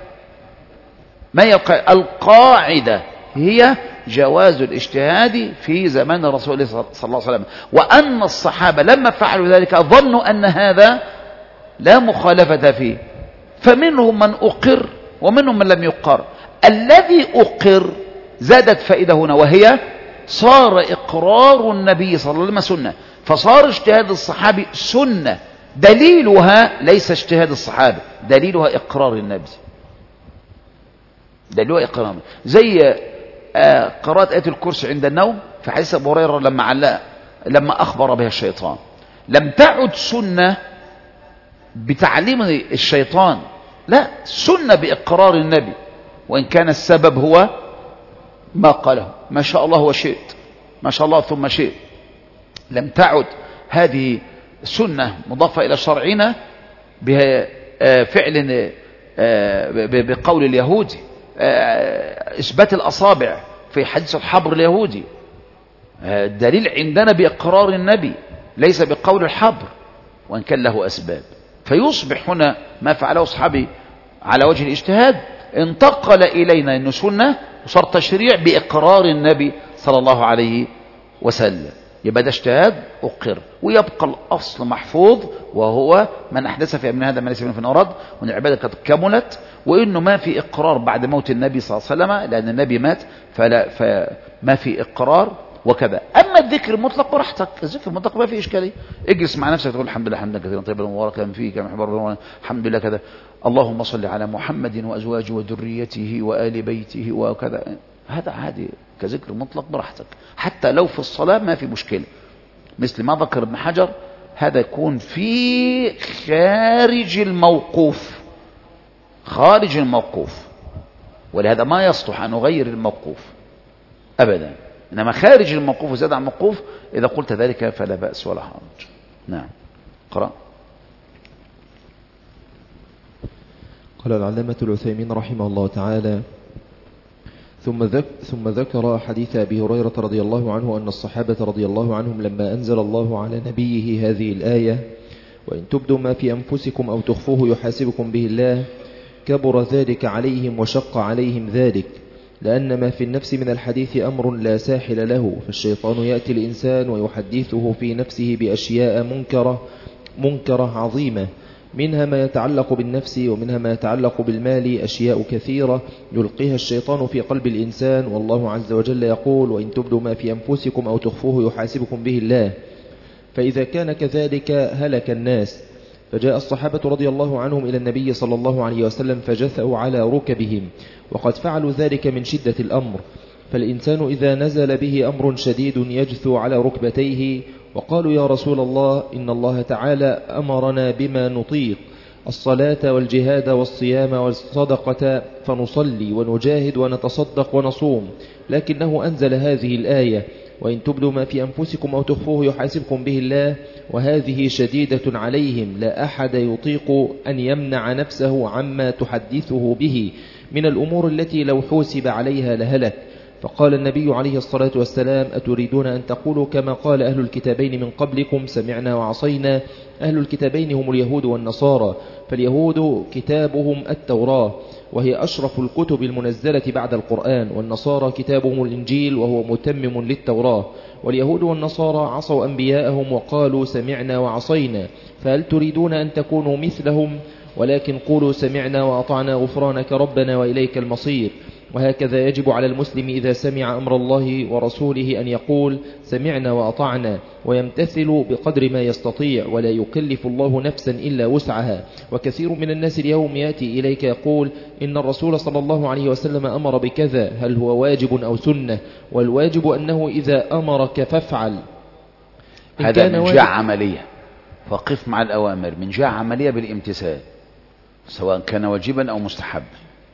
A: القاعدة هي جواز الاجتهاد في زمان الرسول صلى الله عليه وسلم، وأن الصحابة لما فعلوا ذلك ظنوا أن هذا لا مخالفة فيه، فمنهم من أقر ومنهم من لم يقر. الذي أقر زادت فائدة هنا، وهي صار إقرار النبي صلى الله عليه وسلم سنة، فصار اجتهاد الصحابي سنة. دليلها ليس اجتهاد الصحابي، دليلها إقرار النبي، دليلها إقرار النبي. زي قراءة آية الكرسي عند النوم في حديث أبو هريرة لما أخبر بها الشيطان، لم تعد سنة بتعليم الشيطان، لا، سنة بإقرار النبي، وإن كان السبب هو ما قاله ما شاء الله وشئت، ما شاء الله ثم شئت. لم تعد هذه سنة مضافة إلى شرعنا بفعل بقول اليهودي، إثبات الأصابع في حديث الحبر اليهودي. الدليل عندنا بإقرار النبي ليس بقول الحبر، وإن كان له أسباب. فيصبح هنا ما فعله أصحابي على وجه الاجتهاد انتقل إلينا أنه سنة وصار تشريع بإقرار النبي صلى الله عليه وسلم. يبقى ده اجتهاد أقر، ويبقى الأصل محفوظ، وهو من أحدث في أمرنا هذا ما ليس منه فإنه رد، وأن العبادة قد كملت، وإنه ما في إقرار بعد موت النبي صلى الله عليه وسلم، لأن النبي مات فما في إقرار وكذا. أما الذكر المطلق براحتك، الذكر المطلق ما في إشكالية، اجلس مع نفسك تقول الحمد لله حمدا كثيرا طيبا مباركا فيه كما يحب ربنا، الحمد لله كذا، اللهم صل على محمد وأزواجه وذريته وآل بيته وكذا. هذا عادي كذكر مطلق براحتك، حتى لو في الصلاة ما في مشكلة، مثل ما ذكر ابن حجر هذا يكون في خارج الموقوف، خارج الموقوف، ولهذا ما يصلح أن نغير الموقوف أبدا، إنما خارج الموقوف وزاد عن الموقوف إذا قلت ذلك فلا بأس ولا حرج. نعم، قرأ.
B: قال العلامة العثيمين رحمه الله تعالى: ثم ذكر حديث أبي هريرة رضي الله عنه أن الصحابة رضي الله عنهم لما أنزل الله على نبيه هذه الآية: وإن تبدوا ما في أنفسكم أو تخفوه يحاسبكم به الله، كبر ذلك عليهم وشق عليهم ذلك، لأن ما في النفس من الحديث أمر لا ساحل له، فالشيطان يأتي الإنسان ويحدثه في نفسه بأشياء منكرة عظيمة، منها ما يتعلق بالنفس ومنها ما يتعلق بالمال، أشياء كثيرة يلقيها الشيطان في قلب الإنسان، والله عز وجل يقول: وإن تبدوا ما في أنفسكم أو تخفوه يحاسبكم به الله. فإذا كان كذلك هلك الناس. فجاء الصحابة رضي الله عنهم إلى النبي صلى الله عليه وسلم فجثوا على ركبهم، وقد فعلوا ذلك من شدة الأمر. فالإنسان إذا نزل به أمر شديد يجثو على ركبتيه، وقالوا: يا رسول الله، إن الله تعالى أمرنا بما نطيق، الصلاة والجهاد والصيام والصدقة، فنصلي ونجاهد ونتصدق ونصوم، لكنه أنزل هذه الآية: وإن تبدوا ما في أنفسكم أو تخفوه يحاسبكم به الله، وهذه شديدة عليهم، لا أحد يطيق أن يمنع نفسه عما تحدثه به من الأمور التي لو حوسب عليها لهلك. فقال النبي عليه الصلاة والسلام: أتريدون أن تقولوا كما قال أهل الكتابين من قبلكم: سمعنا وعصينا؟ أهل الكتابين هم اليهود والنصارى، فاليهود كتابهم التوراة وهي أشرف الكتب المنزلة بعد القرآن، والنصارى كتابهم الإنجيل وهو متمم للتوراة. واليهود والنصارى عصوا أنبياءهم وقالوا: سمعنا وعصينا، فهل تريدون أن تكونوا مثلهم؟ ولكن قولوا: سمعنا وأطعنا غفرانك ربنا وإليك المصير. وهكذا يجب على المسلم إذا سمع أمر الله ورسوله أن يقول: سمعنا وأطعنا، ويمتثل بقدر ما يستطيع، ولا يكلف الله نفسا إلا وسعها. وكثير من الناس اليوم يأتي إليك يقول: إن الرسول صلى الله عليه وسلم أمر بكذا، هل هو واجب أو سنة؟ والواجب أنه إذا أمرك فافعل.
A: هذا من جهة عملية، فقف مع الأوامر من جهة عملية بالامتثال، سواء كان واجبا أو مستحبا.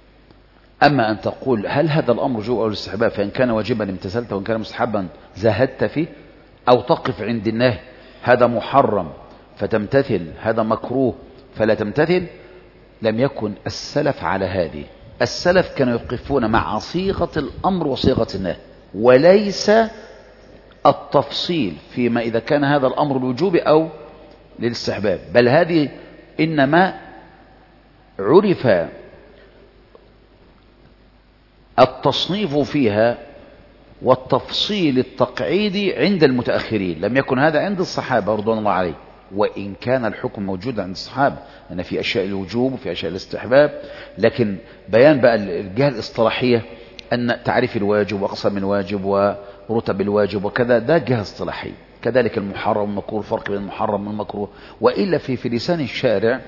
A: أما أن تقول هل هذا الأمر جوء أو الاستحباب، فإن كان واجبا امتثلت وإن كان مستحبا زهدت فيه، أو تقف عند النهي هذا محرم فتمتثل، هذا مكروه فلا تمتثل. لم يكن السلف على هذه. السلف كانوا يقفون مع صيغة الأمر وصيغة النهي، وليس التفصيل فيما إذا كان هذا الأمر الوجوب أو للاستحباب، بل هذه إنما عرف التصنيف فيها والتفصيل التقعيدي عند المتأخرين، لم يكن هذا عند الصحابة رضوان الله عليه، وإن كان الحكم موجود عند الصحابة أن في أشياء الوجوب وفي أشياء الاستحباب، لكن بيان بقى الجهة الاصطلاحية أن تعريف الواجب وأقسام الواجب ورتب الواجب وكذا، ده جهة اصطلاحية. كذلك المحرم والمكروه، الفرق بين المحرم والمكروه. وإلا في لسان الشارع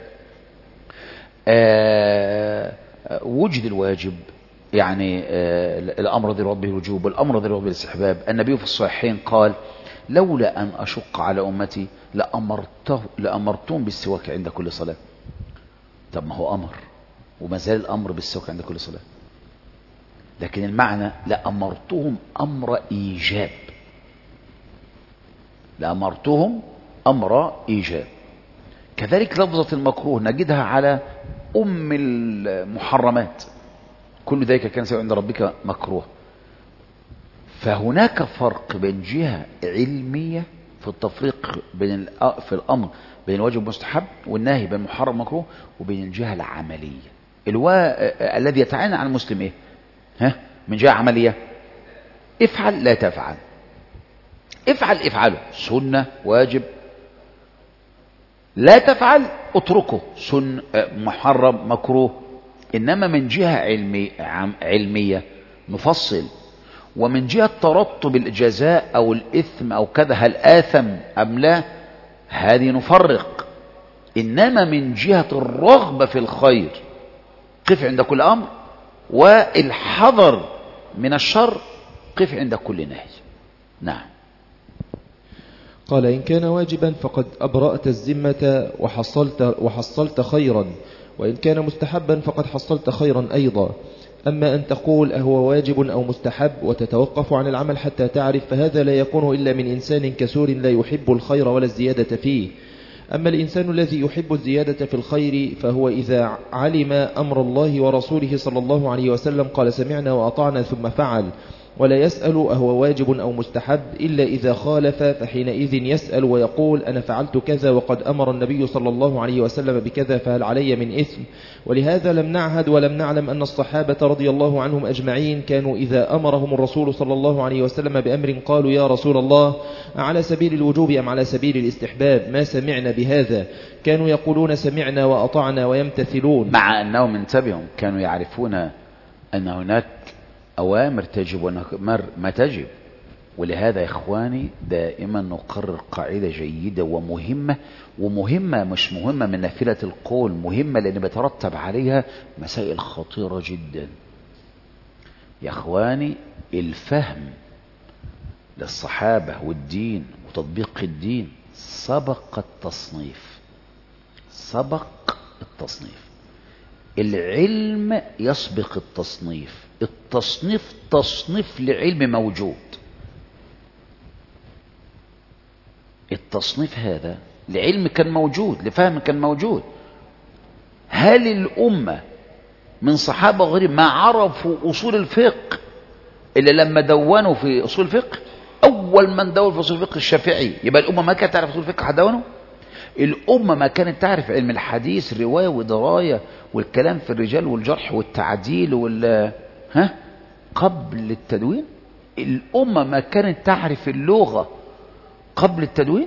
A: وجد الواجب، يعني الأمر ذي ربه الوجوب والأمر ذي ربه الاستحباب. النبي في الصحيحين قال: لولا أن أشق على أمتي لأمرتهم بالسواك عند كل صلاة. طب ما هو أمر، وما زال الأمر بالسواك عند كل صلاة، لكن المعنى لأمرتهم أمر إيجاب، لأمرتهم أمر إيجاب. كذلك لفظة المكروه نجدها على أم المحرمات: كل ذلك كان سيء عند ربك مكروه. فهناك فرق بين جهة علمية في التفريق بين في الأمر بين الواجب والمستحب والنهي بين المحرم والمكروه، وبين الجهة العملية الذي يتعين عن المسلم ايه؟ من جهة عملية: افعل لا تفعل، افعله سنة واجب، لا تفعل اتركه سنة محرم مكروه. إنما من جهة علمية نفصل، ومن جهة ترتب الجزاء أو الإثم أو كذا، هل آثم أم لا، هذه نفرق. إنما من جهة الرغبة في الخير قف عند كل أمر، والحذر من الشر قف عند كل نهي. نعم.
B: قال: إن كان واجبا فقد أبرأت الذمة وحصلت خيرا، وإن كان مستحبا فقد حصلت خيرا أيضا. أما أن تقول أهو واجب أو مستحب وتتوقف عن العمل حتى تعرف، فهذا لا يكون إلا من إنسان كسور لا يحب الخير ولا الزيادة فيه. أما الإنسان الذي يحب الزيادة في الخير فهو إذا علم أمر الله ورسوله صلى الله عليه وسلم قال: سمعنا وأطعنا ثم فعل، ولا يسأل أهو واجب أو مستحب إلا إذا خالف، فحينئذ يسأل ويقول: أنا فعلت كذا وقد أمر النبي صلى الله عليه وسلم بكذا، فهل علي من إثم؟ ولهذا لم نعهد ولم نعلم أن الصحابة رضي الله عنهم أجمعين كانوا إذا أمرهم الرسول صلى الله عليه وسلم بأمر قالوا: يا رسول الله، على سبيل الوجوب أم على سبيل الاستحباب؟ ما سمعنا بهذا. كانوا يقولون: سمعنا وأطعنا ويمتثلون،
A: مع أنهم انتبهوا كانوا يعرفون أن هناك أوامر تجب وأوامر ما تجب. ولهذا يا إخواني دائما نقرر قاعدة جيدة ومهمة مش مهمة من نافلة القول، مهمة لأن بترتب عليها مسائل خطيرة جدا. يا إخواني، الفهم للصحابة والدين وتطبيق الدين سبق التصنيف، سبق التصنيف. العلم يسبق التصنيف، التصنيف تصنيف لعلم موجود. التصنيف هذا لعلم كان موجود، لفهم كان موجود. هل الأمة من صحابة غير ما عرفوا أصول الفقه إلا لما دونوا في أصول الفقه؟ أول من دون في أصول الفقه الشافعي. يبقى الأمة ما كانت تعرف أصول الفقه حدونه؟ الأمة ما كانت تعرف علم الحديث، رواية ودراية والكلام في الرجال والجرح والتعديل قبل التدوين؟ الأمة ما كانت تعرف اللغة قبل التدوين؟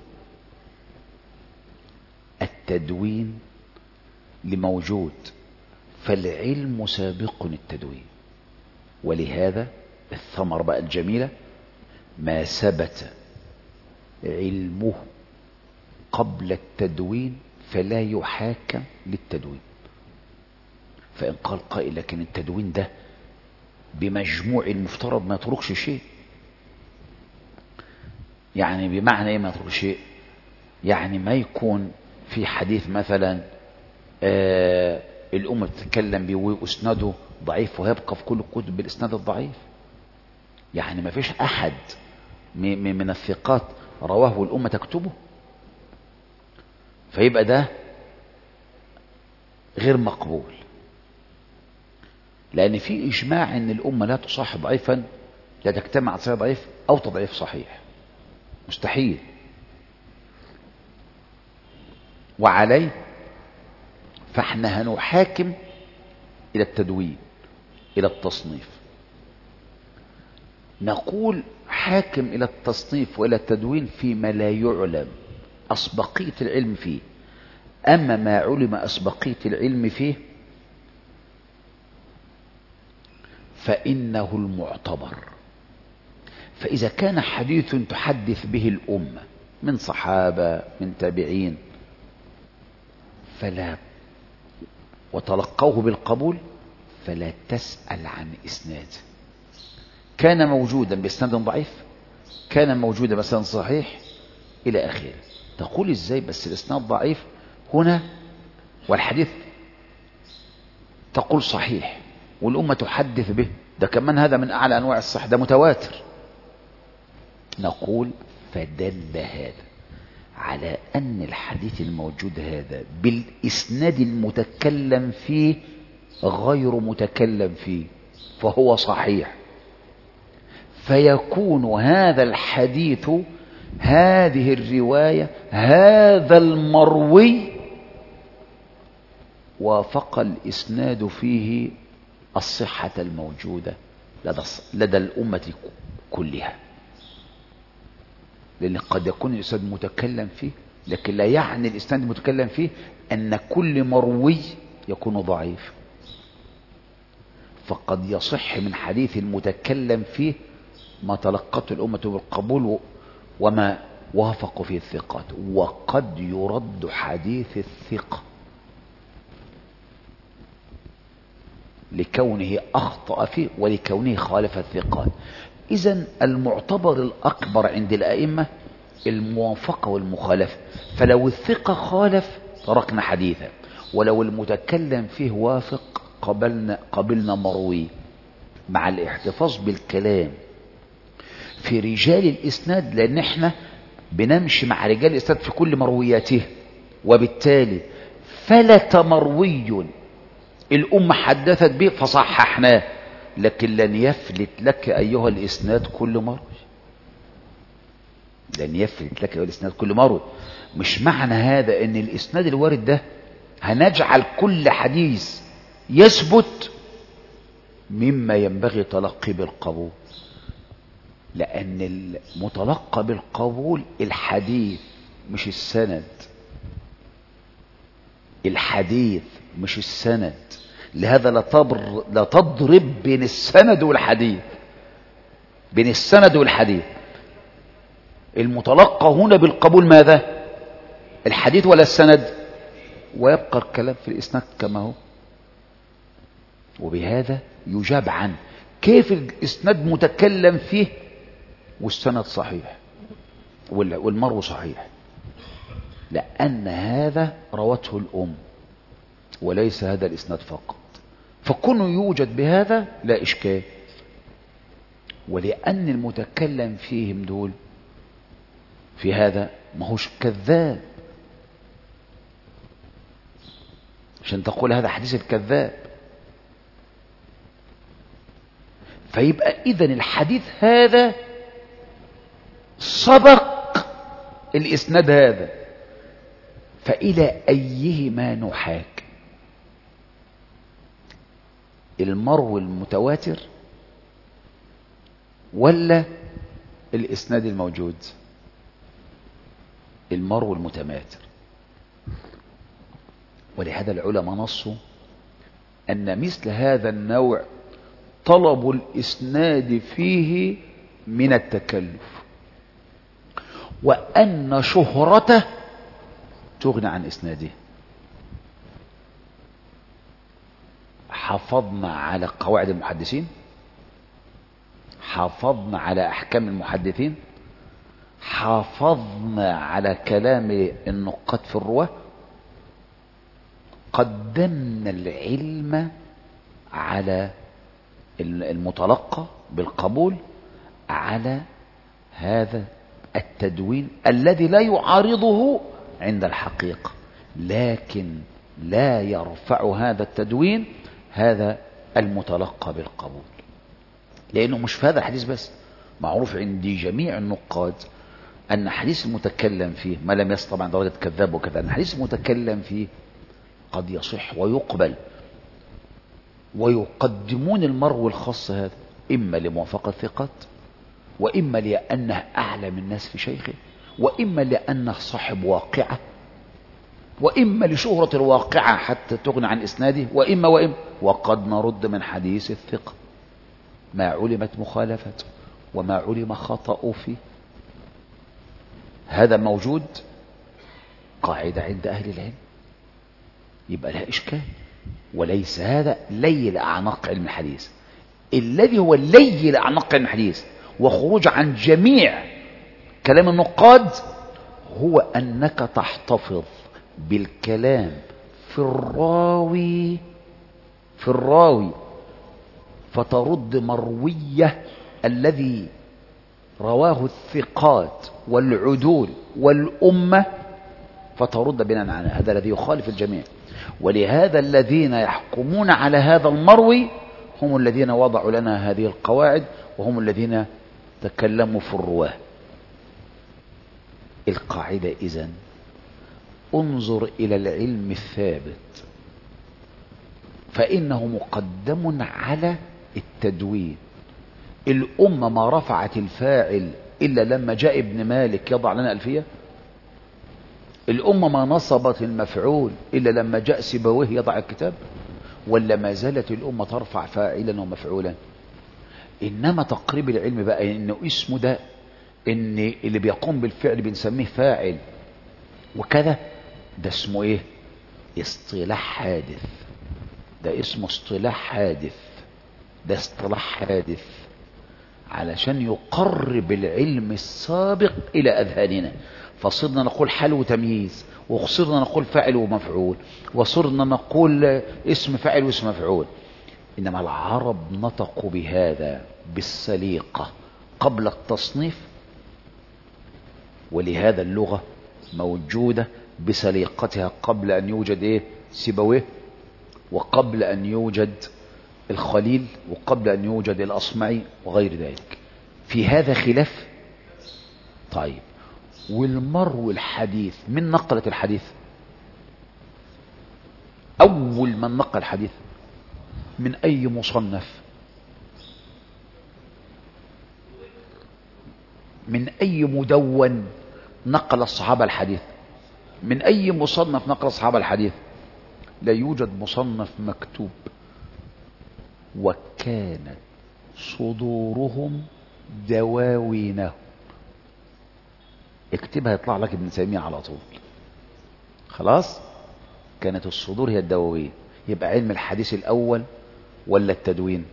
A: التدوين لموجود، فالعلم سابق التدوين. ولهذا الثمرة بقى الجميلة: ما ثبت علمه قبل التدوين فلا يحاكم للتدوين. فإن قال قائل: لكن التدوين ده بمجموع المفترض ما يتركش شيء. يعني بمعنى ايه ما يترك شيء؟ يعني ما يكون في حديث مثلا الأمة بتتكلم بيه وإسناده ضعيف ويبقى في كل الكتب بالإسناد الضعيف. يعني ما فيش أحد من الثقات رواه الأمة تكتبه، فيبقى ده غير مقبول. لأن في إجماع أن الأمة لا تصاحب ضعيفا، لا تجتمع على صحيح ضعيف أو تضعيف صحيح، مستحيل. وعليه فاحنا هنحاكم إلى التدوين، إلى التصنيف. نقول حاكم إلى التصنيف وإلى التدوين فيما لا يعلم أسبقية العلم فيه. أما ما علم أسبقية العلم فيه فإنه المعتبر. فإذا كان حديث تحدث به الأمة من صحابة من تابعين وتلقوه بالقبول فلا تسأل عن إسناد. كان موجودا بإسناد ضعيف، كان موجودا مثلا صحيح إلى آخره. تقول إزاي بس الإسناد ضعيف هنا والحديث تقول صحيح والأمة تحدث به؟ ده كمان هذا من أعلى أنواع الصحة، ده متواتر. نقول فدل هذا على أن الحديث الموجود هذا بالإسناد المتكلم فيه غير متكلم فيه فهو صحيح، فيكون هذا الحديث هذه الرواية هذا المروي وافق الإسناد فيه الصحة الموجودة لدى الأمة كلها. لأن قد يكون الإسناد متكلم فيه، لكن لا يعني الإسناد المتكلم فيه أن كل مروي يكون ضعيف. فقد يصح من حديث المتكلم فيه ما تلقته الأمة بالقبول وما وافق فيه الثقات، وقد يرد حديث الثقة لكونه أخطأ فيه ولكونه خالف الثقات. إذن المعتبر الأكبر عند الأئمة الموافقة والمخالفة. فلو الثقة خالف تركنا حديثا، ولو المتكلم فيه وافق قبلنا مروي، مع الاحتفاظ بالكلام في رجال الإسناد، لأن احنا بنمشي مع رجال الإسناد في كل مروياته، وبالتالي فلت مروي الأمة حدثت به فصححناه، لكن لن يفلت لك أيها الإسناد كل مروي. لن يفلت لك أيها الإسناد كل مروي. مش معنى هذا أن الإسناد الوارد ده هنجعل كل حديث يثبت مما ينبغي تلقي بالقبول، لأن المتلقى بالقبول الحديث مش السند، الحديث مش السند. لهذا لا تضرب بين السند والحديث، بين السند والحديث. المتلقى هنا بالقبول ماذا؟ الحديث ولا السند؟ ويبقى الكلام في الإسناد كما هو. وبهذا يجاب عنه كيف الإسناد متكلم فيه والسند صحيح والمرو صحيح، لأن هذا روته الأم وليس هذا الإسناد فقط. فكونه يوجد بهذا لا إشكال. ولأن المتكلم فيهم دول في هذا ما هوش كذاب عشان تقول هذا حديث الكذاب. فيبقى إذن الحديث هذا سبق الإسناد هذا، فإلى أيهما نحاك؟ المرو المتواتر ولا الإسناد الموجود؟ المرو المتماتر. ولهذا العلماء نصوا أن مثل هذا النوع طلب الإسناد فيه من التكلف، وأن شهرته تغني عن إسناده. حافظنا على قواعد المحدثين، حافظنا على أحكام المحدثين، حافظنا على كلام النقاد في الرواة، قدمنا العلم على المتلقى بالقبول على هذا التدوين الذي لا يعارضه عند الحقيقة، لكن لا يرفع هذا التدوين هذا المتلقى بالقبول. لأنه مش في هذا الحديث بس، معروف عند جميع النقاد أن حديث المتكلم فيه ما لم يصل طبعا درجة كذاب وكذا، أن حديث المتكلم فيه قد يصح ويقبل، ويقدمون المرو الخاص هذا إما لموافقة الثقات، وإما لأنه أعلم الناس في شيخه، وإما لأنه صاحب واقعة، وإما لشهرة الواقعة حتى تغني عن إسناده، وإما وقد نرد من حديث الثقة. ما علمت مخالفته وما علم خطأ فيه. هذا موجود قاعدة عند أهل العلم، يبقى لها إشكال. وليس هذا ليل أعناق علم الحديث. الذي هو ليل أعناق علم الحديث وخروج عن جميع كلام النقاد هو أنك تحتفظ بالكلام في الراوي فترد مروية الذي رواه الثقات والعدول والأمة، فترد بناء على هذا الذي يخالف الجميع. ولهذا الذين يحكمون على هذا المروي هم الذين وضعوا لنا هذه القواعد، وهم الذين تكلموا في الرواه. القاعدة إذن انظر إلى العلم الثابت فإنه مقدم على التدوين. الأمة ما رفعت الفاعل إلا لما جاء ابن مالك يضع لنا ألفية. الأمة ما نصبت المفعول إلا لما جاء سيبويه يضع الكتاب. ولا ما زالت الأمة ترفع فاعلا ومفعولا. إنما تقريب العلم بقى إنه اسمه ده، إن اللي بيقوم بالفعل بنسميه فاعل وكذا، ده اسمه إيه؟ اصطلاح حادث. ده اسمه اصطلاح حادث، ده اصطلاح حادث علشان يقرب العلم السابق إلى أذهاننا. فصرنا نقول حال وتمييز، وصرنا نقول فاعل ومفعول، وصرنا نقول اسم فاعل واسم مفعول. إنما العرب نطقوا بهذا بالسليقة قبل التصنيف، ولهذا اللغة موجودة بسليقتها قبل أن يوجد إيه؟ سيبويه، وقبل أن يوجد الخليل، وقبل أن يوجد الأصمعي وغير ذلك. في هذا خلاف. طيب، والمرو الحديث من نقلة الحديث؟ أول من نقل الحديث من أي مصنف؟ من أي مدون نقل الصحابة الحديث؟ من أي مصنف نقل الصحابة الحديث؟ لا يوجد مصنف مكتوب. وكانت صدورهم دواوينهم. اكتبها يطلع لك ابن تيمية على طول. خلاص، كانت الصدور هي الدواوين. يبقى علم الحديث الأول ولا التدوين؟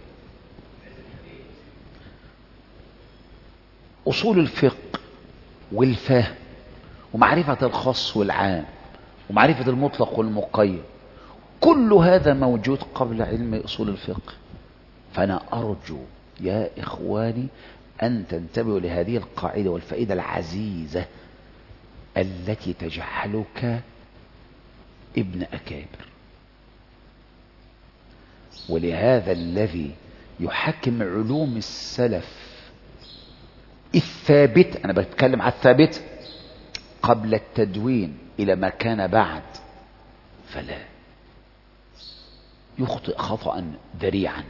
A: أصول الفقه والفهم ومعرفة الخاص والعام ومعرفة المطلق والمقيد، كل هذا موجود قبل علم أصول الفقه. فأنا أرجو يا إخواني أن تنتبهوا لهذه القاعدة والفائدة العزيزة التي تجعلك ابن أكابر. ولهذا الذي يحكم علوم السلف الثابت، أنا بتكلم على الثابت قبل التدوين إلى ما كان بعد، فلا يخطئ خطأ ذريعا.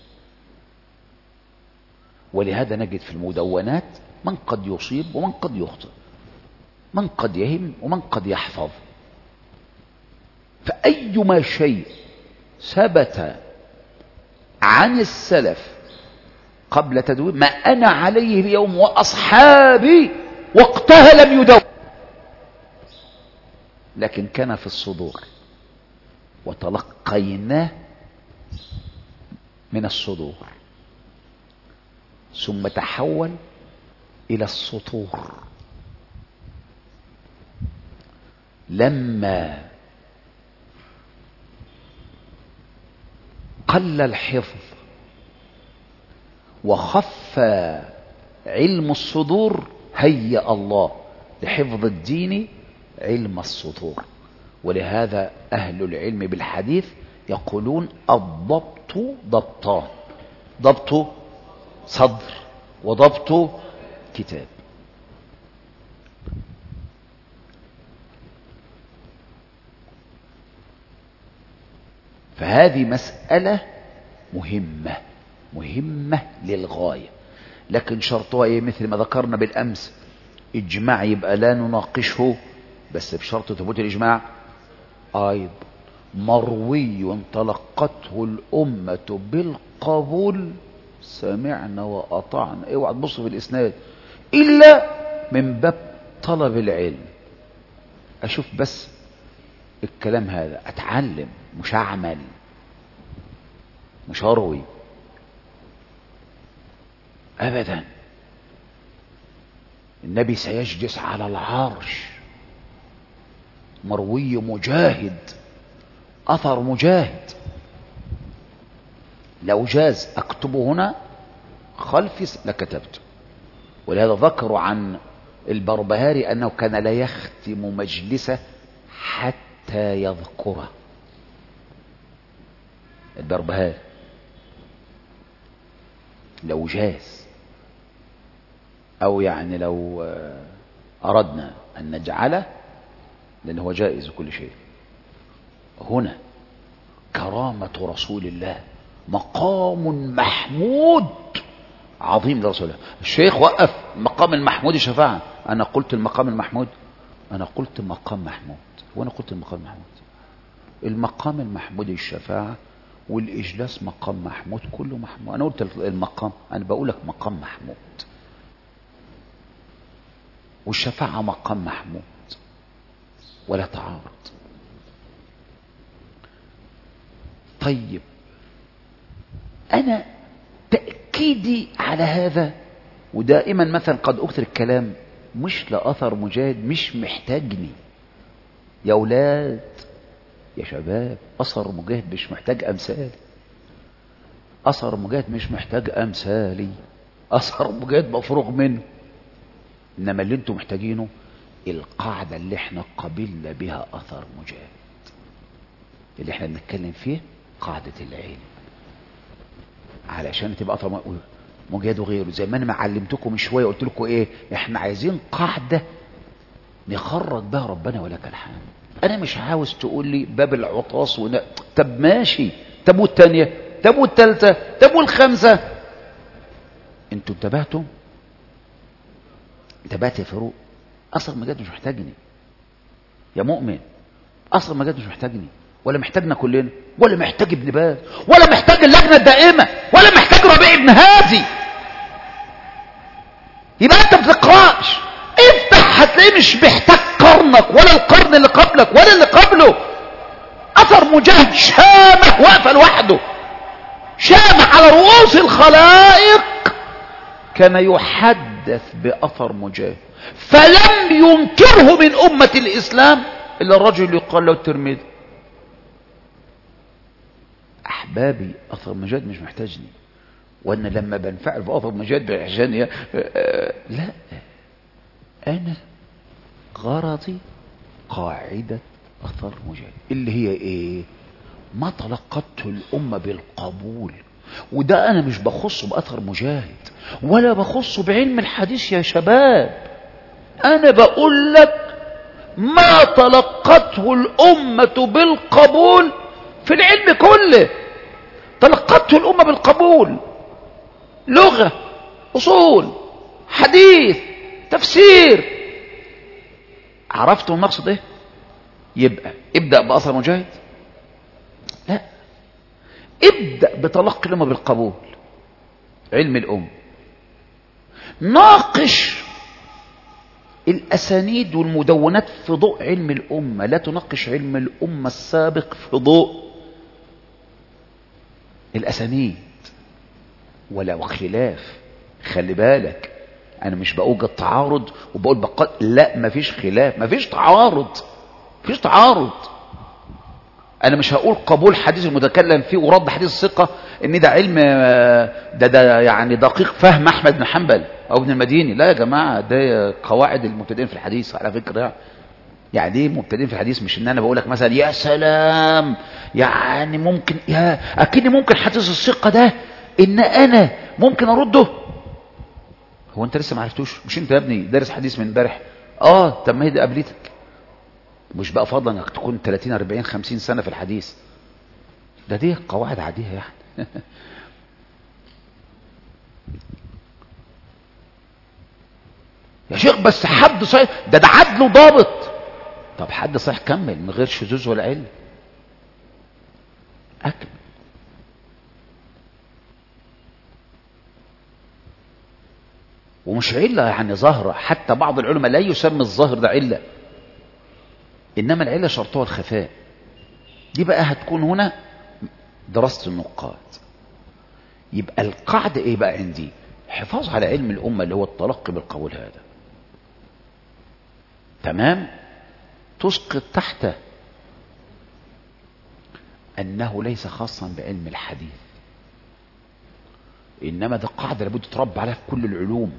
A: ولهذا نجد في المدونات من قد يصيب ومن قد يخطئ، من قد يهم ومن قد يحفظ. فأيما شيء ثبت عن السلف قبل تدوين ما أنا عليه اليوم وأصحابي وقتها لم يدون، لكن كان في الصدور وتلقيناه من الصدور، ثم تحول إلى السطور. لما قل الحفظ وخف علم الصدور هيأ الله لحفظ الدين علم السطور. ولهذا أهل العلم بالحديث يقولون الضبط ضبطان: ضبط صدر وضبط كتاب. فهذه مسألة مهمة مهمة للغاية، لكن شرطها ايه؟ مثل ما ذكرنا بالأمس، إجماع يبقى لا نناقشه، بس بشرط ثبوت الإجماع أيضا مروي تلقته الأمة بالقبول سمعنا وأطعنا، اوعى تبص في الإسناد إلا من باب طلب العلم، أشوف بس الكلام هذا، أتعلم مش أعمل، مش أروي أبدا. النبي سيجلس على العرش، مروي مجاهد، أثر مجاهد. لو جاز أكتبه هنا خلفي لكتبت. ولهذا ذكروا عن البربهاري أنه كان لا يختم مجلسه حتى يذكره. البربهاري لو جاز، أو يعني لو أردنا أن نجعله، لأنه هو جائز كل شيء، هنا كرامة رسول الله، مقام محمود عظيم لرسول الله. الشيخ وقف مقام المحمود الشفاعة، أنا قلت المقام المحمود، أنا قلت مقام محمود، وأنا قلت المقام محمود. المقام المحمود الشفاعة، والإجلاس مقام محمود، كله محمود. أنا قلت المقام، أنا بقول لك مقام محمود، والشفاعة مقام محمود، ولا تعارض. طيب أنا تأكيدي على هذا، ودائما مثلا قد أكثر الكلام، مش لأثر مجاهد، مش محتاجني يا أولاد يا شباب. أثر مجاهد مش محتاج أمثال، أثر مجاهد مش محتاج أمثالي، أثر مجاهد مفروغ منه. إنما اللي انتم محتاجينه القاعدة اللي احنا قبلنا بها أثر مجاهد، اللي احنا بنتكلم فيه قاعدة العلم، علشان تبقى أثر مجاهد وغيره. زي ما أنا علمتكم من شوية، قلت لكم إيه؟ احنا عايزين قاعدة نخرج بها ربنا ولك الحمد. أنا مش عاوز تقول لي باب العطاس طب ماشي، طب والتانية، طب والتالتة، طب والخامسة. انتوا انتبهتم؟ انتبهت يا فاروق؟ أثر مجاهد مش محتاجني يا مؤمن، أثر مجاهد مش محتاجني، ولا محتاجنا كلنا، ولا محتاج ابن باز، ولا محتاج اللجنة الدائمة، ولا محتاج ربيع ابن هادي. يبقى انت بتقرأش، افتح هتلاقيه مش محتاج قرنك ولا القرن اللي قبلك ولا اللي قبله. أثر مجاهد شامة واقفة لوحده، شامة على رؤوس الخلائق. كان يحدث بأثر مجاهد، فلم ينكره من أمة الإسلام إلا الرجل يقال له الترمذي. أحبابي، أثر مجاهد مش محتاجني، وأنا لما بنفعل في أثر مجاهد بحجاني لا، أنا غرضي قاعدة أثر مجاهد اللي هي إيه؟ ما تلقته الأمة بالقبول. وده أنا مش بخصه بأثر مجاهد ولا بخصه بعلم الحديث يا شباب، أنا بقول لك ما تلقته الأمة بالقبول في العلم كله. تلقته الأمة بالقبول، لغة، أصول، حديث، تفسير. عرفتوا المقصد ايه؟ يبقى ابدأ بأثر مجاهد؟ لا، ابدأ بتلقي الأمة بالقبول، علم الأم. ناقش الأسانيد والمدونات في ضوء علم الأمة، لا تناقش علم الأمة السابق في ضوء الأسانيد ولا خلاف. خلي بالك، أنا مش بقول تعارض وبقول بقى لا، مفيش خلاف، مفيش تعارض، مفيش تعارض. أنا مش هقول قبول حديث المتكلم فيه ورد حديث الثقة إن ده علم ده يعني دقيق فهم أحمد بن حنبل أو ابن المديني. لا يا جماعة، ده قواعد المبتدئين في الحديث على فكرة. يعني ايه مبتدئين في الحديث؟ مش ان انا بقول لك مثلا يا سلام، يعني ممكن، يا اكيد ممكن حديث الثقة ده ان انا ممكن ارده. هو انت لسه ما عرفتوش؟ مش انت يا ابني دارس حديث من امبارح؟ طب ما هي دي قبلتك. مش بقى فضلا انك تكون 30 40 50 سنة في الحديث، دي قواعد عادية يعني. يا شيخ بس حد صحيح ده عدل وضابط. طب حد صحيح كمل من غير شذوذ ولا علم، أكمل. ومش علة يعني ظاهرة، حتى بعض العلماء لا يسمي الظاهر ده علة، إنما العلة شرطها الخفاء. دي بقى هتكون هنا دراسة النقاد. يبقى القاعدة ايه بقى عندي؟ حفاظ على علم الأمة اللي هو التلقي بالقول هذا، تمام؟ تسقط تحته أنه ليس خاصا بعلم الحديث، إنما ده قاعدة لابد تربى عليها في كل العلوم،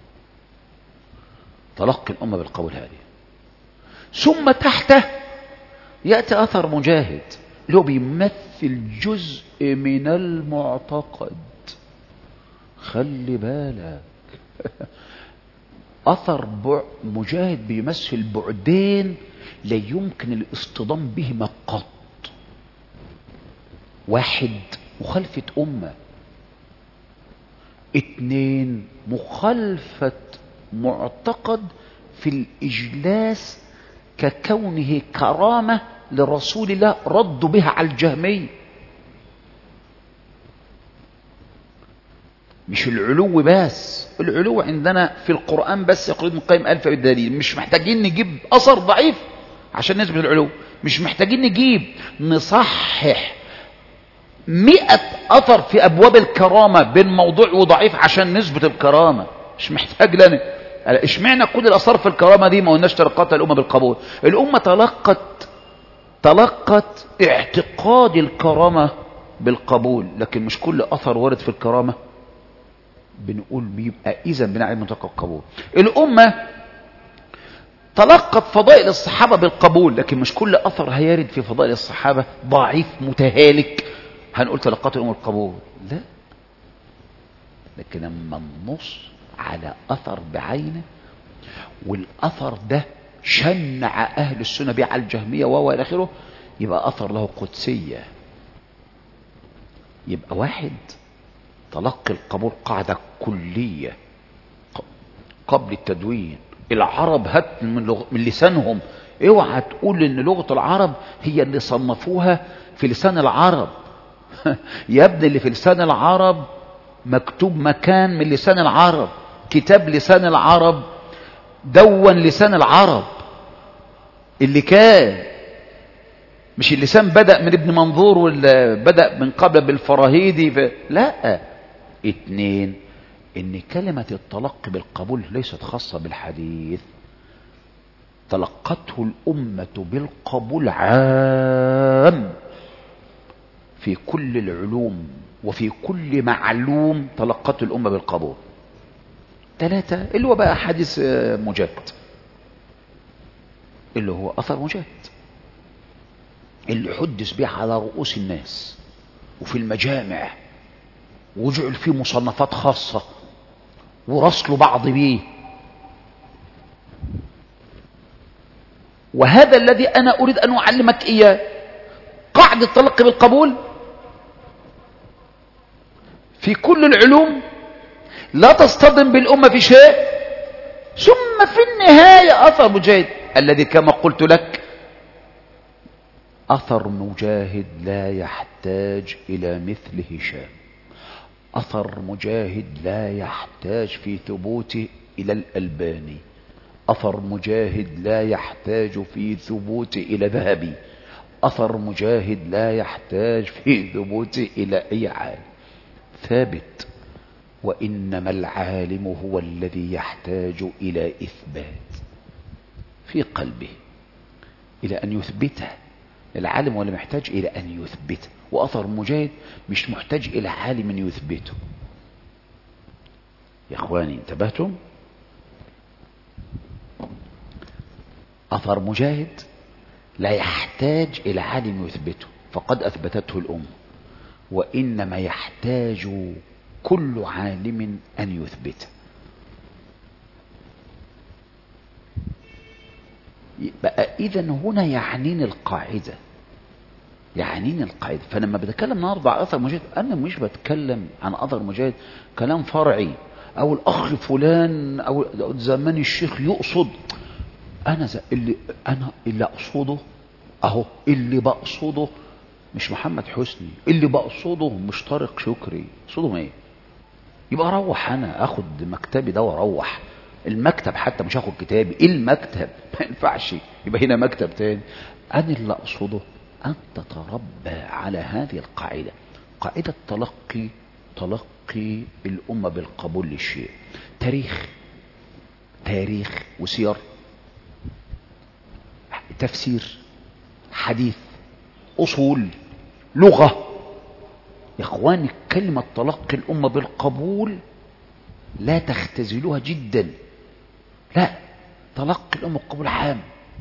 A: تلقي الأمة بالقول هذه. ثم تحته يأتي أثر مجاهد اللي هو بيمثل جزء من المعتقد. خلي بالك أثر مجاهد بيمثل بعدين لا يمكن الاصطدام بهما قط. واحد، مخالفة أمة. اتنين، مخالفة معتقد في الإجلاس ككونه كرامة لرسول الله ردوا بها على الجهمية. مش العلو بس، العلو عندنا في القرآن بس، يقول ابن القيم ألف بالدليل. مش محتاجين نجيب أثر ضعيف عشان نثبت العلو، مش محتاجين نجيب نصحح 100 أثر في أبواب الكرامة بين موضوع وضعيف عشان نثبت الكرامة. مش محتاج لنا. اشمعنى كل الأثار في الكرامة دي ما قلناش تلقتها الأمة بالقبول؟ الأمة تلقت اعتقاد الكرامة بالقبول، لكن مش كل أثر وارد في الكرامة بنقول بيبقى إذا بنعلم منطقة القبول. الأمة تلقت فضائل الصحابة بالقبول، لكن مش كل أثر هيرد في فضائل الصحابة ضعيف متهالك هنقول تلقت الأمة بالقبول. لا، لكن لما ننص على أثر بعينه والأثر ده شنع أهل السنة به على الجهمية وإلى آخره، يبقى أثر له قدسية. يبقى واحد، تلقي القبول قاعدة كلية قبل التدوين. العرب هات من لسانهم. اوعى تقول ان لغة العرب هي اللي صنفوها في لسان العرب. يا ابني اللي في لسان العرب مكتوب مكان من لسان العرب، كتاب لسان العرب، دون لسان العرب اللي كان، مش اللسان بدأ من ابن منظور ولا بدأ من قبل بالفراهيدي لا. اتنين، ان كلمة التلقي بالقبول ليست خاصة بالحديث، تلقته الأمة بالقبول عام في كل العلوم وفي كل معلوم تلقته الأمة بالقبول. ثلاثة، اللي هو بقى حديث مجاهد، اللي هو أثر مجاهد اللي حدث به على رؤوس الناس وفي المجامع وجعل فيه مصنفات خاصة ورسل بعض به. وهذا الذي أنا أريد أن أعلمك إياه. قاعدة التلقي بالقبول في كل العلوم لا تصطدم بالأمة في شيء، ثم في النهاية أثر مجاهد الذي كما قلت لك أثر مجاهد لا يحتاج إلى مثل هشام. أثر مجاهد لا يحتاج في ثبوته إلى الألباني. أثر مجاهد لا يحتاج في ثبوته إلى ذهبي. أثر مجاهد لا يحتاج في ثبوته إلى أي عالم. ثابت. وإنما العالم هو الذي يحتاج إلى إثبات في قلبه، إلى أن يثبته. العالم ولا محتاج إلى أن يثبته، وأثر مجاهد مش محتاج إلى عالم يثبته. يا إخواني انتبهتم؟ أثر مجاهد لا يحتاج إلى عالم يثبته، فقد أثبتته الأمة، وإنما يحتاج كل عالم أن يثبته. بقى إذن هنا يعنين القاعدة، فلما بتكلم النهارده عن أثر مجاهد أنا مش بتكلم عن أثر مجاهد كلام فرعي أو الأخ فلان أو زمان الشيخ يقصد. أنا اللي أقصده أهو، اللي بقصده مش محمد حسني، اللي بقصده مش طارق شكري. أقصدهم إيه؟ يبقى اروح انا اخد مكتبي ده واروح. المكتب حتى مش هاخد كتابي، ايه المكتب؟ ما ينفعش يبقى هنا مكتب تاني. انا اللي اقصده ان تتربى على هذه القاعدة، قاعدة تلقي الامة بالقبول للشيء. تاريخ وسير، تفسير، حديث، اصول، لغة. يا اخواني كلمة تلقي الامة بالقبول لا تختزلوها جدا، لا، تلقي الامة بالقبول عام.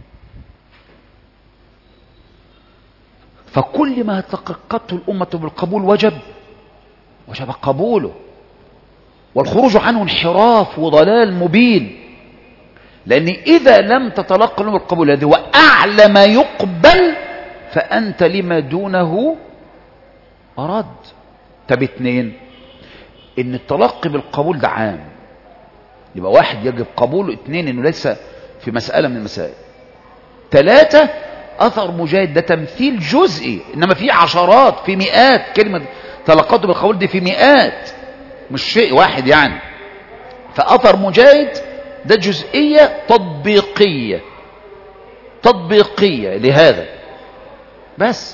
A: فكل ما تلقته الامة بالقبول وجب قبوله، والخروج عنه انحراف وضلال مبين. لأن إذا لم تتلقى الأمر بالقبول الذي هو أعلى ما يقبل فأنت لما دونه أراد. طب 2، إن التلقي بالقبول ده عام، يبقى 1 يجب قبوله، 2 إنه ليس في مسألة من المسائل، 3 أثر مجاهد ده تمثيل جزئي، إنما في عشرات، في مئات. كلمة تلقته بالقبول دي في مئات، مش شيء واحد يعني. فأثر مجاهد ده جزئية تطبيقية لهذا بس،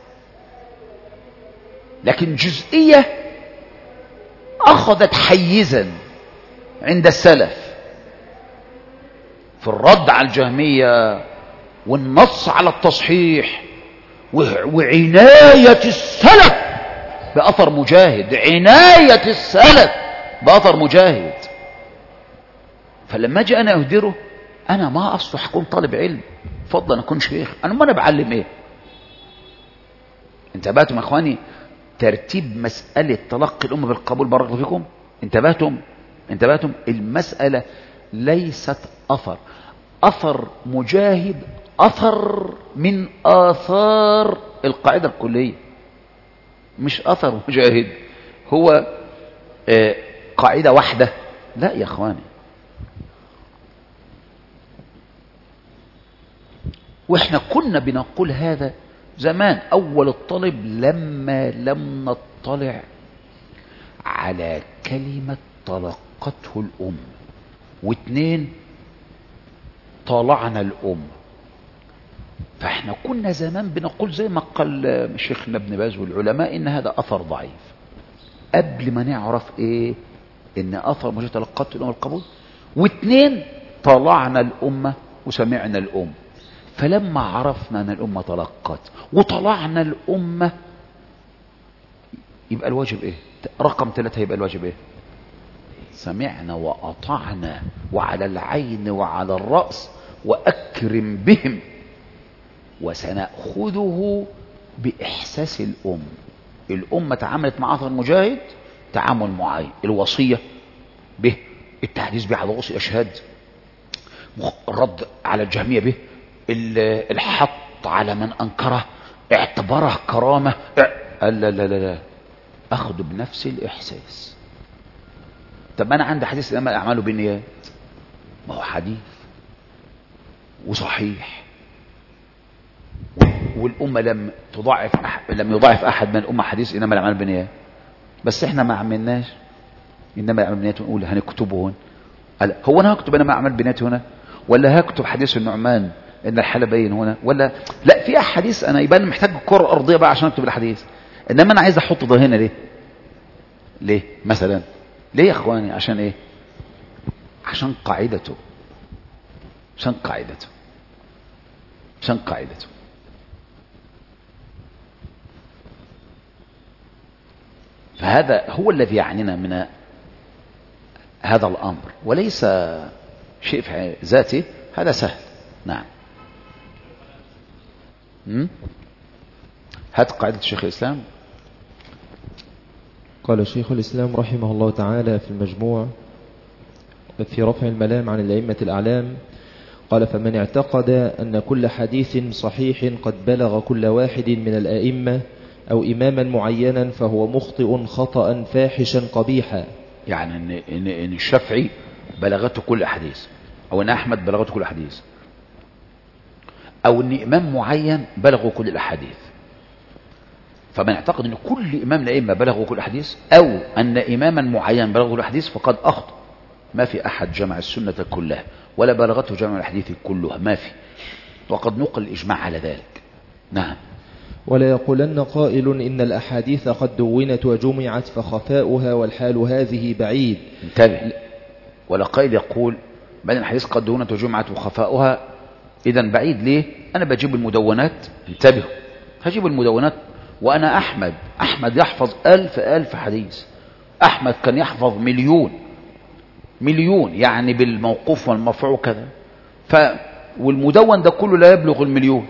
A: لكن جزئية أخذت حيزا عند السلف في الرد على الجهمية والنص على التصحيح وعناية السلف بأثر مجاهد، عناية السلف بأثر مجاهد. فلما اجي انا اهدره، انا ما اصلح اكون طالب علم، فضلا اكون شيخ، انا ما انا بعلم ايه. انتبهتم يا اخواني؟ ترتيب مسألة تلقي الامة بالقبول، بارك الله فيكم، انتبهتم؟ المسألة ليست اثر مجاهد، اثر من اثار القاعدة الكلية، مش اثر مجاهد هو قاعدة واحدة، لا يا اخواني. واحنا كنا بنقول هذا زمان، اول الطالب لما لم نطلع على كلمة تلقته الأم، 2 طالعنا الأم. فاحنا كنا زمان بنقول زي ما قال شيخنا ابن باز والعلماء ان هذا اثر ضعيف، قبل ما نعرف ايه ان اثر مجرد تلقته الأم القبول، 2 طالعنا الأمة وسمعنا الأم. فلما عرفنا ان الأمة تلقت وطلعنا الأمة، يبقى الواجب ايه؟ رقم 3 يبقى الواجب ايه؟ سمعنا وأطعنا، وعلى العين وعلى الرأس، وأكرم بهم، وسنأخذه بإحساس الأمة تعاملت مع أثر مجاهد تعامل معين، الوصية به، التحديث به على رؤوس الأشهاد، الرد على الجهمية به، الحط على من أنكره، اعتبره كرامة، لا أخذ بنفس الإحساس. طب أنا عندي حديث إنما الأعمال بالنيات، ما هو حديث وصحيح، والأمة لم يضاعف أحد من الأمة حديث إنما الأعمال بالنيات، بس إحنا ما عملناش إنما الأعمال بالنيات ونقول هنكتبه هنا. هو أنا هكتب إنما الأعمال بالنيات هنا، ولا هكتب حديث النعمان إن الحالة بين هنا، ولا لا؟ في أحاديث أنا يبقى محتاج الكرة الأرضية بقى عشان أكتب الحديث، إنما أنا عايز أحط ده هنا ليه مثلا؟ ليه يا إخواني؟ عشان إيه؟ عشان قاعدته. فهذا هو الذي يعنينا من هذا الأمر، وليس شيء في ذاته، هذا سهل. نعم. هات قاعدة شيخ الإسلام.
B: قال شيخ الإسلام رحمه الله تعالى في المجموع في رفع الملام عن الأئمة الأعلام، قال: فمن اعتقد أن كل حديث صحيح قد بلغ كل واحد من الأئمة أو إماما معينا فهو مخطئ خطأ فاحشا قبيحا.
A: يعني إن الشافعي بلغته كل حديث، أو إن أحمد بلغته كل حديث، أو إن إمام معين بلغوا كل الأحاديث، فبنعتقد أن كل إمام الأئمة بلغوا كل حديث، أو أن إماما معين بلغوا كل حديث فقد أخطأ. ما في أحد جمع السنة كلها ولا بلغته جمع الحديث كلها، ما في، وقد نقل الإجماع على ذلك. نعم.
B: ولا يقولن قائل إن الأحاديث قد دونت وجمعت فخفاؤها والحال هذه بعيد.
A: انتبه، ولا قائل يقول بل الحديث قد دونت وجمعت وخفاؤها إذن بعيد. ليه؟ أنا بجيب المدونات، انتبهوا، هجيب المدونات وأنا أحمد يحفظ 1000 حديث. أحمد كان يحفظ مليون يعني بالموقوف والمرفوع كذا، والمدون ده كله لا يبلغ 1,000,000،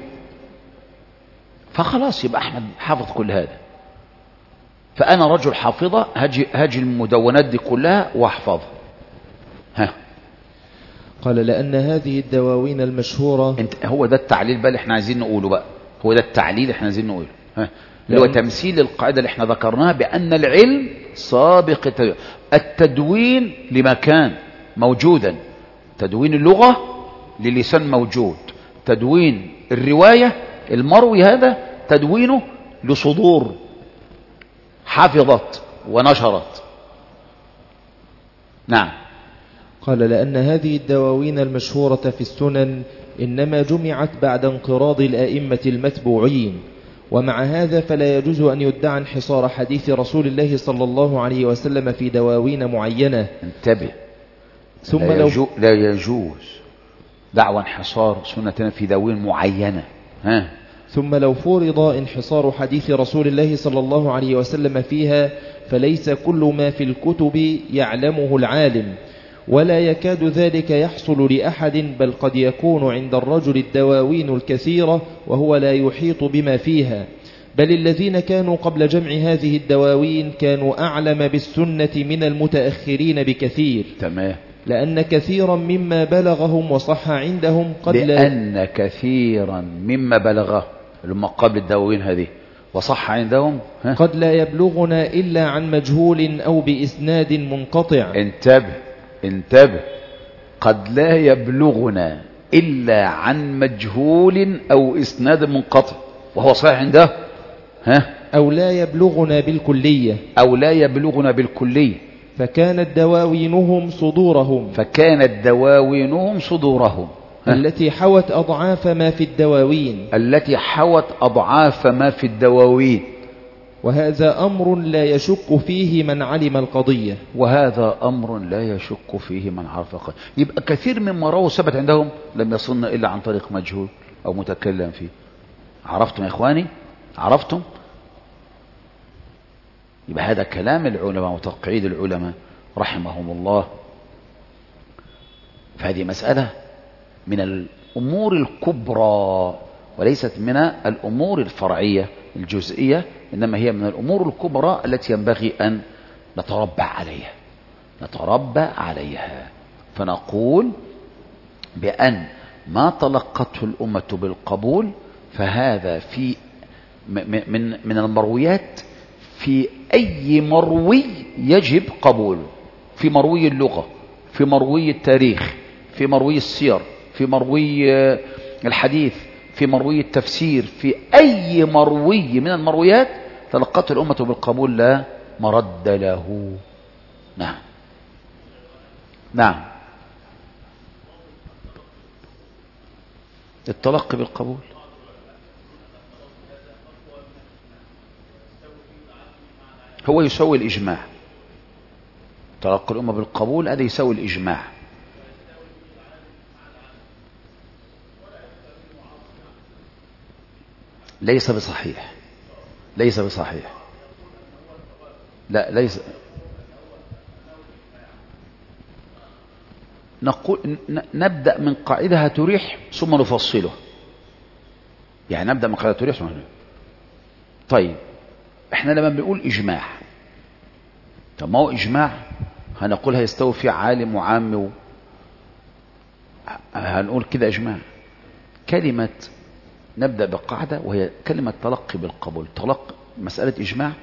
A: فخلاص يبقى أحمد حافظ كل هذا. فأنا رجل حافظة، هاجي المدونات دي كلها واحفظها.
B: قال لأن هذه الدواوين المشهورة،
A: هو ده التعليل بقى اللي احنا عايزين نقوله بقى، هو ده التعليل اللي احنا عايزين نقوله، اللي هو تمثيل القاعدة اللي احنا ذكرناها بأن العلم سابق التدوين لمكان موجودا. تدوين اللغة للسان موجود، تدوين الرواية المروي هذا تدوينه لصدور حفظت ونشرت. نعم.
B: قال لأن هذه الدواوين المشهورة في السنن إنما جمعت بعد انقراض الآئمة المتبوعين، ومع هذا فلا يجوز أن يدعى انحصار حديث رسول الله صلى الله عليه وسلم في دواوين معينة.
A: انتبه،
B: ثم
A: لا يجوز دعوى انحصار سنة في دواوين معينة.
B: ثم لو فرض انحصار حديث رسول الله صلى الله عليه وسلم فيها فليس كل ما في الكتب يعلمه العالم، ولا يكاد ذلك يحصل لأحد، بل قد يكون عند الرجل الدواوين الكثيرة وهو لا يحيط بما فيها. بل الذين كانوا قبل جمع هذه الدواوين كانوا أعلم بالسنة من المتأخرين بكثير.
A: تمام.
B: لأن كثيرا مما بلغهم وصح عندهم
A: لأن كثيرا مما بلغه لما قبل الدواوين هذه وصح عندهم
B: قد لا يبلغنا إلا عن مجهول أو بإسناد منقطع.
A: انتبه، قد لا يبلغنا إلا عن مجهول أو إسناد منقطع وهو صحيح عنده،
B: أو لا يبلغنا بالكلية. فكانت دواوينهم صدورهم التي حوت أضعاف ما في الدواوين. وهذا أمر لا يشك فيه من علم القضية.
A: يبقى كثير مما رووا ثبت عندهم لم يصلنا إلا عن طريق مجهول أو متكلم فيه. عرفتم يا إخواني؟ عرفتم؟ يبقى هذا كلام العلماء وتقعيد العلماء رحمهم الله. فهذه مسألة من الأمور الكبرى وليست من الأمور الفرعية الجزئية، إنما هي من الأمور الكبرى التي ينبغي أن نتربى عليها. فنقول بأن ما تلقته الأمة بالقبول فهذا في من المرويات، في أي مروي يجب قبوله، في مروي اللغة، في مروي التاريخ، في مروي السير، في مروي الحديث، في مروي التفسير، في أي مروي من المرويات تلقته الأمة بالقبول لا مرد له. نعم. التلقي بالقبول هو يسوي الإجماع. تلقي الأمة بالقبول هذا يسوي الإجماع. ليس بصحيح. لا ليس. نبدأ من قاعدها تريح ثم نفصله. يعني نبدأ من قاعدها تريح ثم نفصله. طيب احنا لما بنقول إجماع، طب ما هو إجماع هنقول هيستوي فيه عالم وعام هنقول كده إجماع. كلمة نبدأ بقاعدة وهي كلمة تلقي بالقبول. تلقي مسألة إجماع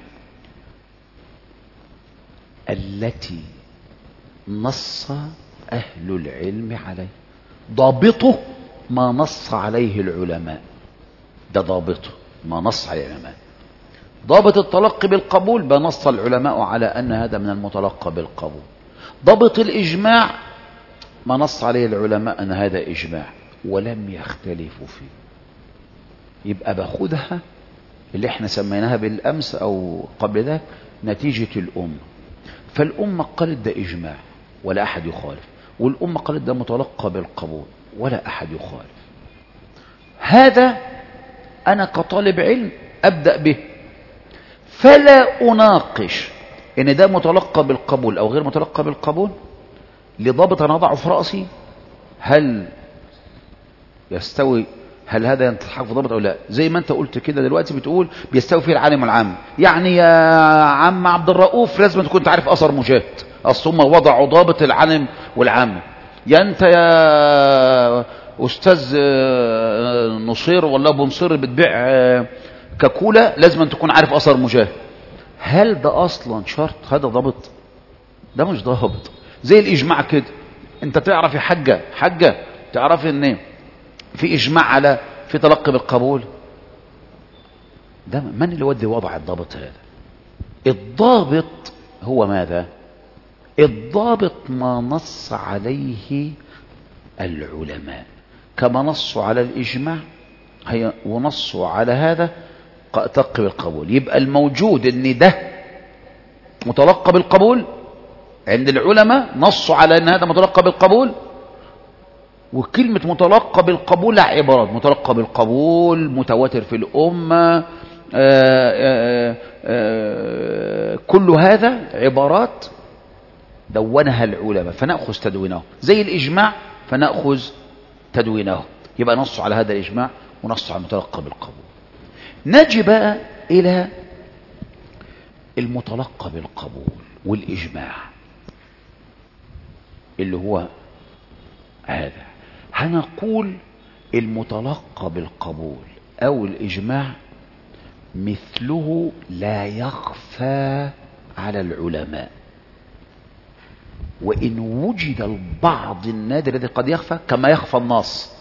A: التي نص أهل العلم عليه، ضابطه ما نص عليه العلماء، ده ضابطه ما نص عليه العلماء. ضابط التلقي بالقبول بنص العلماء على أن هذا من المتلقى بالقبول. ضابط الإجماع ما نص عليه العلماء أن هذا إجماع ولم يختلفوا فيه. يبقى باخدها اللي احنا سميناها بالأمس أو قبل ذلك نتيجة الأمة. فالأمة قالت ده إجماع ولا أحد يخالف، والأمة قالت ده متلقى بالقبول ولا أحد يخالف. هذا أنا كطالب علم أبدأ به، فلا أناقش إن ده متلقى بالقبول أو غير متلقى بالقبول لضابط أنا أضعه في رأسي هل يستوي، هل هذا ينتحق في ضابط أو لا. زي ما أنت قلت كده دلوقتي بتقول بيستوي فيه العالم والعام، يعني يا عم عبد الرؤوف لازم تكون تعرف أثر مجاهد، أصل هم وضعوا ضابط العالم والعام. يا أنت يا أستاذ نصير ولا أبو نصير بتبيع كاكولا لازم تكون عارف أثر مجاهد. هل ده أصلا شرط؟ هذا ضابط؟ ده مش ضابط. زي الإجماع كده، أنت تعرف يا حجة تعرف إن في إجماع على في تلقي بالقبول؟ ده من اللي ودي وضع الضابط هذا؟ الضابط هو ماذا؟ الضابط ما نص عليه العلماء، كما نصوا على الإجماع ونصوا على هذا تلقي بالقبول. يبقى الموجود ان ده متلقى بالقبول عند العلماء، نصوا على ان هذا متلقى بالقبول. وكلمة متلقى بالقبول لها عبارات: متلقى بالقبول، متواتر في الأمة، كل هذا عبارات دونها العلماء فنأخذ تدوينه، زي الإجماع فنأخذ تدوينه. يبقى نصوا على هذا الإجماع ونصوا على المتلقى بالقبول. نجي بقى إلى المتلقى بالقبول والإجماع اللي هو هذا. هنقول المتلقى بالقبول أو الإجماع مثله لا يخفى على العلماء، وإن وجد البعض النادر الذي قد يخفى كما يخفى النص،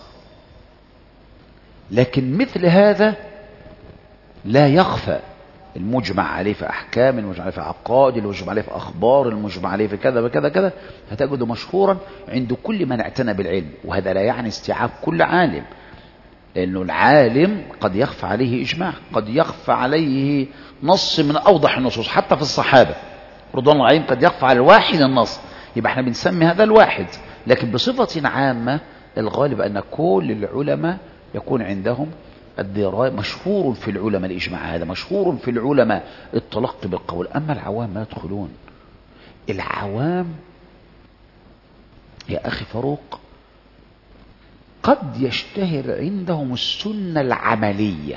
A: لكن مثل هذا لا يخفى. المجمع عليه في أحكام، المجمع عليه في عقائد، المجمع عليه في أخبار، المجمع عليه في كذا وكذا كذا، هتجده مشهورا عند كل من اعتنى بالعلم. وهذا لا يعني استيعاب كل عالم، لأنه العالم قد يخفى عليه إجماع، قد يخفى عليه نص من أوضح النصوص. حتى في الصحابة رضوان الله عليهم قد يخفى على الواحد النص، يبقى احنا بنسمي هذا الواحد. لكن بصفة عامة الغالب أن كل العلماء يكون عندهم الدراية. مشهور في العلماء الإجماع، هذا مشهور في العلماء التلقي بالقول. أما العوام ما يدخلون. العوام يا أخي فاروق قد يشتهر عندهم السنة العملية،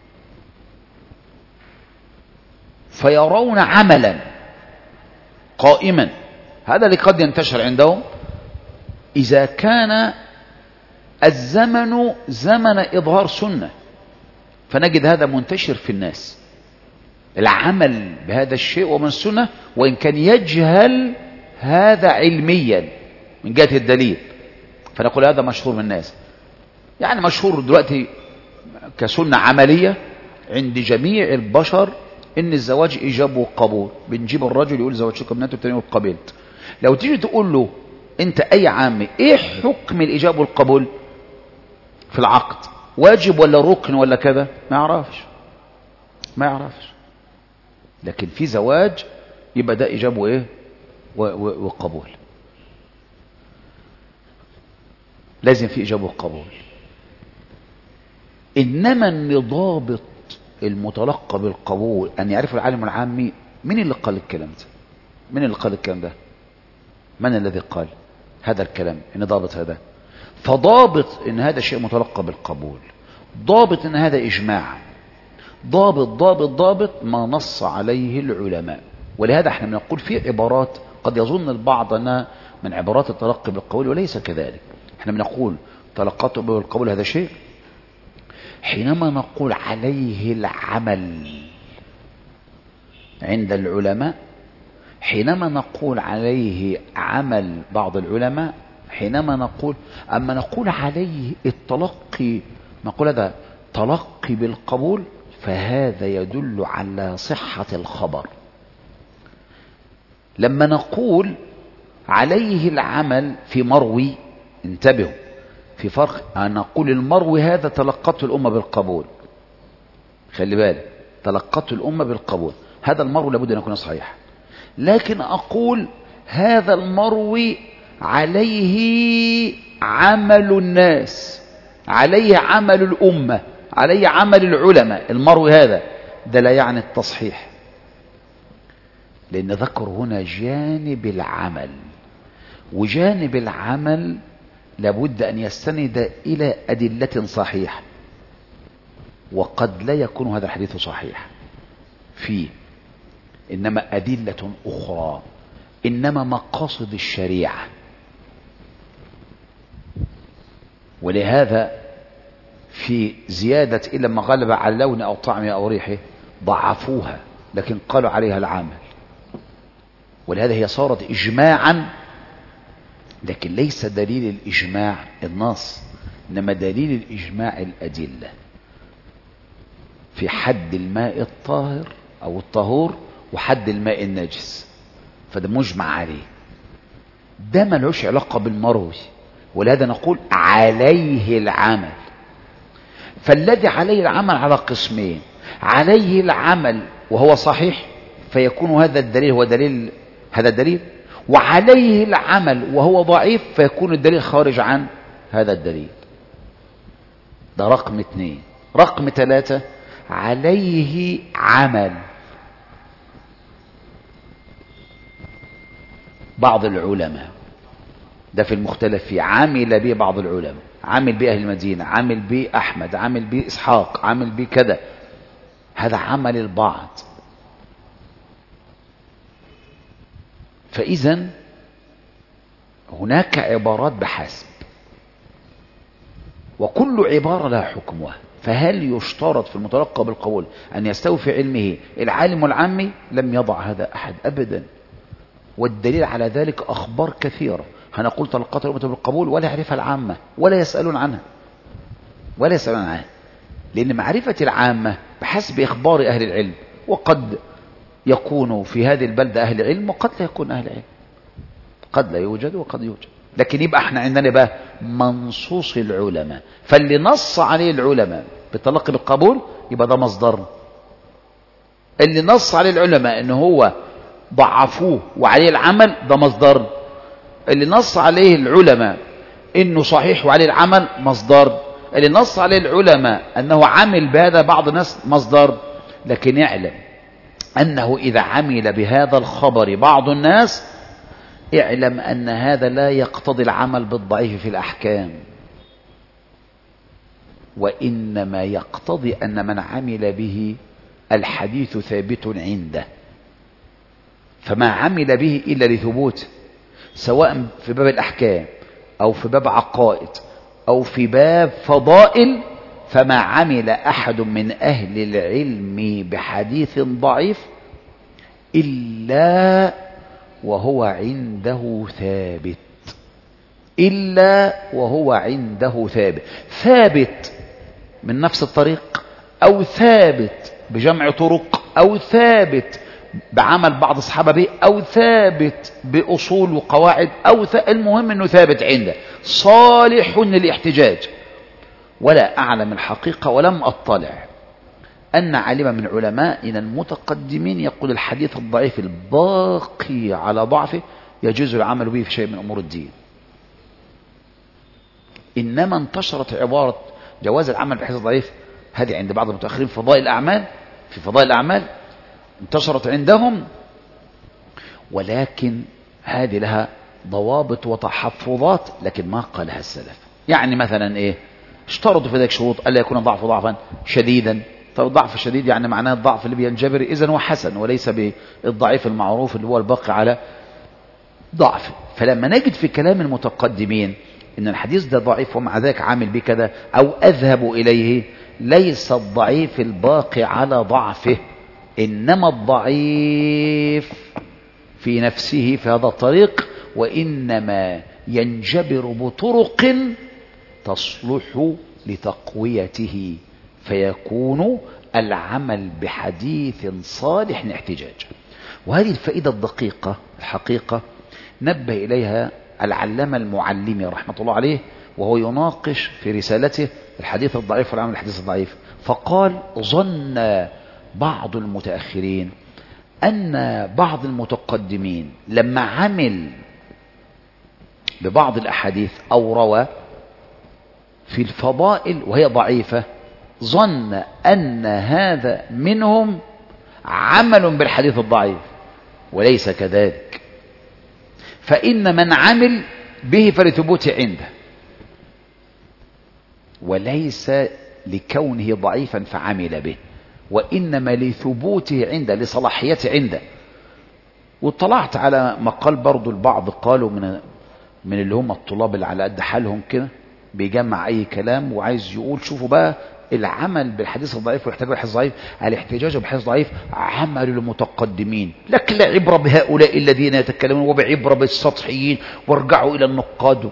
A: فيرون عملا قائما، هذا اللي قد ينتشر عندهم إذا كان الزمن زمن إظهار سنة، فنجد هذا منتشر في الناس، العمل بهذا الشيء ومن السنة، وإن كان يجهل هذا علميا من جهة الدليل، فنقول هذا مشهور من الناس. يعني مشهور دلوقتي كسنة عملية عند جميع البشر إن الزواج إيجاب وقبول. بنجيب الرجل يقول زوجتك ابنته التانية وقبلت. لو تيجي تقول له أنت أي عامي إيه حكم الإيجاب والقبول في العقد، واجب ولا ركن ولا كذا، ما يعرفش. لكن في زواج يبقى ده إيجاب وإيه وقبول، لازم في إيجاب وقبول. إنما النضابط المتلقى بالقبول أن يعرف العالم العامي. من اللي قال الكلام ده؟ من الذي قال هذا الكلام؟ إن ضابط هذا، فضابط إن هذا شيء متلقى بالقبول، ضابط إن هذا إجماع، ضابط ما نص عليه العلماء. ولهذا احنا بنقول في عبارات قد يظن البعض أنها من عبارات التلقي بالقبول، وليس كذلك. احنا بنقول تلقته بالقبول هذا شيء حينما نقول عليه العمل عند العلماء، حينما نقول عليه عمل بعض العلماء، حينما نقول عليه التلقي، نقول هذا تلقي بالقبول فهذا يدل على صحة الخبر. لما نقول عليه العمل في مروي، انتبهوا في فرق، أن نقول المروي هذا تلقته الأمة بالقبول، خلي بالك تلقته الأمة بالقبول، هذا المروي لابد أن يكون صحيح. لكن أقول هذا المروي عليه عمل الناس، عليه عمل الأمة، عليه عمل العلماء، المروي هذا، ده لا يعني التصحيح، لأن ذكر هنا جانب العمل، وجانب العمل لابد أن يستند إلى أدلة صحيحة، وقد لا يكون هذا الحديث صحيح فيه، إنما أدلة أخرى، إنما مقاصد الشريعة. ولهذا في زيادة إلى ما غلب على لون أو طعم أو ريحه ضعفوها، لكن قالوا عليها العمل، ولهذا هي صارت إجماعا، لكن ليس دليل الإجماع النص، إنما دليل الإجماع الأدلة في حد الماء الطاهر أو الطهور وحد الماء النجس، فده مجمع عليه، ده ملوش علاقة بالمروي، ولهذا نقول عليه العمل. فالذي عليه العمل على قسمين، عليه العمل وهو صحيح فيكون هذا الدليل هو دليل، هذا الدليل، وعليه العمل وهو ضعيف فيكون الدليل خارج عن هذا الدليل. ده رقم 2. رقم 3 عليه عمل بعض العلماء، ده في المختلف فيه، عمل به بعض العلماء، عمل به أهل المدينة، عمل به أحمد، عمل به إسحاق، عمل به كذا، هذا عمل البعض. فإذا هناك عبارات بحسب، وكل عبارة لها حكمها. فهل يشترط في المتلقى بالقول أن يستوي في علمه العالم والعامي؟ لم يضع هذا أحد أبدا، والدليل على ذلك أخبار كثيرة. هنقول تلقت الأمة بالقبول ولا يعرفها العامة ولا يسألون عنها، ولا يسألون عنها، لأن معرفة العامة بحسب إخبار أهل العلم، وقد يكون في هذه البلدة أهل علم وقد لا يكون أهل علم، قد لا يوجد وقد يوجد. لكن يبقى احنا عندنا بقى منصوص العلماء، فاللي نص عليه العلماء بالتلقي بالقبول يبقى ده مصدر. اللي نص عليه العلماء ان هو ضعفوه وعليه العمل ده مصدر. اللي نص عليه العلماء انه صحيح وعليه العمل مصدر. اللي نص عليه العلماء انه عمل بهذا بعض الناس مصدر. لكن اعلم انه اذا عمل بهذا الخبر بعض الناس، اعلم ان هذا لا يقتضي العمل بالضعيف في الاحكام، وانما يقتضي ان من عمل به الحديث ثابت عنده، فما عمل به الا لثبوته، سواء في باب الاحكام او في باب عقائد او في باب فضائل، فما عمل احد من اهل العلم بحديث ضعيف الا وهو عنده ثابت، إلا وهو عنده ثابت، ثابت من نفس الطريق، أو ثابت بجمع طرق، أو ثابت بعمل بعض الصحابة به، أو ثابت بأصول وقواعد، أو المهم أنه ثابت عنده صالح للاحتجاج. ولا أعلم الحقيقة ولم أطلع أن عالما من علمائنا المتقدمين يقول الحديث الضعيف الباقي على ضعفه يجوز العمل به في شيء من أمور الدين. إنما انتشرت عبارة جواز العمل بالحديث الضعيف، هذه عند بعض المتأخرين في فضائل الأعمال، في فضائل الأعمال انتشرت عندهم، ولكن هذه لها ضوابط وتحفظات لكن ما قالها السلف. يعني مثلا إيه؟ اشترطوا في ذلك شروط: ألا يكون الضعف ضعفا شديدا. طب الضعف الشديد يعني معناه الضعف اللي بينجبر، إذن هو حسن، وليس بالضعيف المعروف اللي هو الباقي على ضعف. فلما نجد في كلام المتقدمين إن الحديث ده ضعيف ومع ذلك عامل به كذا أو أذهب إليه، ليس الضعيف الباقي على ضعفه، إنما الضعيف في نفسه في هذا الطريق، وإنما ينجبر بطرق تصلح لتقويته، فيكون العمل بحديث صالح احتجاج. وهذه الفائدة الدقيقة الحقيقة نبه إليها العلامة المعلمي رحمة الله عليه وهو يناقش في رسالته الحديث الضعيف والعمل بالحديث الضعيف، فقال: ظن بعض المتأخرين أن بعض المتقدمين لما عمل ببعض الأحاديث أو روى في الفضائل وهي ضعيفة ظن أن هذا منهم عمل بالحديث الضعيف، وليس كذلك، فإن من عمل به فلثبوته عنده، وليس لكونه ضعيفا فعمل به، وإنما لثبوته عنده، لصلاحيته عنده. واطلعت على مقال برضو البعض قالوا من اللي هم الطلاب اللي على قد حالهم كده بيجمع أي كلام وعايز يقول شوفوا بقى العمل بالحديث الضعيف والاحتجاج بالحديث الضعيف، الاحتجاج بالحديث الضعيف عمل المتقدمين، لكن لا عبرة بهؤلاء الذين يتكلمون وبعبرة بالسطحيين وارجعوا إلى النقاد.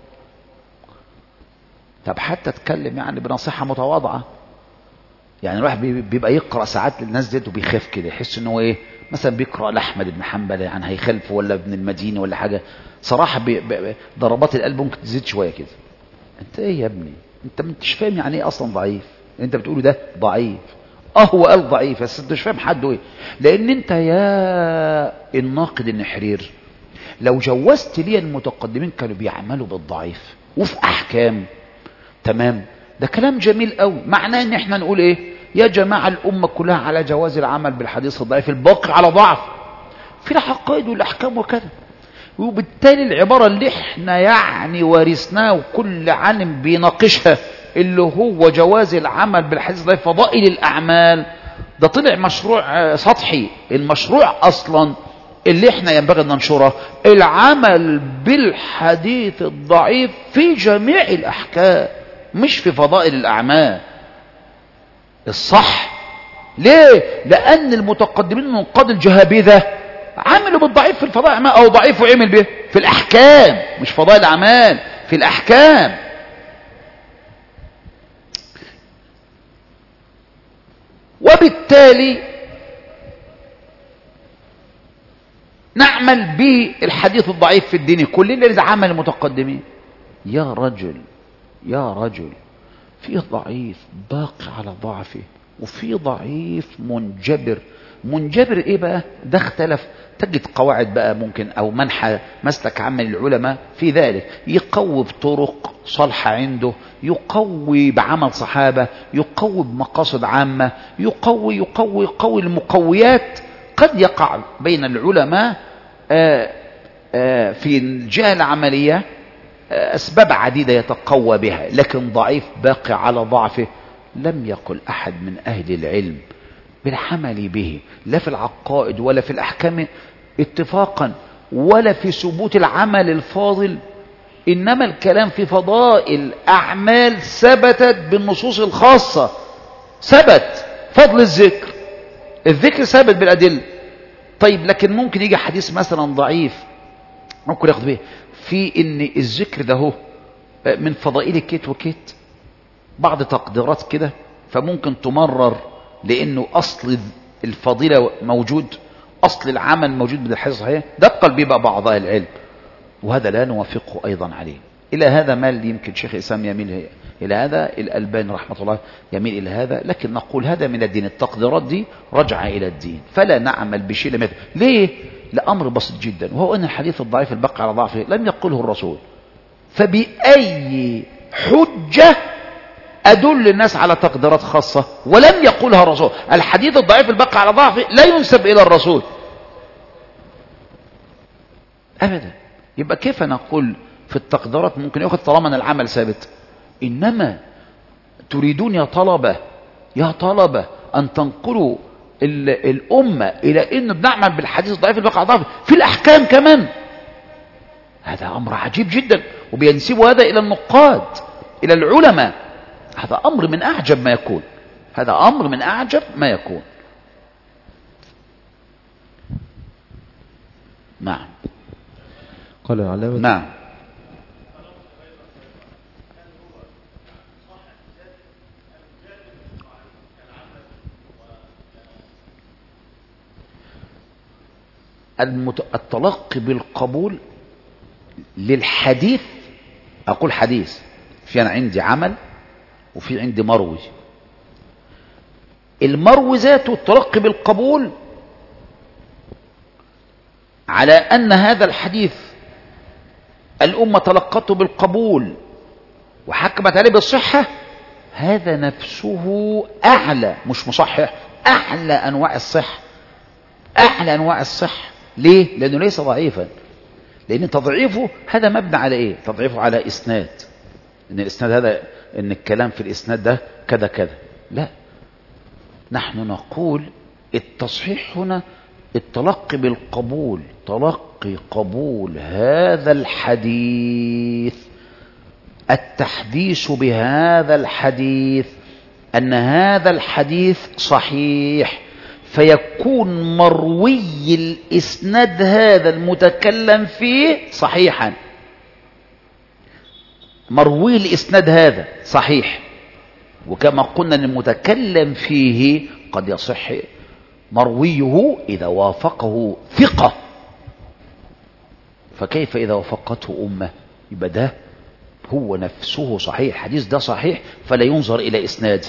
A: طب حتى اتكلم يعني بنصيحة متواضعة، يعني الواحد بيبقى يقرأ ساعات للناس ديت وبيخاف كده، يحس ان هو ايه مثلا بيقرأ لأحمد بن حنبل يعني هيخالفه ولا ابن المديني ولا حاجة. صراحة ضربات القلب ممكن تزيد شوية كده. انت ايه يا ابني؟ انت مش فاهم يعني ايه اصلا ضعيف؟ انت بتقوله ده ضعيف، هو قال ضعيف بس انت مش فاهم حده ايه. لان انت يا الناقد النحرير لو جوزت لي المتقدمين كانوا بيعملوا بالضعيف وفي احكام تمام، ده كلام جميل قوي، معناه ان احنا نقول ايه يا جماعة الامة كلها على جواز العمل بالحديث الضعيف، الباقي على ضعف في العقائد والاحكام وكذا. وبالتالي العبارة اللي احنا يعني ورثناها وكل عالم بيناقشها اللي هو جواز العمل بالحديث الضعيف فضائل الاعمال، ده طلع مشروع سطحي. المشروع اصلا اللي احنا ينبغي ان ننشره العمل بالحديث الضعيف في جميع الاحكام مش في فضائل الاعمال الصح. ليه؟ لان المتقدمين من قاد الجهابذة عملوا بالضعيف في الفضائل او ضعيف وعمل به في الاحكام، مش فضائل الاعمال، في الاحكام. وبالتالي نعمل بالحديث الضعيف في الدين كله اللي عمل المتقدمين. يا رجل في ضعيف باقي على ضعفه وفي ضعيف منجبر ايه بقى؟ ده اختلف. تجد قواعد بقى ممكن او منحى مسلك عام العلماء في ذلك، يقوي بطرق صالحة عنده، يقوي بعمل صحابة، يقوي بمقاصد عامة، يقوي المقويات. قد يقع بين العلماء في الجهة العملية أسباب عديدة يتقوى بها، لكن ضعيف باقي على ضعفه لم يقل أحد من أهل العلم بالعمل به، لا في العقائد ولا في الأحكام اتفاقا ولا في ثبوت العمل الفاضل. إنما الكلام في فضائل أعمال ثبتت بالنصوص الخاصة، ثبت فضل الذكر ثابت بالأدلة. طيب لكن ممكن يجي حديث مثلا ضعيف ممكن ياخد به في ان الذكر ده هو من فضائل كيت وكيت بعض تقديرات كده، فممكن تمرر لانه اصل الفضيلة موجود، اصل العمل موجود بالحديث الصحيح. ده قلبي بقى بعض اهل العلم، وهذا لا نوافقه ايضا عليه. الى هذا مال يمكن شيخ الاسلام يميل الى هذا، الألباني رحمه الله يميل الى هذا، لكن نقول هذا من الدين. التقديرات دي رجع الى الدين، فلا نعمل بشيء لم يثبت. ليه؟ لأمر بسيط جدا، وهو ان الحديث الضعيف الباقي على ضعفه لم يقله الرسول، فبأي حجة أدل الناس على تقديرات خاصة ولم يقولها الرسول؟ الحديث الضعيف الباقي على ضعفه لا ينسب إلى الرسول أبدا. يبقى كيف نقول في التقديرات ممكن يأخذ طالما أن العمل ثابت؟ إنما تريدون يا طلبة أن تنقلوا الأمة إلى أنه بنعمل بالحديث الضعيف الباقي على ضعفه في الأحكام كمان. هذا أمر عجيب جدا، وبينسبوا هذا إلى النقاد إلى العلماء. هذا أمر من أعجب ما يكون، هذا أمر من أعجب ما يكون. نعم.
B: قال العلامة
A: نعم. التلقي بالقبول للحديث. أقول حديث، في أنا عندي عمل وفي عندي مروي. المروي ذاته التلقي بالقبول على أن هذا الحديث الأمة تلقته بالقبول وحكمت عليه بالصحة، هذا نفسه أعلى، مش مصحح، أعلى أنواع الصحة، أعلى أنواع الصحة. ليه؟ لأنه ليس ضعيفا، لأن تضعيفه هذا مبنى على إيه؟ تضعيفه على إسناد، إن الإسناد هذا، إن الكلام في الإسناد ده كذا كذا. لا، نحن نقول التصحيح هنا التلقي بالقبول، تلقي قبول هذا الحديث، التحديث بهذا الحديث، أن هذا الحديث صحيح، فيكون مروي الإسناد هذا المتكلم فيه صحيحا، مروي الإسناد هذا صحيح. وكما قلنا أن المتكلم فيه قد يصح مرويه إذا وافقه ثقة، فكيف إذا وافقته أمة؟ يبقى ده هو نفسه صحيح، الحديث ده صحيح، فلا ينظر إلى إسناد.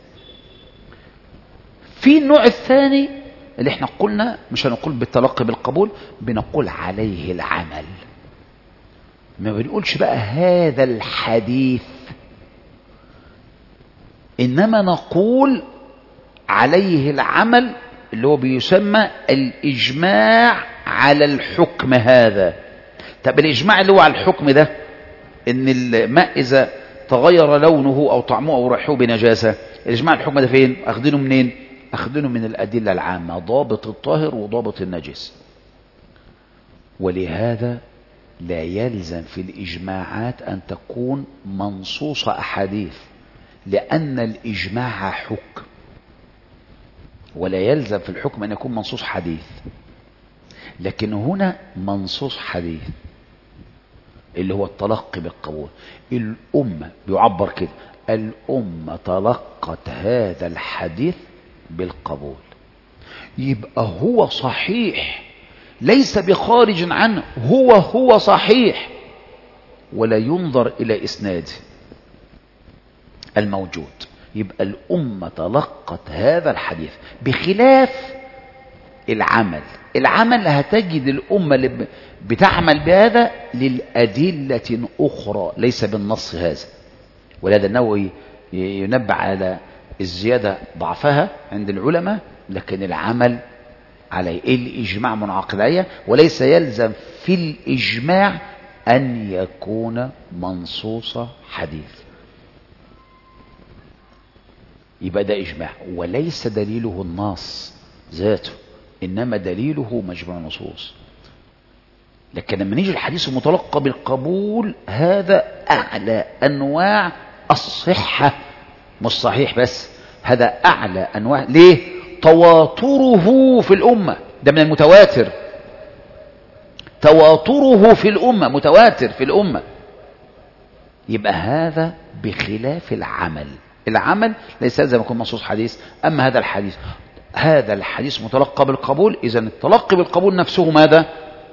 A: في النوع الثاني اللي احنا قلنا مش هنقول بالتلقي بالقبول، بنقول عليه العمل. ما بنقولش بقى هذا الحديث، إنما نقول عليه العمل، اللي هو بيسمى الإجماع على الحكم هذا. طب الإجماع اللي هو على الحكم ده، إن الماء إذا تغير لونه أو طعمه أو ريحه بنجاسة، الإجماع على الحكم ده فين؟ أخذينه منين؟ أخذينه من الأدلة العامة، ضابط الطاهر وضابط النجس. ولهذا لا يلزم في الإجماعات أن تكون منصوصة أحاديث، لأن الإجماع حكم، ولا يلزم في الحكم أن يكون منصوص حديث. لكن هنا منصوص حديث اللي هو التلقي بالقبول. الأمة بيعبر كده، الأمة تلقت هذا الحديث بالقبول، يبقى هو صحيح، ليس بخارج عنه، هو صحيح، ولا ينظر إلى إسناده الموجود. يبقى الأمة تلقت هذا الحديث، بخلاف العمل هتجد الأمة اللي بتعمل بهذا للأدلة أخرى ليس بالنص هذا. ولهذا النووي ينبه على الزيادة ضعفها عند العلماء، لكن العمل عليه الإجماع منعقد عليه، وليس يلزم في الإجماع أن يكون منصوص حديث. يبقى ده إجماع وليس دليله النص ذاته، إنما دليله مجموع نصوص. لكن لما نيجي الحديث المتلقى بالقبول، هذا أعلى أنواع الصحة، مش صحيح بس، هذا أعلى أنواع. ليه؟ تواتره في الأمة، ده من المتواتر، تواتره في الأمة، متواتر في الأمة. يبقى هذا بخلاف العمل ليس يلزم يكون منصوص حديث. أما هذا الحديث متلقى بالقبول، إذا التلقي بالقبول نفسه ماذا؟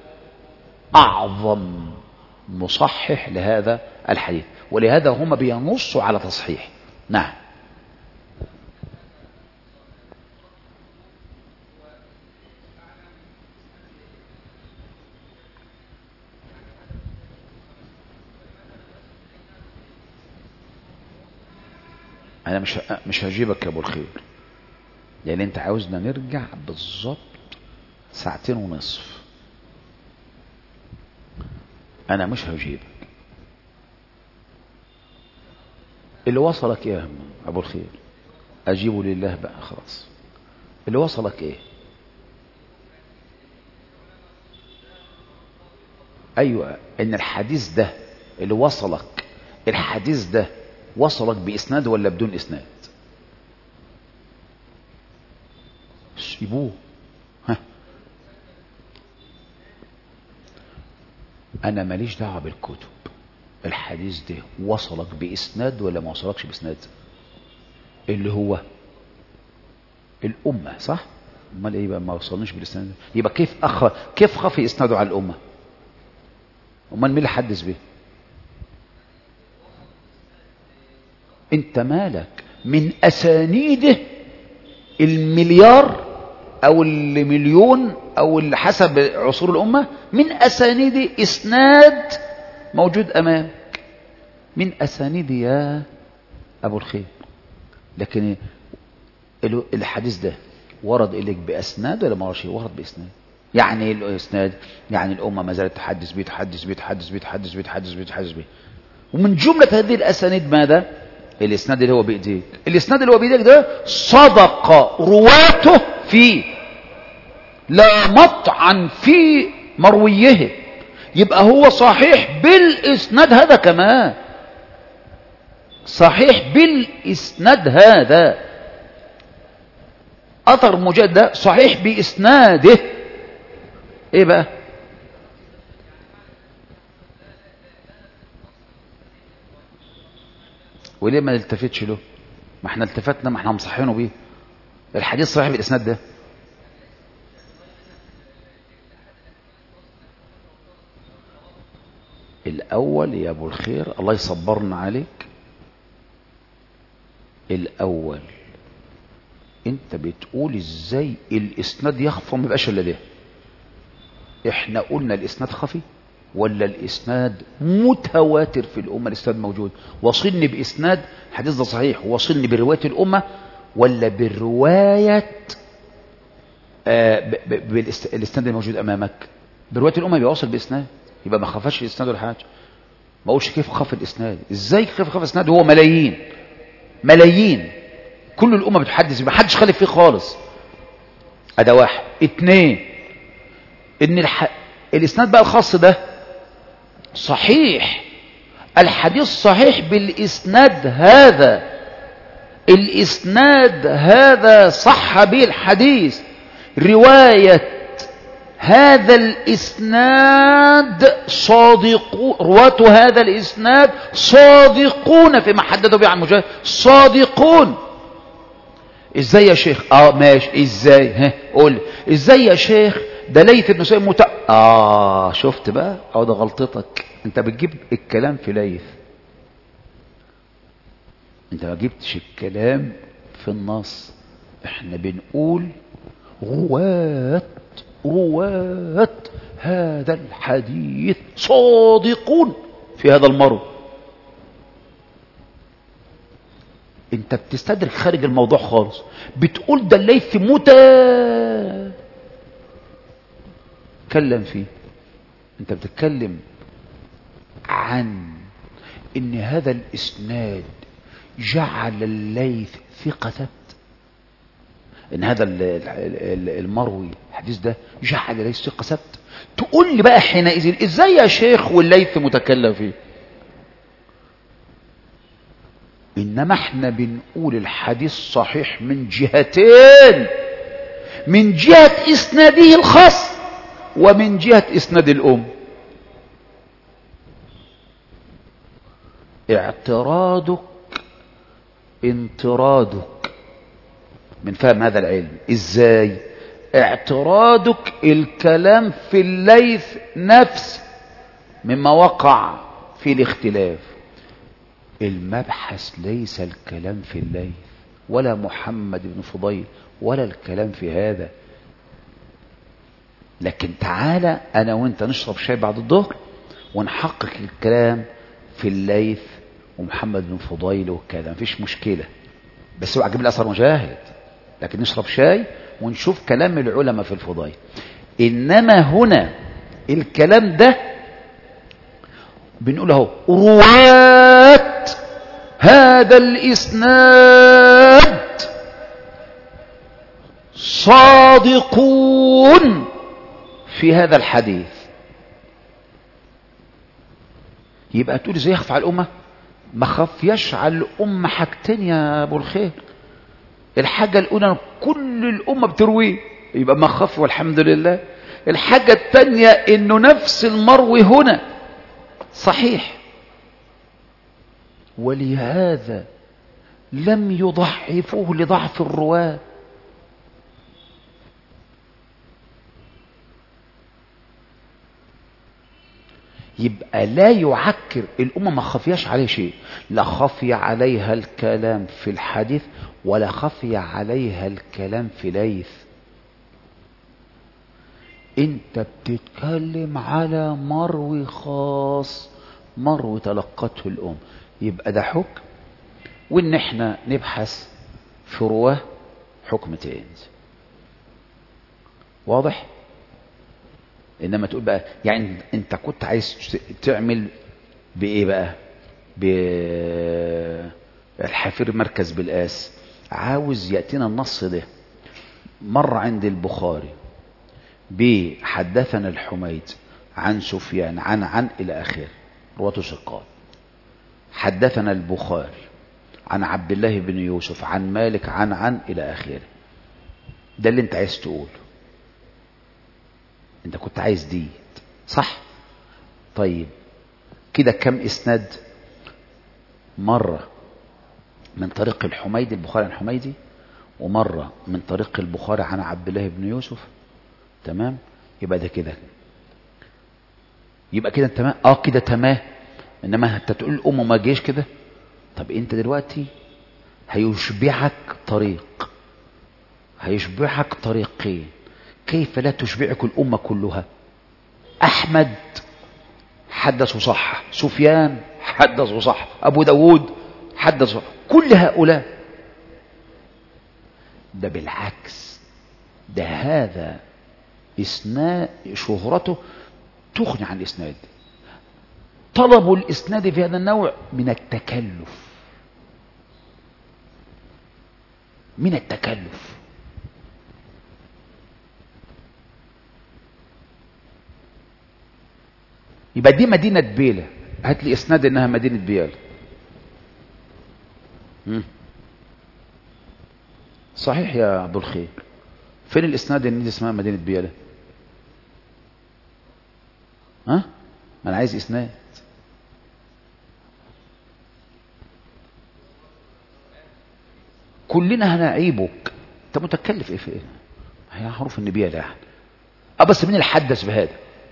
A: أعظم مصحح لهذا الحديث، ولهذا هم بينصوا على تصحيح. نعم. أنا مش هجيبك يا أبو الخير، لأن أنت عاوزنا نرجع بالظبط 2.5 ساعة. أنا مش هجيبك. اللي وصلك إيه يا أبو الخير؟ أجيبه لله بقى خلاص. اللي وصلك إيه؟ أيوة، إن الحديث ده اللي وصلك، الحديث ده وصلك بإسناد ولا بدون إسناد؟ سيبوه. أنا ماليش دعوة بالكتب. الحديث ده وصلك بإسناد ولا ما وصلكش بإسناد؟ اللي هو الأمة، صح؟ امال ايه بقى ما وصلناش بالاسناد؟ يبقى كيف خفي اسناده على الامه؟ امال مين اللي حدث به؟ انت مالك من اسانيده المليار او المليون او اللي حسب عصور الامه، من اسانيده اسناد موجود امامك، من اسانيده يا ابو الخير. لكن الحديث ده ورد اليك باسناد ولا ما ورد باسناد؟ يعني الاسناد يعني الامه ما زالت تحدث به تحدث به تحدث به تحدث به تحدث به تحدث به. ومن جمله هذه الاسانيد ماذا؟ الاسناد اللي هو بايديك. الاسناد اللي هو بايديك ده صدق رواته فيه، لا مطعن في مرويه، يبقى هو صحيح بالاسناد هذا كمان، صحيح بالاسناد هذا. اثر مجاهد ده صحيح باسناده. ايه بقى؟ وليه ما نلتفتش له؟ ما احنا التفتنا، ما احنا مصحينه بيه. الحديث صحيح بالاسناد ده. الاول يا ابو الخير الله يصبرنا عليك، الاول انت بتقول ازاي الاسناد يخفى ما يبقاش الا ده؟ احنا قلنا الاسناد خفي ولا الاسناد متواتر في الامه؟ الاسناد موجود. وصلني باسناد الحديث ده صحيح، وصلني بروايه الامه ولا بالروايه الاسناد الموجود امامك؟ بروايه الامه بيوصل باسناد، يبقى ما خفاش الاسناد ولا حاجه. ما اقولش كيف خف الاسناد، ازاي كيف خف الاسناد؟ هو ملايين ملايين كل الامه بتحدث، ما حدش خالف فيه خالص. ادي واحد. اتنين، ان الاسناد بقى الخاص ده صحيح، الحديث صحيح بالاسناد هذا، الاسناد هذا صح به الحديث، روايه هذا الاسناد صادقون، رواه هذا الاسناد صادقون فيما حددوا به عن مجاهد، صادقون. ازاي يا شيخ؟ ماشي، ازاي؟ قول ازاي يا شيخ؟ ده ليث بن سعيد شفت بقى؟ ده غلطتك، انت بتجيب الكلام في ليث، انت ما جبتش الكلام في النص. احنا بنقول رواة هذا الحديث صادقون في هذا المرو. انت بتستدرك خارج الموضوع خالص، بتقول ده الليث تكلم فيه. انت بتتكلم عن ان هذا الاسناد جعل الليث ثقة ثبت، ان هذا المروي الحديث ده جعل الليث ثقة ثبت. تقول لي بقى حينئذ ازاي يا شيخ والليث متكلم فيه؟ انما احنا بنقول الحديث صحيح من جهتين، من جهة اسناده الخاص ومن جهة اسناد الام. انطرادك من فهم هذا العلم. ازاي؟ اعتراضك الكلام في الليث نفس مما وقع في الاختلاف. المبحث ليس الكلام في الليث ولا محمد بن فضيل ولا الكلام في هذا، لكن تعالى انا وانت نشرب شاي بعد الظهر ونحقق الكلام في الليث ومحمد بن فضيل وكذا، مفيش مشكلة، بس اوعى تجيب لي اثر مجاهد، لكن نشرب شاي ونشوف كلام العلماء في الفضيل. انما هنا الكلام ده بنقول اهو رواة هذا الاسناد صادقون في هذا الحديث. يبقى تقول ازاي يخفى على الامه؟ ما خفيش على الامه حاجتين يا ابو الخير. الحاجه الاولى كل الامه بترويه، يبقى ما خف والحمد لله. الحاجه الثانيه انه نفس المروي هنا صحيح، ولهذا لم يضعفوه لضعف الرواه، يبقى لا يعكر الأمة، ما خفياش عليه شيء، لا خفي عليها الكلام في الحديث ولا خفي عليها الكلام في ليث. انت بتتكلم على مروي خاص، مروي تلقته الأم، يبقى ده حكم. وإن احنا نبحث في رواه حكم تاني. واضح؟ إنما تقول بقى يعني أنت كنت عايز تعمل بإيه بقى؟ بالحفير مركز بالقاس، عاوز يأتينا النص ده مرة عند البخاري بحدثنا الحميد عن سفيان عن إلى آخر رواته ثقات. حدثنا البخاري عن عبد الله بن يوسف عن مالك عن إلى آخره. ده اللي انت عايز تقوله، انت كنت عايز دي صح؟ طيب كده كم اسناد؟ مرة من طريق الحميدي، البخاري عن الحميدي، ومرة من طريق البخاري عن عبد الله بن يوسف. تمام؟ يبقى ده كده، يبقى كده تمام. كده تمام. انما انت تقول ما جيش كده. طب انت دلوقتي هيشبعك طريق، هيشبعك طريقين، كيف لا تشبعك الأمة كلها؟ أحمد حدث وصح، سفيان حدث وصح، أبو داود حدث وصح، كل هؤلاء. ده بالعكس، ده هذا إسناد شهرته تغني عن الإسناد. طلب الإسناد في هذا النوع من التكلف، من التكلف. يبقى دي مدينة بيلة، هات لي إسناد إنها مدينة بيلة. صحيح يا أبو الخير، فين الإسناد إن دي اسمها مدينة بيلة؟ ما أنا عايز إسناد. كلنا هنعيبك، أنت متكلف إيه في إيه؟ هي معروف إن بيلة يعني. بس مين اللي حدث بهذا؟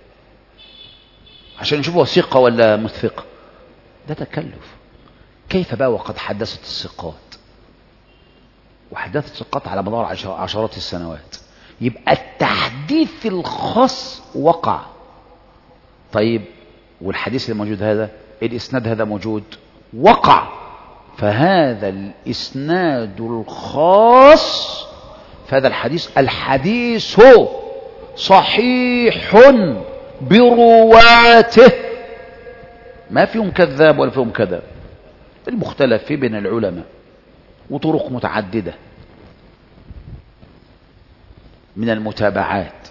A: عشان نشوف وثيقة ولا مثقة؟ ده تكلف. كيف بقى وقد حدثت الثقات، وحدثت الثقات على مدار عشرات السنوات؟ يبقى التحديث الخاص وقع. طيب والحديث اللي موجود هذا، الإسناد هذا موجود وقع، فهذا الإسناد الخاص فهذا الحديث صحيح برواته، ما فيهم كذاب ولا فيهم كذاب، المختلف فيه بين العلماء وطرق متعددة من المتابعات،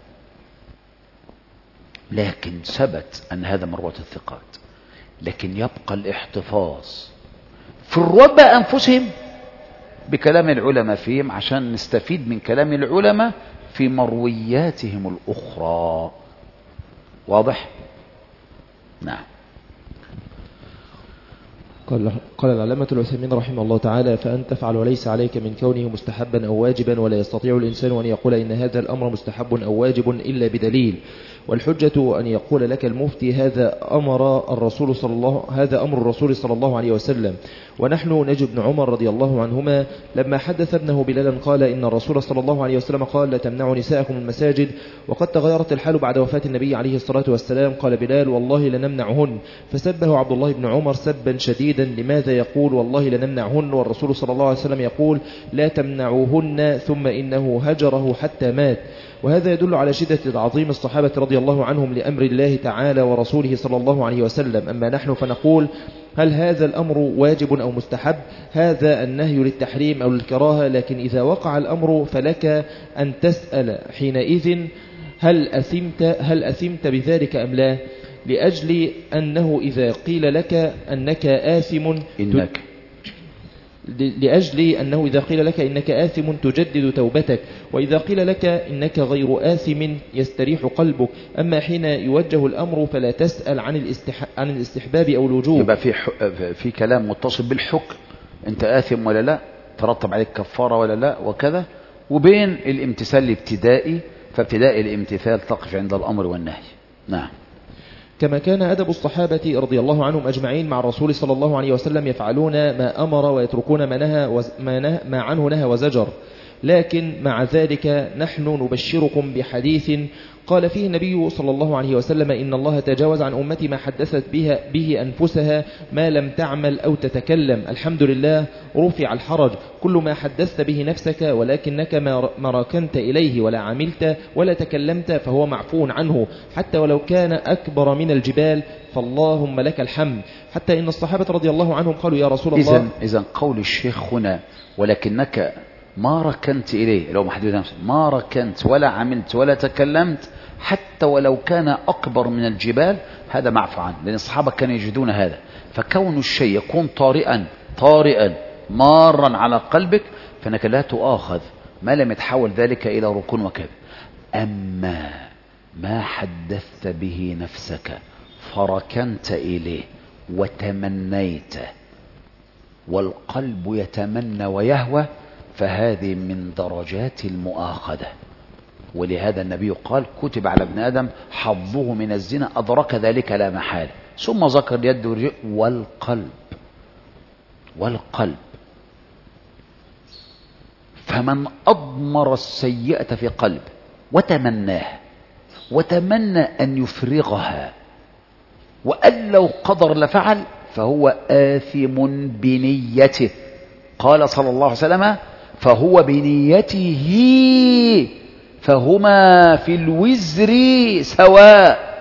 A: لكن ثبت أن هذا من رواة الثقات. لكن يبقى الاحتفاظ في الرواة بقى أنفسهم بكلام العلماء فيهم، عشان نستفيد من كلام العلماء في مروياتهم الأخرى. واضح؟ نعم.
B: قال العلامة العثيمين رحمه الله تعالى: فأن تفعل وليس عليك من كونه مستحبا أو واجبا، ولا يستطيع الإنسان أن يقول إن هذا الأمر مستحب أو واجب إلا بدليل. والحجة أن يقول لك المفتي هذا أمر الرسول صلى الله عليه وسلم. ونحن نجد ابن عمر رضي الله عنهما لما حدث ابنه بلالا قال: إن الرسول صلى الله عليه وسلم قال: لا تمنعوا نساءكم المساجد. وقد تغيرت الحال بعد وفاة النبي عليه الصلاة والسلام. قال بلال: والله لنمنعهن. فسبه عبد الله بن عمر سبا شديدا: لماذا يقول والله لنمنعهن والرسول صلى الله عليه وسلم يقول لا تمنعوهن؟ ثم إنه هجره حتى مات. وهذا يدل على شدة عظيم الصحابة رضي الله عنهم لأمر الله تعالى ورسوله صلى الله عليه وسلم. أما نحن فنقول: هل هذا الأمر واجب أو مستحب؟ هذا النهي للتحريم أو للكراهة. لكن إذا وقع الأمر فلك أن تسأل حينئذ: هل أثمت بذلك أم لا؟ لأجل أنه إذا قيل لك أنك آثم تجدد توبتك، وإذا قيل لك إنك غير آثم يستريح قلبك. أما حين يوجه الأمر فلا تسأل عن الاستحباب أو الوجوب.
A: يبقى في كلام متصل بالحكم، أنت آثم ولا لا، ترتب عليك كفارة ولا لا وكذا، وبين الامتثال الابتدائي، فابتداء الامتثال تقف عند الأمر والنهي. نعم.
B: كما كان أدب الصحابة رضي الله عنهم أجمعين مع الرسول صلى الله عليه وسلم يفعلون ما أمر ويتركون ما عنه نهى وزجر. لكن مع ذلك نحن نبشركم بحديث قال فيه النبي صلى الله عليه وسلم: إن الله تجاوز عن أمتي ما حدثت به أنفسها ما لم تعمل أو تتكلم. الحمد لله رفع الحرج. كل ما حدثت به نفسك ولكنك ما راكنت إليه ولا عملت ولا تكلمت فهو معفو عنه، حتى ولو كان أكبر من الجبال، فاللهم لك الحمد. حتى إن الصحابة رضي الله عنهم قالوا: يا رسول الله.
A: إذن قول الشيخ هنا ولكنك ما ركنت إليه، لو محدود نفسك ما ركنت ولا عملت ولا تكلمت حتى ولو كان أكبر من الجبال، هذا معفى عنه، لأن الصحابة كانوا يجدون هذا. فكون الشيء يكون طارئا مارا على قلبك فإنك لا تؤاخذ ما لم يتحول ذلك إلى ركون وكذب. أما ما حدثت به نفسك فركنت إليه وتمنيت والقلب يتمنى ويهوى، فهذه من درجات المؤاخذة. ولهذا النبي قال: كتب على ابن آدم حظه من الزنا أدرك ذلك لا محالة. ثم ذكر اليد والرجل والقلب. فمن أضمر السيئة في قلب وتمناها وتمنى أن يفرغها وأن لو قدر لفعل فهو آثم بنيته. قال صلى الله عليه وسلم: فهو بنيته فهما في الوزر سواء،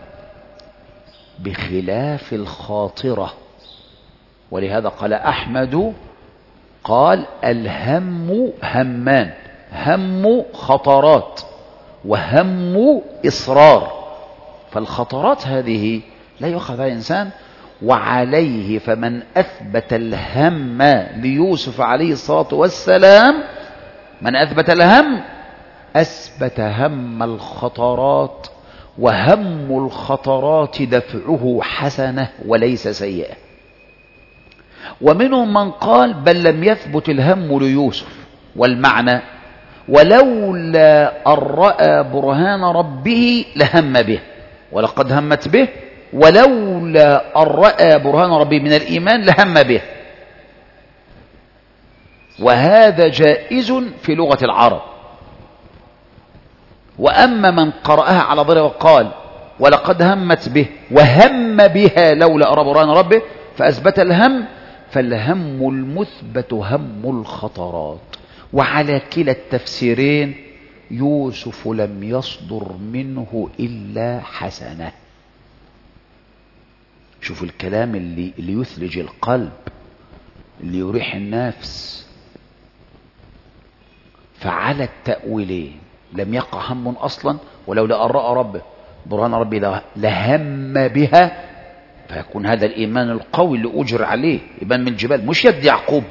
A: بخلاف الخاطرة. ولهذا قال أحمد قال: الهم همان، هم خطرات وهم إصرار. فالخطرات هذه لا يؤخذ على الإنسان، وعليه فمن أثبت الهم ليوسف عليه الصلاة والسلام، من أثبت الهم أثبت هم الخطرات، وهم الخطرات دفعه حسنة وليس سيئة. ومنهم من قال: بل لم يثبت الهم ليوسف، والمعنى: ولولا أن رأى برهان ربه لهم به، ولقد همت به، ولولا أن رأى برهان ربه من الإيمان لهم به. وهذا جائز في لغة العرب. وأما من قرأها على ضرر وقال: ولقد همت به وهم بها لولا أرى برهان ربه، فأثبت الهم، فالهم المثبت هم الخطرات. وعلى كلا التفسيرين يوسف لم يصدر منه إلا حسنة. شوف الكلام اللي يثلج القلب، اللي يريح النفس. فعلى التأويلين لم يقع هم أصلا، ولولا أن رأى ربه برهان ربه لهم بها، فيكون هذا الإيمان القوي اللي أجر عليه إيمان من الجبال، مش يد يعقوب،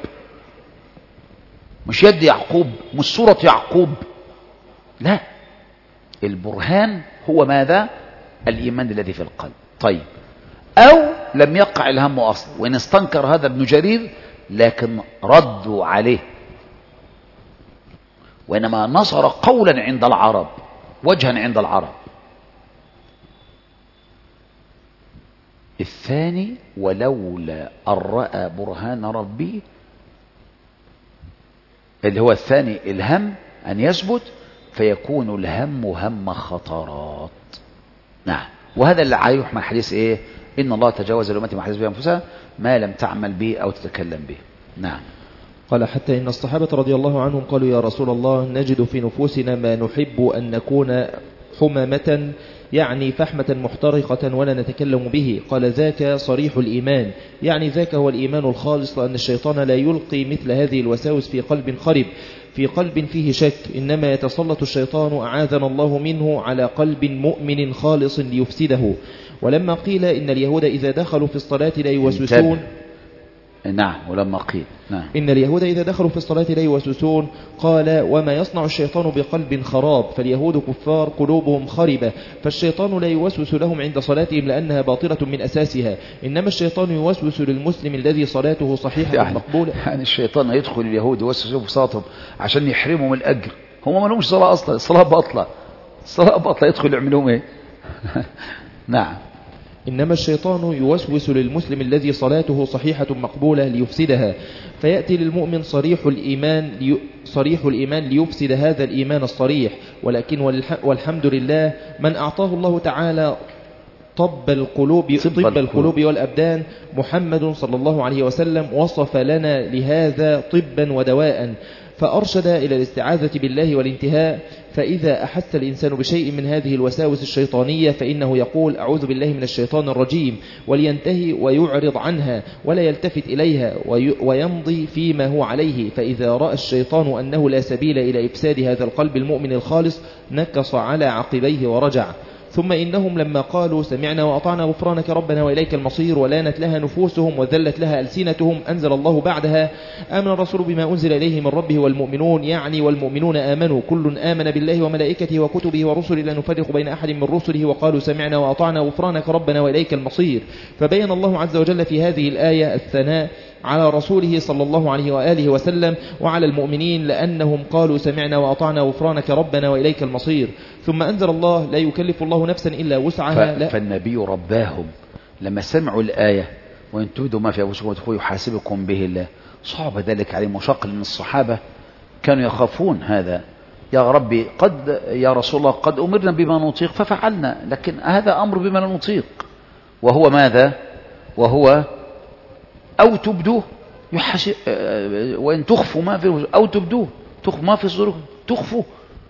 A: مش يد يعقوب، مش صورة يعقوب، لا، البرهان هو ماذا؟ الإيمان الذي في القلب. طيب، أو لم يقع الهم أصلا، وإن استنكر هذا ابن جرير لكن ردوا عليه، وإنما نصر قولا عند العرب، وجها عند العرب. الثاني: ولولا أن رأى برهان ربي، اللي هو الثاني الهم أن يثبت، فيكون الهم هم خطرات. نعم. وهذا اللي يحمل حديث إيه؟ إن الله تجاوز لأمتي ما حدث به أنفسها ما لم تعمل به أو تتكلم به. نعم.
B: قال: حتى إن الصحابة رضي الله عنهم قالوا: يا رسول الله، نجد في نفوسنا ما نحب أن نكون حمامة، يعني فحمة محترقة ولا نتكلم به. قال: ذاك صريح الإيمان، يعني ذاك هو الإيمان الخالص، لأن الشيطان لا يلقي مثل هذه الوساوس في قلب خرب، في قلب فيه شك، إنما يتسلط الشيطان أعاذنا الله منه على قلب مؤمن خالص ليفسده. ولما قيل إن اليهود إذا دخلوا في الصلاة لا يوسوسون،
A: نعم، ولما قيل نعم
B: إن اليهود إذا دخلوا في الصلاة لا يوسوسون، قال: وما يصنع الشيطان بقلب خراب، فاليهود كفار قلوبهم خربة، فالشيطان لا يوسوس لهم عند صلاتهم لأنها باطلة من أساسها، إنما الشيطان يوسوس للمسلم الذي صلاته صحيحة مقبولة.
A: يعني الشيطان يدخل اليهود يوسوس في صلاتهم عشان يحرمهم الأجر، هم ما لهمش صلاة أصلا، الصلاة باطلة، الصلاة باطلة، يدخل يعملهم إيه؟ نعم.
B: إنما الشيطان يوسوس للمسلم الذي صلاته صحيحة مقبولة ليفسدها، فيأتي للمؤمن صريح الإيمان ليفسد هذا الإيمان الصريح. ولكن والحمد لله من أعطاه الله تعالى طب القلوب والأبدان محمد صلى الله عليه وسلم وصف لنا لهذا طبا ودواء، فأرشد إلى الاستعاذة بالله والانتهاء. فإذا أحس الإنسان بشيء من هذه الوساوس الشيطانية فإنه يقول أعوذ بالله من الشيطان الرجيم، ولينتهي ويعرض عنها ولا يلتفت إليها ويمضي فيما هو عليه. فإذا رأى الشيطان أنه لا سبيل إلى إفساد هذا القلب المؤمن الخالص نكص على عقبيه ورجع. ثم إنهم لما قالوا سمعنا وأطعنا غفرانك ربنا وإليك المصير ولانت لها نفوسهم وذلت لها ألسنتهم، أنزل الله بعدها آمن الرسول بما أنزل إليه من ربه والمؤمنون، يعني والمؤمنون آمنوا كل آمن بالله وملائكته وكتبه ورسله لا نفرق بين أحد من رسله وقالوا سمعنا وأطعنا غفرانك ربنا وإليك المصير. فبين الله عز وجل في هذه الآية الثناء على رسوله صلى الله عليه وآله وسلم وعلى المؤمنين لأنهم قالوا سمعنا وأطعنا غفرانك ربنا وإليك المصير. ثم أنزل الله لا يكلف الله نفسا إلا وسعها.
A: فالنبي رباهم لما سمعوا الآية وإن تبدوا ما في أنفسكم وتخفوه يحاسبكم به الله، صعب ذلك عليهم وشق من الصحابة كانوا يخافون هذا. يا ربي يا رسول الله قد أمرنا بما نطيق ففعلنا، لكن هذا أمر بما لا نطيق، وهو ماذا؟ وهو أو تبدوه وإن تخفوا ما في أو تبدوه تخفوا ما في صدوركم تخفوا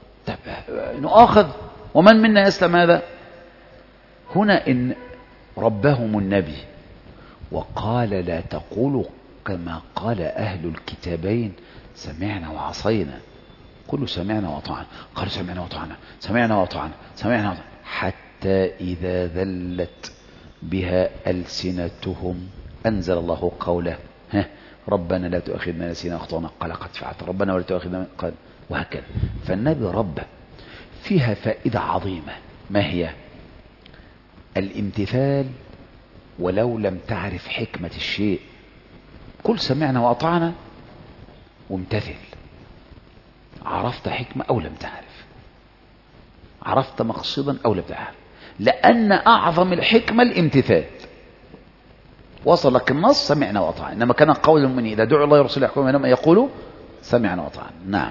A: نؤاخذ. ومن منا يسلم هذا؟ هنا إن ربهم النبي وقال لا تقولوا كما قال أهل الكتابين سمعنا وعصينا، قلوا سمعنا وأطعنا، قالوا سمعنا وأطعنا سمعنا وأطعنا سمعنا وأطعنا حتى إذا ذلت بها ألسنتهم أنزل الله قوله ربنا لا تؤاخذنا نسينا أخطأنا قال قد فعلت ربنا ولا تؤاخذنا قال، وهكذا. فالنبي ربه فيها فائدة عظيمة، ما هي؟ الامتثال ولو لم تعرف حكمة الشيء. قل سمعنا وأطعنا وامتثل، عرفت حكمة أو لم تعرف، عرفت مقصدا أو لم تعرف، لأن أعظم الحكمة الامتثال. وصل لك النص سمعنا وأطعنا، إنما كان قول المؤمنين إذا دعوا الله ورسوله يحكمون بينهم يقولوا سمعنا وأطعنا. نعم.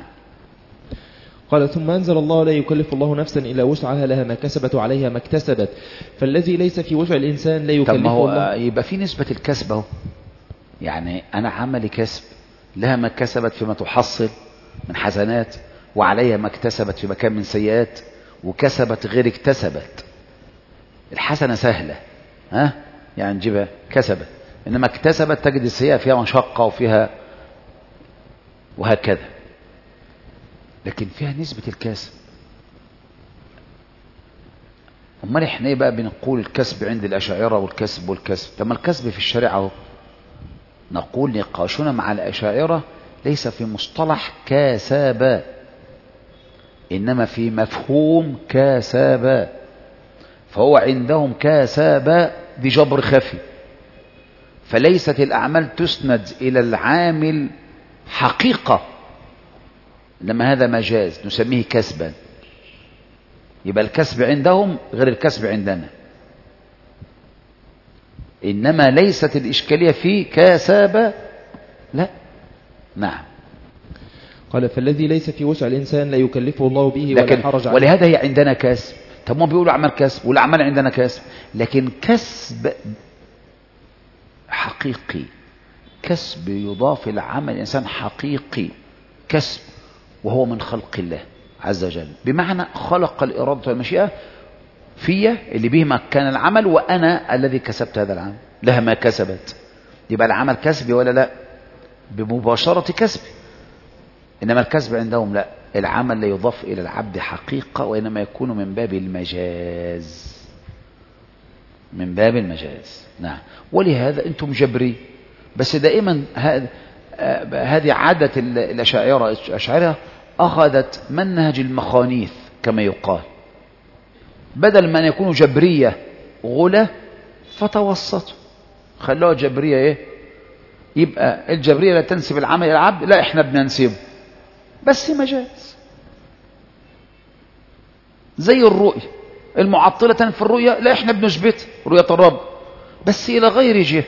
B: قال ثم أنزل الله لا يكلف الله نفسا إلا وسعها لها ما كسبت وعليها ما اكتسبت، فالذي ليس في وسع الإنسان لا يكلفه الله.
A: يبقى في نسبة الكسب اهو، يعني أنا عملي كسب، لها ما كسبت فيما تحصل من حسنات وعليها ما اكتسبت في مكان من سيئات، وكسبت غير اكتسبت. الحسنة سهلة يعني نجيبها كسبت، إنما اكتسبت تجد السيئة فيها مشقة وفيها وهكذا، لكن فيها نسبة الكسب. أمال احنا ايه بقى بنقول الكسب عند الأشاعرة والكسب. لما الكسب في الشريعة نقول نقاشنا مع الأشاعرة ليس في مصطلح كسب، إنما في مفهوم كسب. فهو عندهم كسب دي جبر خفي، فليست الأعمال تسند إلى العامل حقيقة، إنما هذا مجاز نسميه كسبا. يبقى الكسب عندهم غير الكسب عندنا، إنما ليست الإشكالية في كسب، لا. نعم.
B: قال فالذي ليس في وسع الإنسان لا يكلفه الله به ولا حرج عليه.
A: ولهذا هي عندنا كسب. طب ما بيقولوا أعمال كسب، والأعمال عندنا كسب، لكن كسب حقيقي، كسب يضاف إلى عمل الإنسان حقيقي، كسب وهو من خلق الله عز وجل، بمعنى خلق الإرادة والمشيئة فيا اللي به كان العمل، وأنا الذي كسبت هذا العمل، لها ما كسبت. يبقى العمل كسبي ولا لا؟ بمباشرة كسبي. إنما الكسب عندهم لا، العمل لا يضاف إلى العبد حقيقة، وإنما يكون من باب المجاز، من باب المجاز. نعم. ولهذا أنتم جبري، بس دائما هذه عادة الأشاعرة أخذت منهج المخانيث كما يقال، بدل ما يكونوا جبرية غلة فتوسطوا خلوها جبرية ايه، يبقى الجبرية لا تنسب العمل إلى العبد، لا احنا بننسبه بس مجاز. زي الرؤية، المعطلة في الرؤية لا احنا بنثبت رؤية الرب بس إلى غير جهة.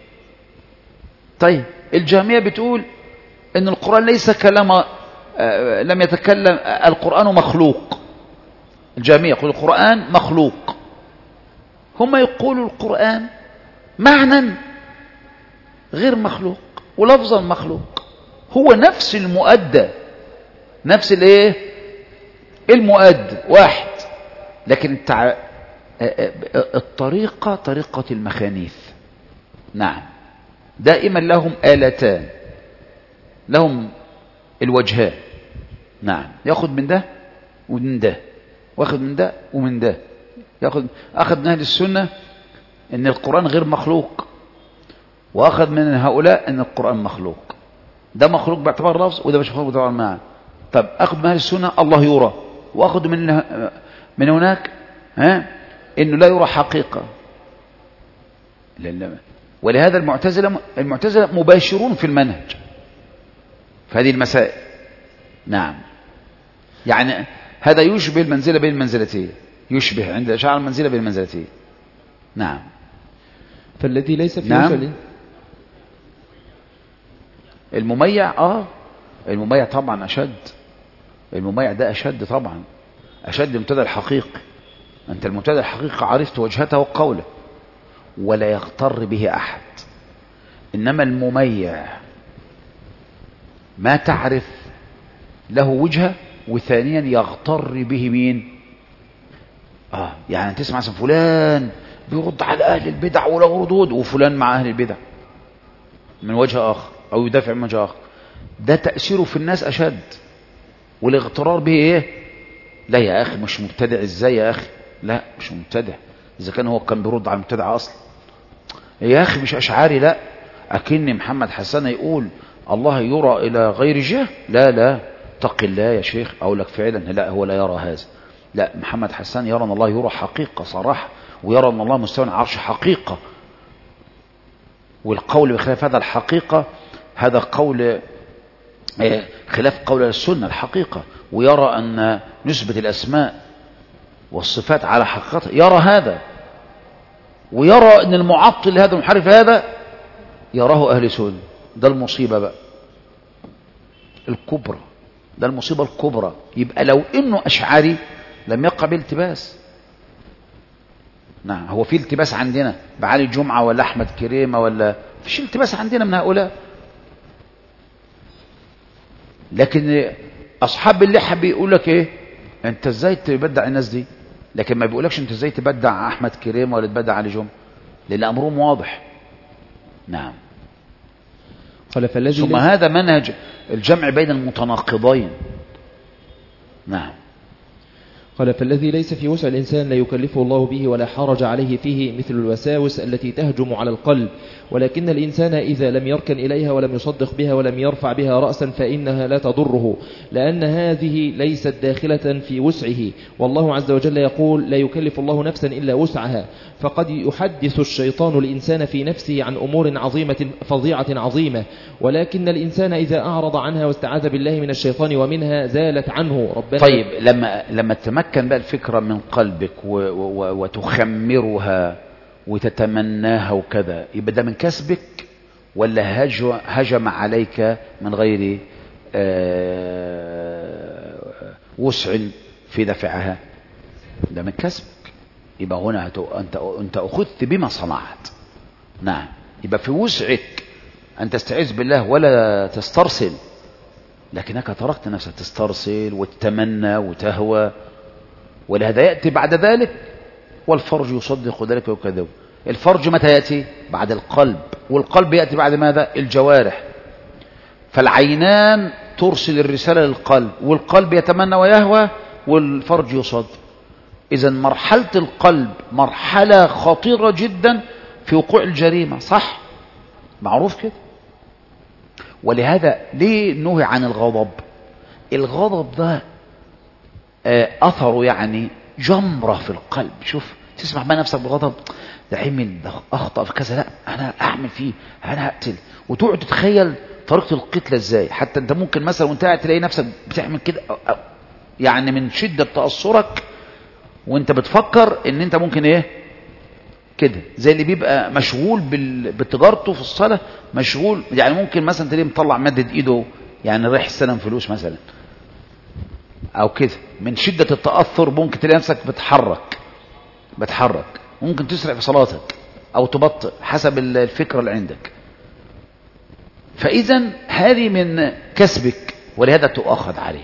A: طيب الجهمية بتقول ان القرآن ليس كلام لم يتكلم القرآن مخلوق. الجهمية يقول القرآن مخلوق، هم يقولوا القرآن معنى غير مخلوق ولفظا مخلوق، هو نفس المؤدى، نفس الايه المؤدى واحد، لكن الطريقة طريقة المخانيث. نعم دائما لهم آلتان، لهم الوجهان. نعم ياخذ من ده ومن ده، واخذ من ده ومن ده، أخذ من أهل السنة ان القرآن غير مخلوق، واخذ من هؤلاء ان القرآن مخلوق. ده مخلوق باعتبار اللفظ وده مش مخلوق باعتبار المعنى. طب اخذ من اهل السنة الله يرى، واخذ من هناك انه لا يرى حقيقة. ولهذا المعتزلة مباشرون في المنهج في هذه المسائل. نعم يعني هذا يشبه المنزلة بين المنزلتين، يشبه عند الأشاعرة المنزلة بين المنزلتين. نعم
B: فالذي ليس في
A: نعم. المميع المميع طبعا أشد، المميع ده أشد طبعا، أشد المبتدأ الحقيقي. أنت المبتدأ الحقيقي عرفت وجهته وقوله ولا يغتر به أحد، إنما المميع ما تعرف له وجهة وثانيا يغتر به مين؟ يعني تسمع اسم فلان بيرد على أهل البدع وله ردود، وفلان مع أهل البدع من وجه آخر أو يدافع من وجه آخر، ده تأثيره في الناس أشد. والاغترار به إيه؟ لا يا أخي مش مبتدع، إزاي يا أخي؟ لا مش مبتدع، إذا كان هو كان بيرد على المبتدع أصلا. يا أخي مش أشعاري، لا أكن محمد حسن يقول الله يرى إلى غير جهة، لا اتق الله يا شيخ. أقول لك فعلا لا هو لا يرى هذا، لا محمد حسان يرى أن الله يرى حقيقة صراحة، ويرى أن الله مستوى العرش حقيقة، والقول بخلاف هذا الحقيقة هذا قول خلاف قول السنة الحقيقة. ويرى أن نسبة الأسماء والصفات على حقيقتها، يرى هذا. ويرى أن المعطل هذا المحرف هذا يراه أهل سنة. ده المصيبة بقى الكبرى، ده المصيبة الكبرى. يبقى لو إنه أشعري لم يقع بالتباس. نعم هو في التباس عندنا بعلي جمعة ولا أحمد كريمة ولا فيش التباس عندنا من هؤلاء، لكن أصحاب اللحى بيقول لك إيه أنت إزاي تبدع الناس دي، لكن ما بيقولكش أنت إزاي تبدع أحمد كريمة ولا تبدع علي جمعة، لأن أمرهم واضح. نعم ثم هذا منهج الجمع بين المتناقضين. نعم
B: قال فالذي ليس في وسع الإنسان لا يكلفه الله به ولا حرج عليه فيه، مثل الوساوس التي تهجم على القلب، ولكن الإنسان إذا لم يركن إليها ولم يصدق بها ولم يرفع بها رأسا فإنها لا تضره، لأن هذه ليست داخلة في وسعه. والله عز وجل يقول لا يكلف الله نفسا إلا وسعها. فقد يحدث الشيطان الإنسان في نفسه عن أمور عظيمة فظيعة عظيمة، ولكن الإنسان إذا أعرض عنها واستعاذ بالله من الشيطان ومنها زالت عنه. ربنا
A: طيب لما تمكن بقى الفكرة من قلبك وتخمرها وتتمناها وكذا، يبقى ده من كسبك ولا هجم عليك من غير وسع في دفعها؟ ده من كسبك. يبقى هنا أنت أخذت بما صنعت. نعم يبقى في وسعك أن تستعيذ بالله ولا تسترسل، لكنك تركت نفسك تسترسل وتتمنى وتهوى. ولهذا يأتي بعد ذلك والفرج يصدق ذلك ويكذب. الفرج متى يأتي؟ بعد القلب، والقلب يأتي بعد ماذا؟ الجوارح. فالعينان ترسل الرسالة للقلب، والقلب يتمنى ويهوى، والفرج يصدق. إذن مرحلة القلب مرحلة خطيرة جدا في وقوع الجريمة، صح؟ معروف كده. ولهذا ليه نهي عن الغضب؟ الغضب ده أثره يعني جمرة في القلب. شوف تسمع ما نفسك بغضب، ده عمل، ده أخطأ في كذا، لا أنا أعمل فيه، أنا هقتل، وتقعد تتخيل طريقة القتلة إزاي. حتى أنت ممكن مثلا وأنت قاعد تلاقي نفسك بتعمل كده، يعني من شدة تأثرك وانت بتفكر ان انت ممكن ايه كده، زي اللي بيبقى مشغول بتجارته في الصلاة، مشغول يعني ممكن مثلا تلاقيه مطلع مادة ايده يعني رايح يستلم فلوس مثلا او كده، من شدة التأثر ممكن تلاقي نفسك بتحرك، ممكن تسرع في صلاتك او تبطئ حسب الفكرة اللي عندك. فاذا هذه من كسبك ولهذا تؤاخذ عليه.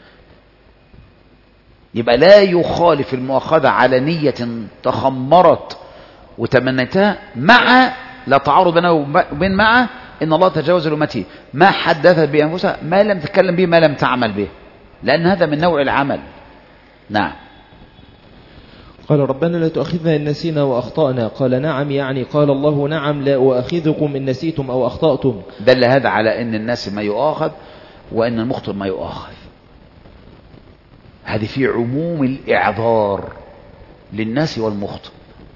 A: يبقى لا يخالف المؤاخذة على نية تخمرت وتمنيتها، مع لا تعارض بينه وبين مع ان الله تجاوز لأمته ما حدثت بأنفسها ما لم تتكلم به ما لم تعمل به، لأن هذا من نوع العمل. نعم.
B: قال ربنا لا تؤاخذنا إن نسينا وأخطأنا. قال نعم، يعني قال الله نعم لا أؤاخذكم إن نسيتم أو أخطأتم.
A: دل هذا على أن الناس ما يؤاخذ وأن المخطئ ما يؤاخذ. هذه في عموم الإعذار للناس والمخطئ.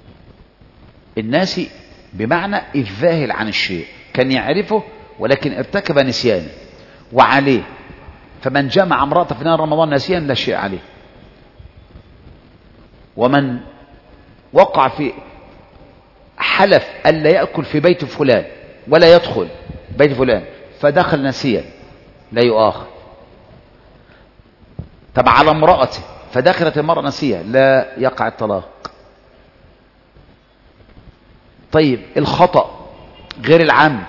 A: الناس بمعنى الذاهل عن الشيء، كان يعرفه ولكن ارتكب نسيانه وعليه، فمن جمع امرأة في نهار رمضان نسيا لا شيء عليه. ومن وقع في حلف ألا يأكل في بيت فلان ولا يدخل بيت فلان فدخل نسيا لا يؤاخذ. طب على امرأته فدخلت المرأة نسيا لا يقع الطلاق. طيب الخطأ غير العمد،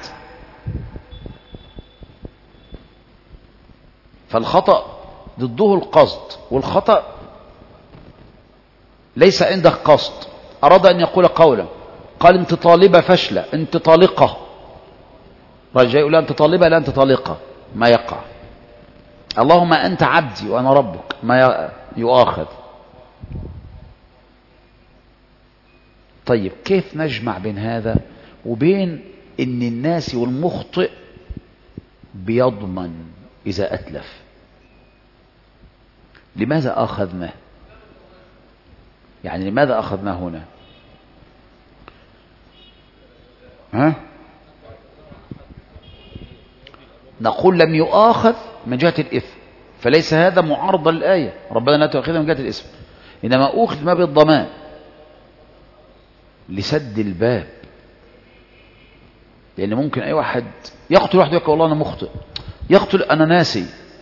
A: فالخطأ ضده القصد، والخطأ ليس عندك قصد، أراد أن يقول قولا قال انت طالبة فاشلة، انت طالقة، رجاء يقول انت طالبة لا انت طالقة، ما يقع. اللهم أنت عبدي وأنا ربك، ما يؤاخذ. طيب كيف نجمع بين هذا وبين ان الناس والمخطئ بيضمن إذا أتلف؟ لماذا أخذناه؟ يعني لماذا أخذناه هنا؟ نقول لم يؤاخذ من جهة الإثم، فليس هذا معارضا للآية ربنا لا تؤاخذنا من جهة الإثم، إنما أخذ ما بالضمان لسد الباب. لأن ممكن أي واحد يقتل واحد يقول والله أنا مخطئ، يقتل أنا ناسي،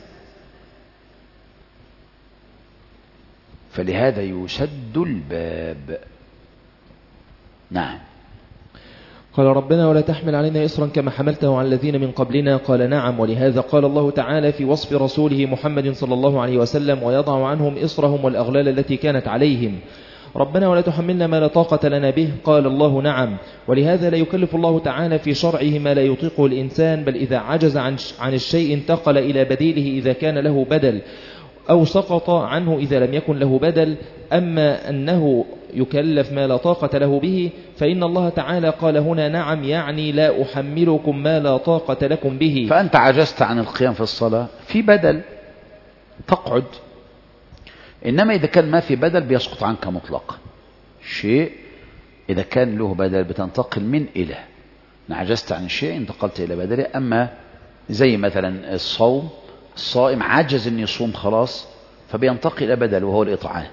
A: فلهذا يسد الباب. نعم.
B: قال ربنا ولا تحمل علينا إصرا كما حملته على الذين من قبلنا. قال نعم، ولهذا قال الله تعالى في وصف رسوله محمد صلى الله عليه وسلم ويضع عنهم إصرهم والأغلال التي كانت عليهم. ربنا ولا تحملنا ما لا طاقة لنا به. قال الله نعم، ولهذا لا يكلف الله تعالى في شرعه ما لا يطيقه الإنسان، بل إذا عجز عن الشيء انتقل إلى بديله إذا كان له بدل، أو سقط عنه إذا لم يكن له بدل. أما أنه يكلف ما لا طاقة له به فإن الله تعالى قال هنا نعم، يعني لا أحملكم ما لا طاقة لكم به.
A: فأنت عجزت عن القيام في الصلاة في بدل تقعد، إنما إذا كان ما في بدل بيسقط عنك مطلقا. شيء إذا كان له بدل بتنتقل من إلى، عجزت عن الشيء انتقلت إلى بدله. أما زي مثلا الصوم، الصائم عجز أن يصوم خلاص فبينتقل إلى بدل وهو الإطعام.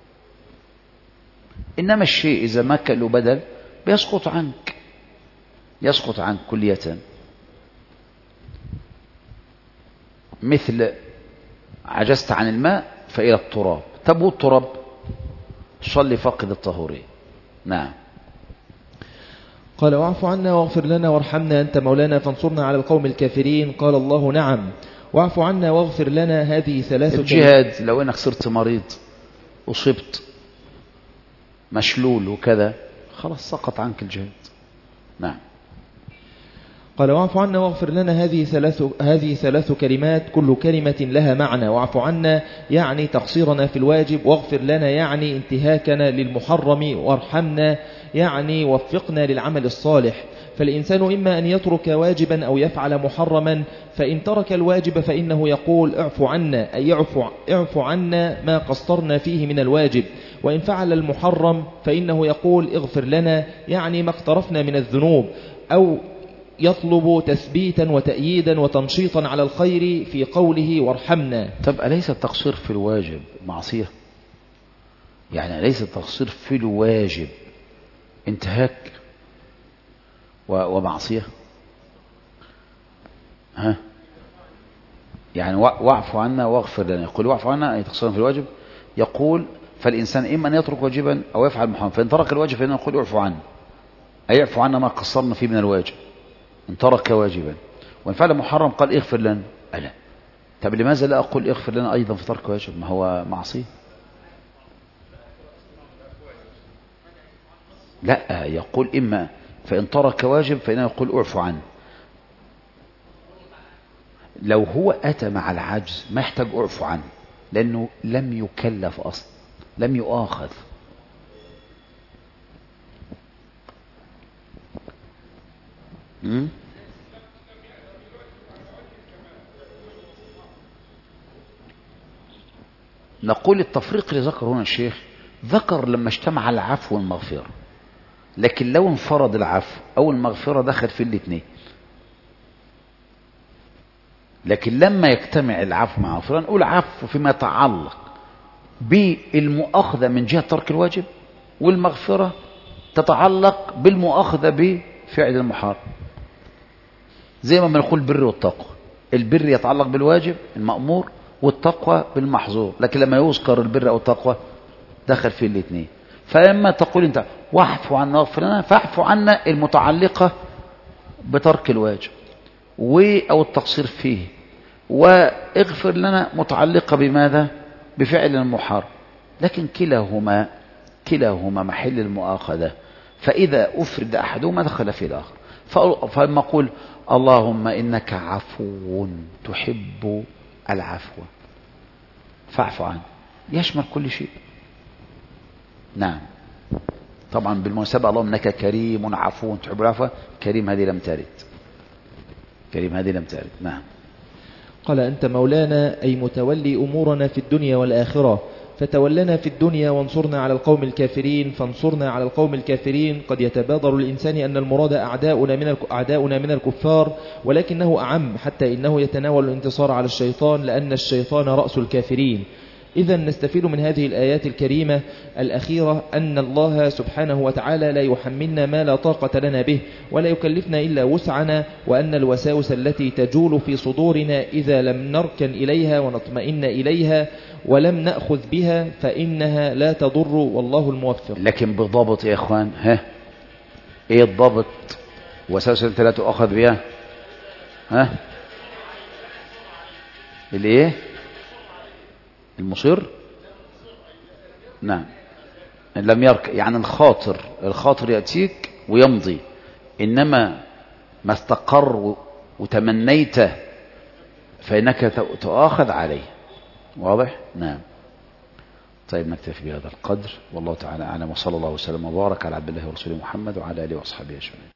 A: إنما الشيء إذا ما كان له بدل بيسقط عنك، يسقط عنك كلية. مثل عجزت عن الماء فإلى التراب، تبو التراب صلي فاقد الطهورين. نعم.
B: قال واعف عنا واغفر لنا وارحمنا أنت مولانا فانصرنا على القوم الكافرين. قال الله نعم، واعف عنا واغفر لنا. هذه ثلاثة.
A: الجهاد لو انك صرت مريض اصبت مشلول وكذا خلاص سقط عنك الجهاد. نعم.
B: قال واعف عنا واغفر لنا. هذه ثلاث كلمات كل كلمة لها معنى. واعف عنا يعني تقصيرنا في الواجب، واغفر لنا يعني انتهاكنا للمحرم، وارحمنا يعني وفقنا للعمل الصالح. فالإنسان إما أن يترك واجبا أو يفعل محرما، فإن ترك الواجب فإنه يقول اعف عنا، أي اعف عنا ما قصرنا فيه من الواجب. وإن فعل المحرم فإنه يقول اغفر لنا، يعني ما اقترفنا من الذنوب، أو يطلب تثبيتا وتأييدا وتنشيطا على الخير في قوله وارحمنا.
A: طب أليس التقصير في الواجب معصية؟ يعني ليس التقصير في الواجب انتهاك ومعصية. ها يعني واعف عنا واغفر لنا. يقول واعف عنا أي تقصيرا في الواجب. يقول فالإنسان إما أن يترك واجبا أو يفعل محرما، فإن ترك الواجب فإنه يقول اعفو عنا، أي يعفو عنا ما قصرنا فيه من الواجب إن ترك واجبا. وإن فعل محرم قال اغفر لنا. ألا طب لماذا لا أقول اغفر لنا أيضا في ترك واجب؟ ما هو معصية. لا يقول إما فإن ترك واجب فإنه يقول اعفو عنه. لو هو أتى مع العجز ما يحتاج اعفو عنه، لأنه لم يكلف أصلا، لم يؤاخذ. نقول التفريق اللي ذكر هنا الشيخ ذكر لما اجتمع العفو والمغفرة، لكن لو انفرد العفو أو المغفرة دخل في الاثنين. لكن لما يجتمع العفو مع المغفرة نقول عفو فيما يتعلق بالمؤاخذة من جهة ترك الواجب، والمغفرة تتعلق بالمؤاخذة بفعل المحرم. زي ما بنقول البر والتقوى، البر يتعلق بالواجب المأمور والتقوى بالمحظور، لكن لما يذكر البر أو التقوى دخل فيه الاثنين. فإما تقول أنت واعفو عنا واغفر لنا، فاعفو عنا المتعلقة بترك الواجب أو التقصير فيه، واغفر لنا متعلقة بماذا؟ بفعل المحرم. لكن كلاهما محل المؤاخذة، فإذا أفرد أحدهما دخل في الآخر. فلما أقول اللهم إنك عفو تحب العفو فاعف عنه، يشمل كل شيء. نعم طبعا بالمناسبة اللهم إنك كريم عفو تحب العفو، كريم هذه لم ترد، كريم هذه لم ترد. نعم.
B: قال أنت مولانا أي متولي أمورنا في الدنيا والآخرة، فتولنا في الدنيا وانصرنا على القوم الكافرين فانصرنا على القوم الكافرين. قد يتبادر الإنسان أن المراد أعداؤنا من الكفار، ولكنه أعم، حتى إنه يتناول الانتصار على الشيطان، لأن الشيطان رأس الكافرين. إذا نستفيد من هذه الآيات الكريمة الأخيرة أن الله سبحانه وتعالى لا يحملنا ما لا طاقة لنا به، ولا يكلفنا إلا وسعنا، وأن الوساوس التي تجول في صدورنا إذا لم نركن إليها ونطمئن إليها ولم نأخذ بها فإنها لا تضر، والله الموفق.
A: لكن بضابط يا إخوان. إيه الضابط؟ وساوس التي لا تؤخذ بها الإيه؟ المصير. نعم لم يرك، يعني الخاطر يأتيك ويمضي، إنما ما استقر وتمنيته فإنك تؤاخذ عليه. واضح؟ نعم. طيب نكتفي بهذا القدر، والله تعالى أعلم، وصلى الله وسلم وبارك على عبد الله ورسوله محمد وعلى آله وأصحابه أجمعين.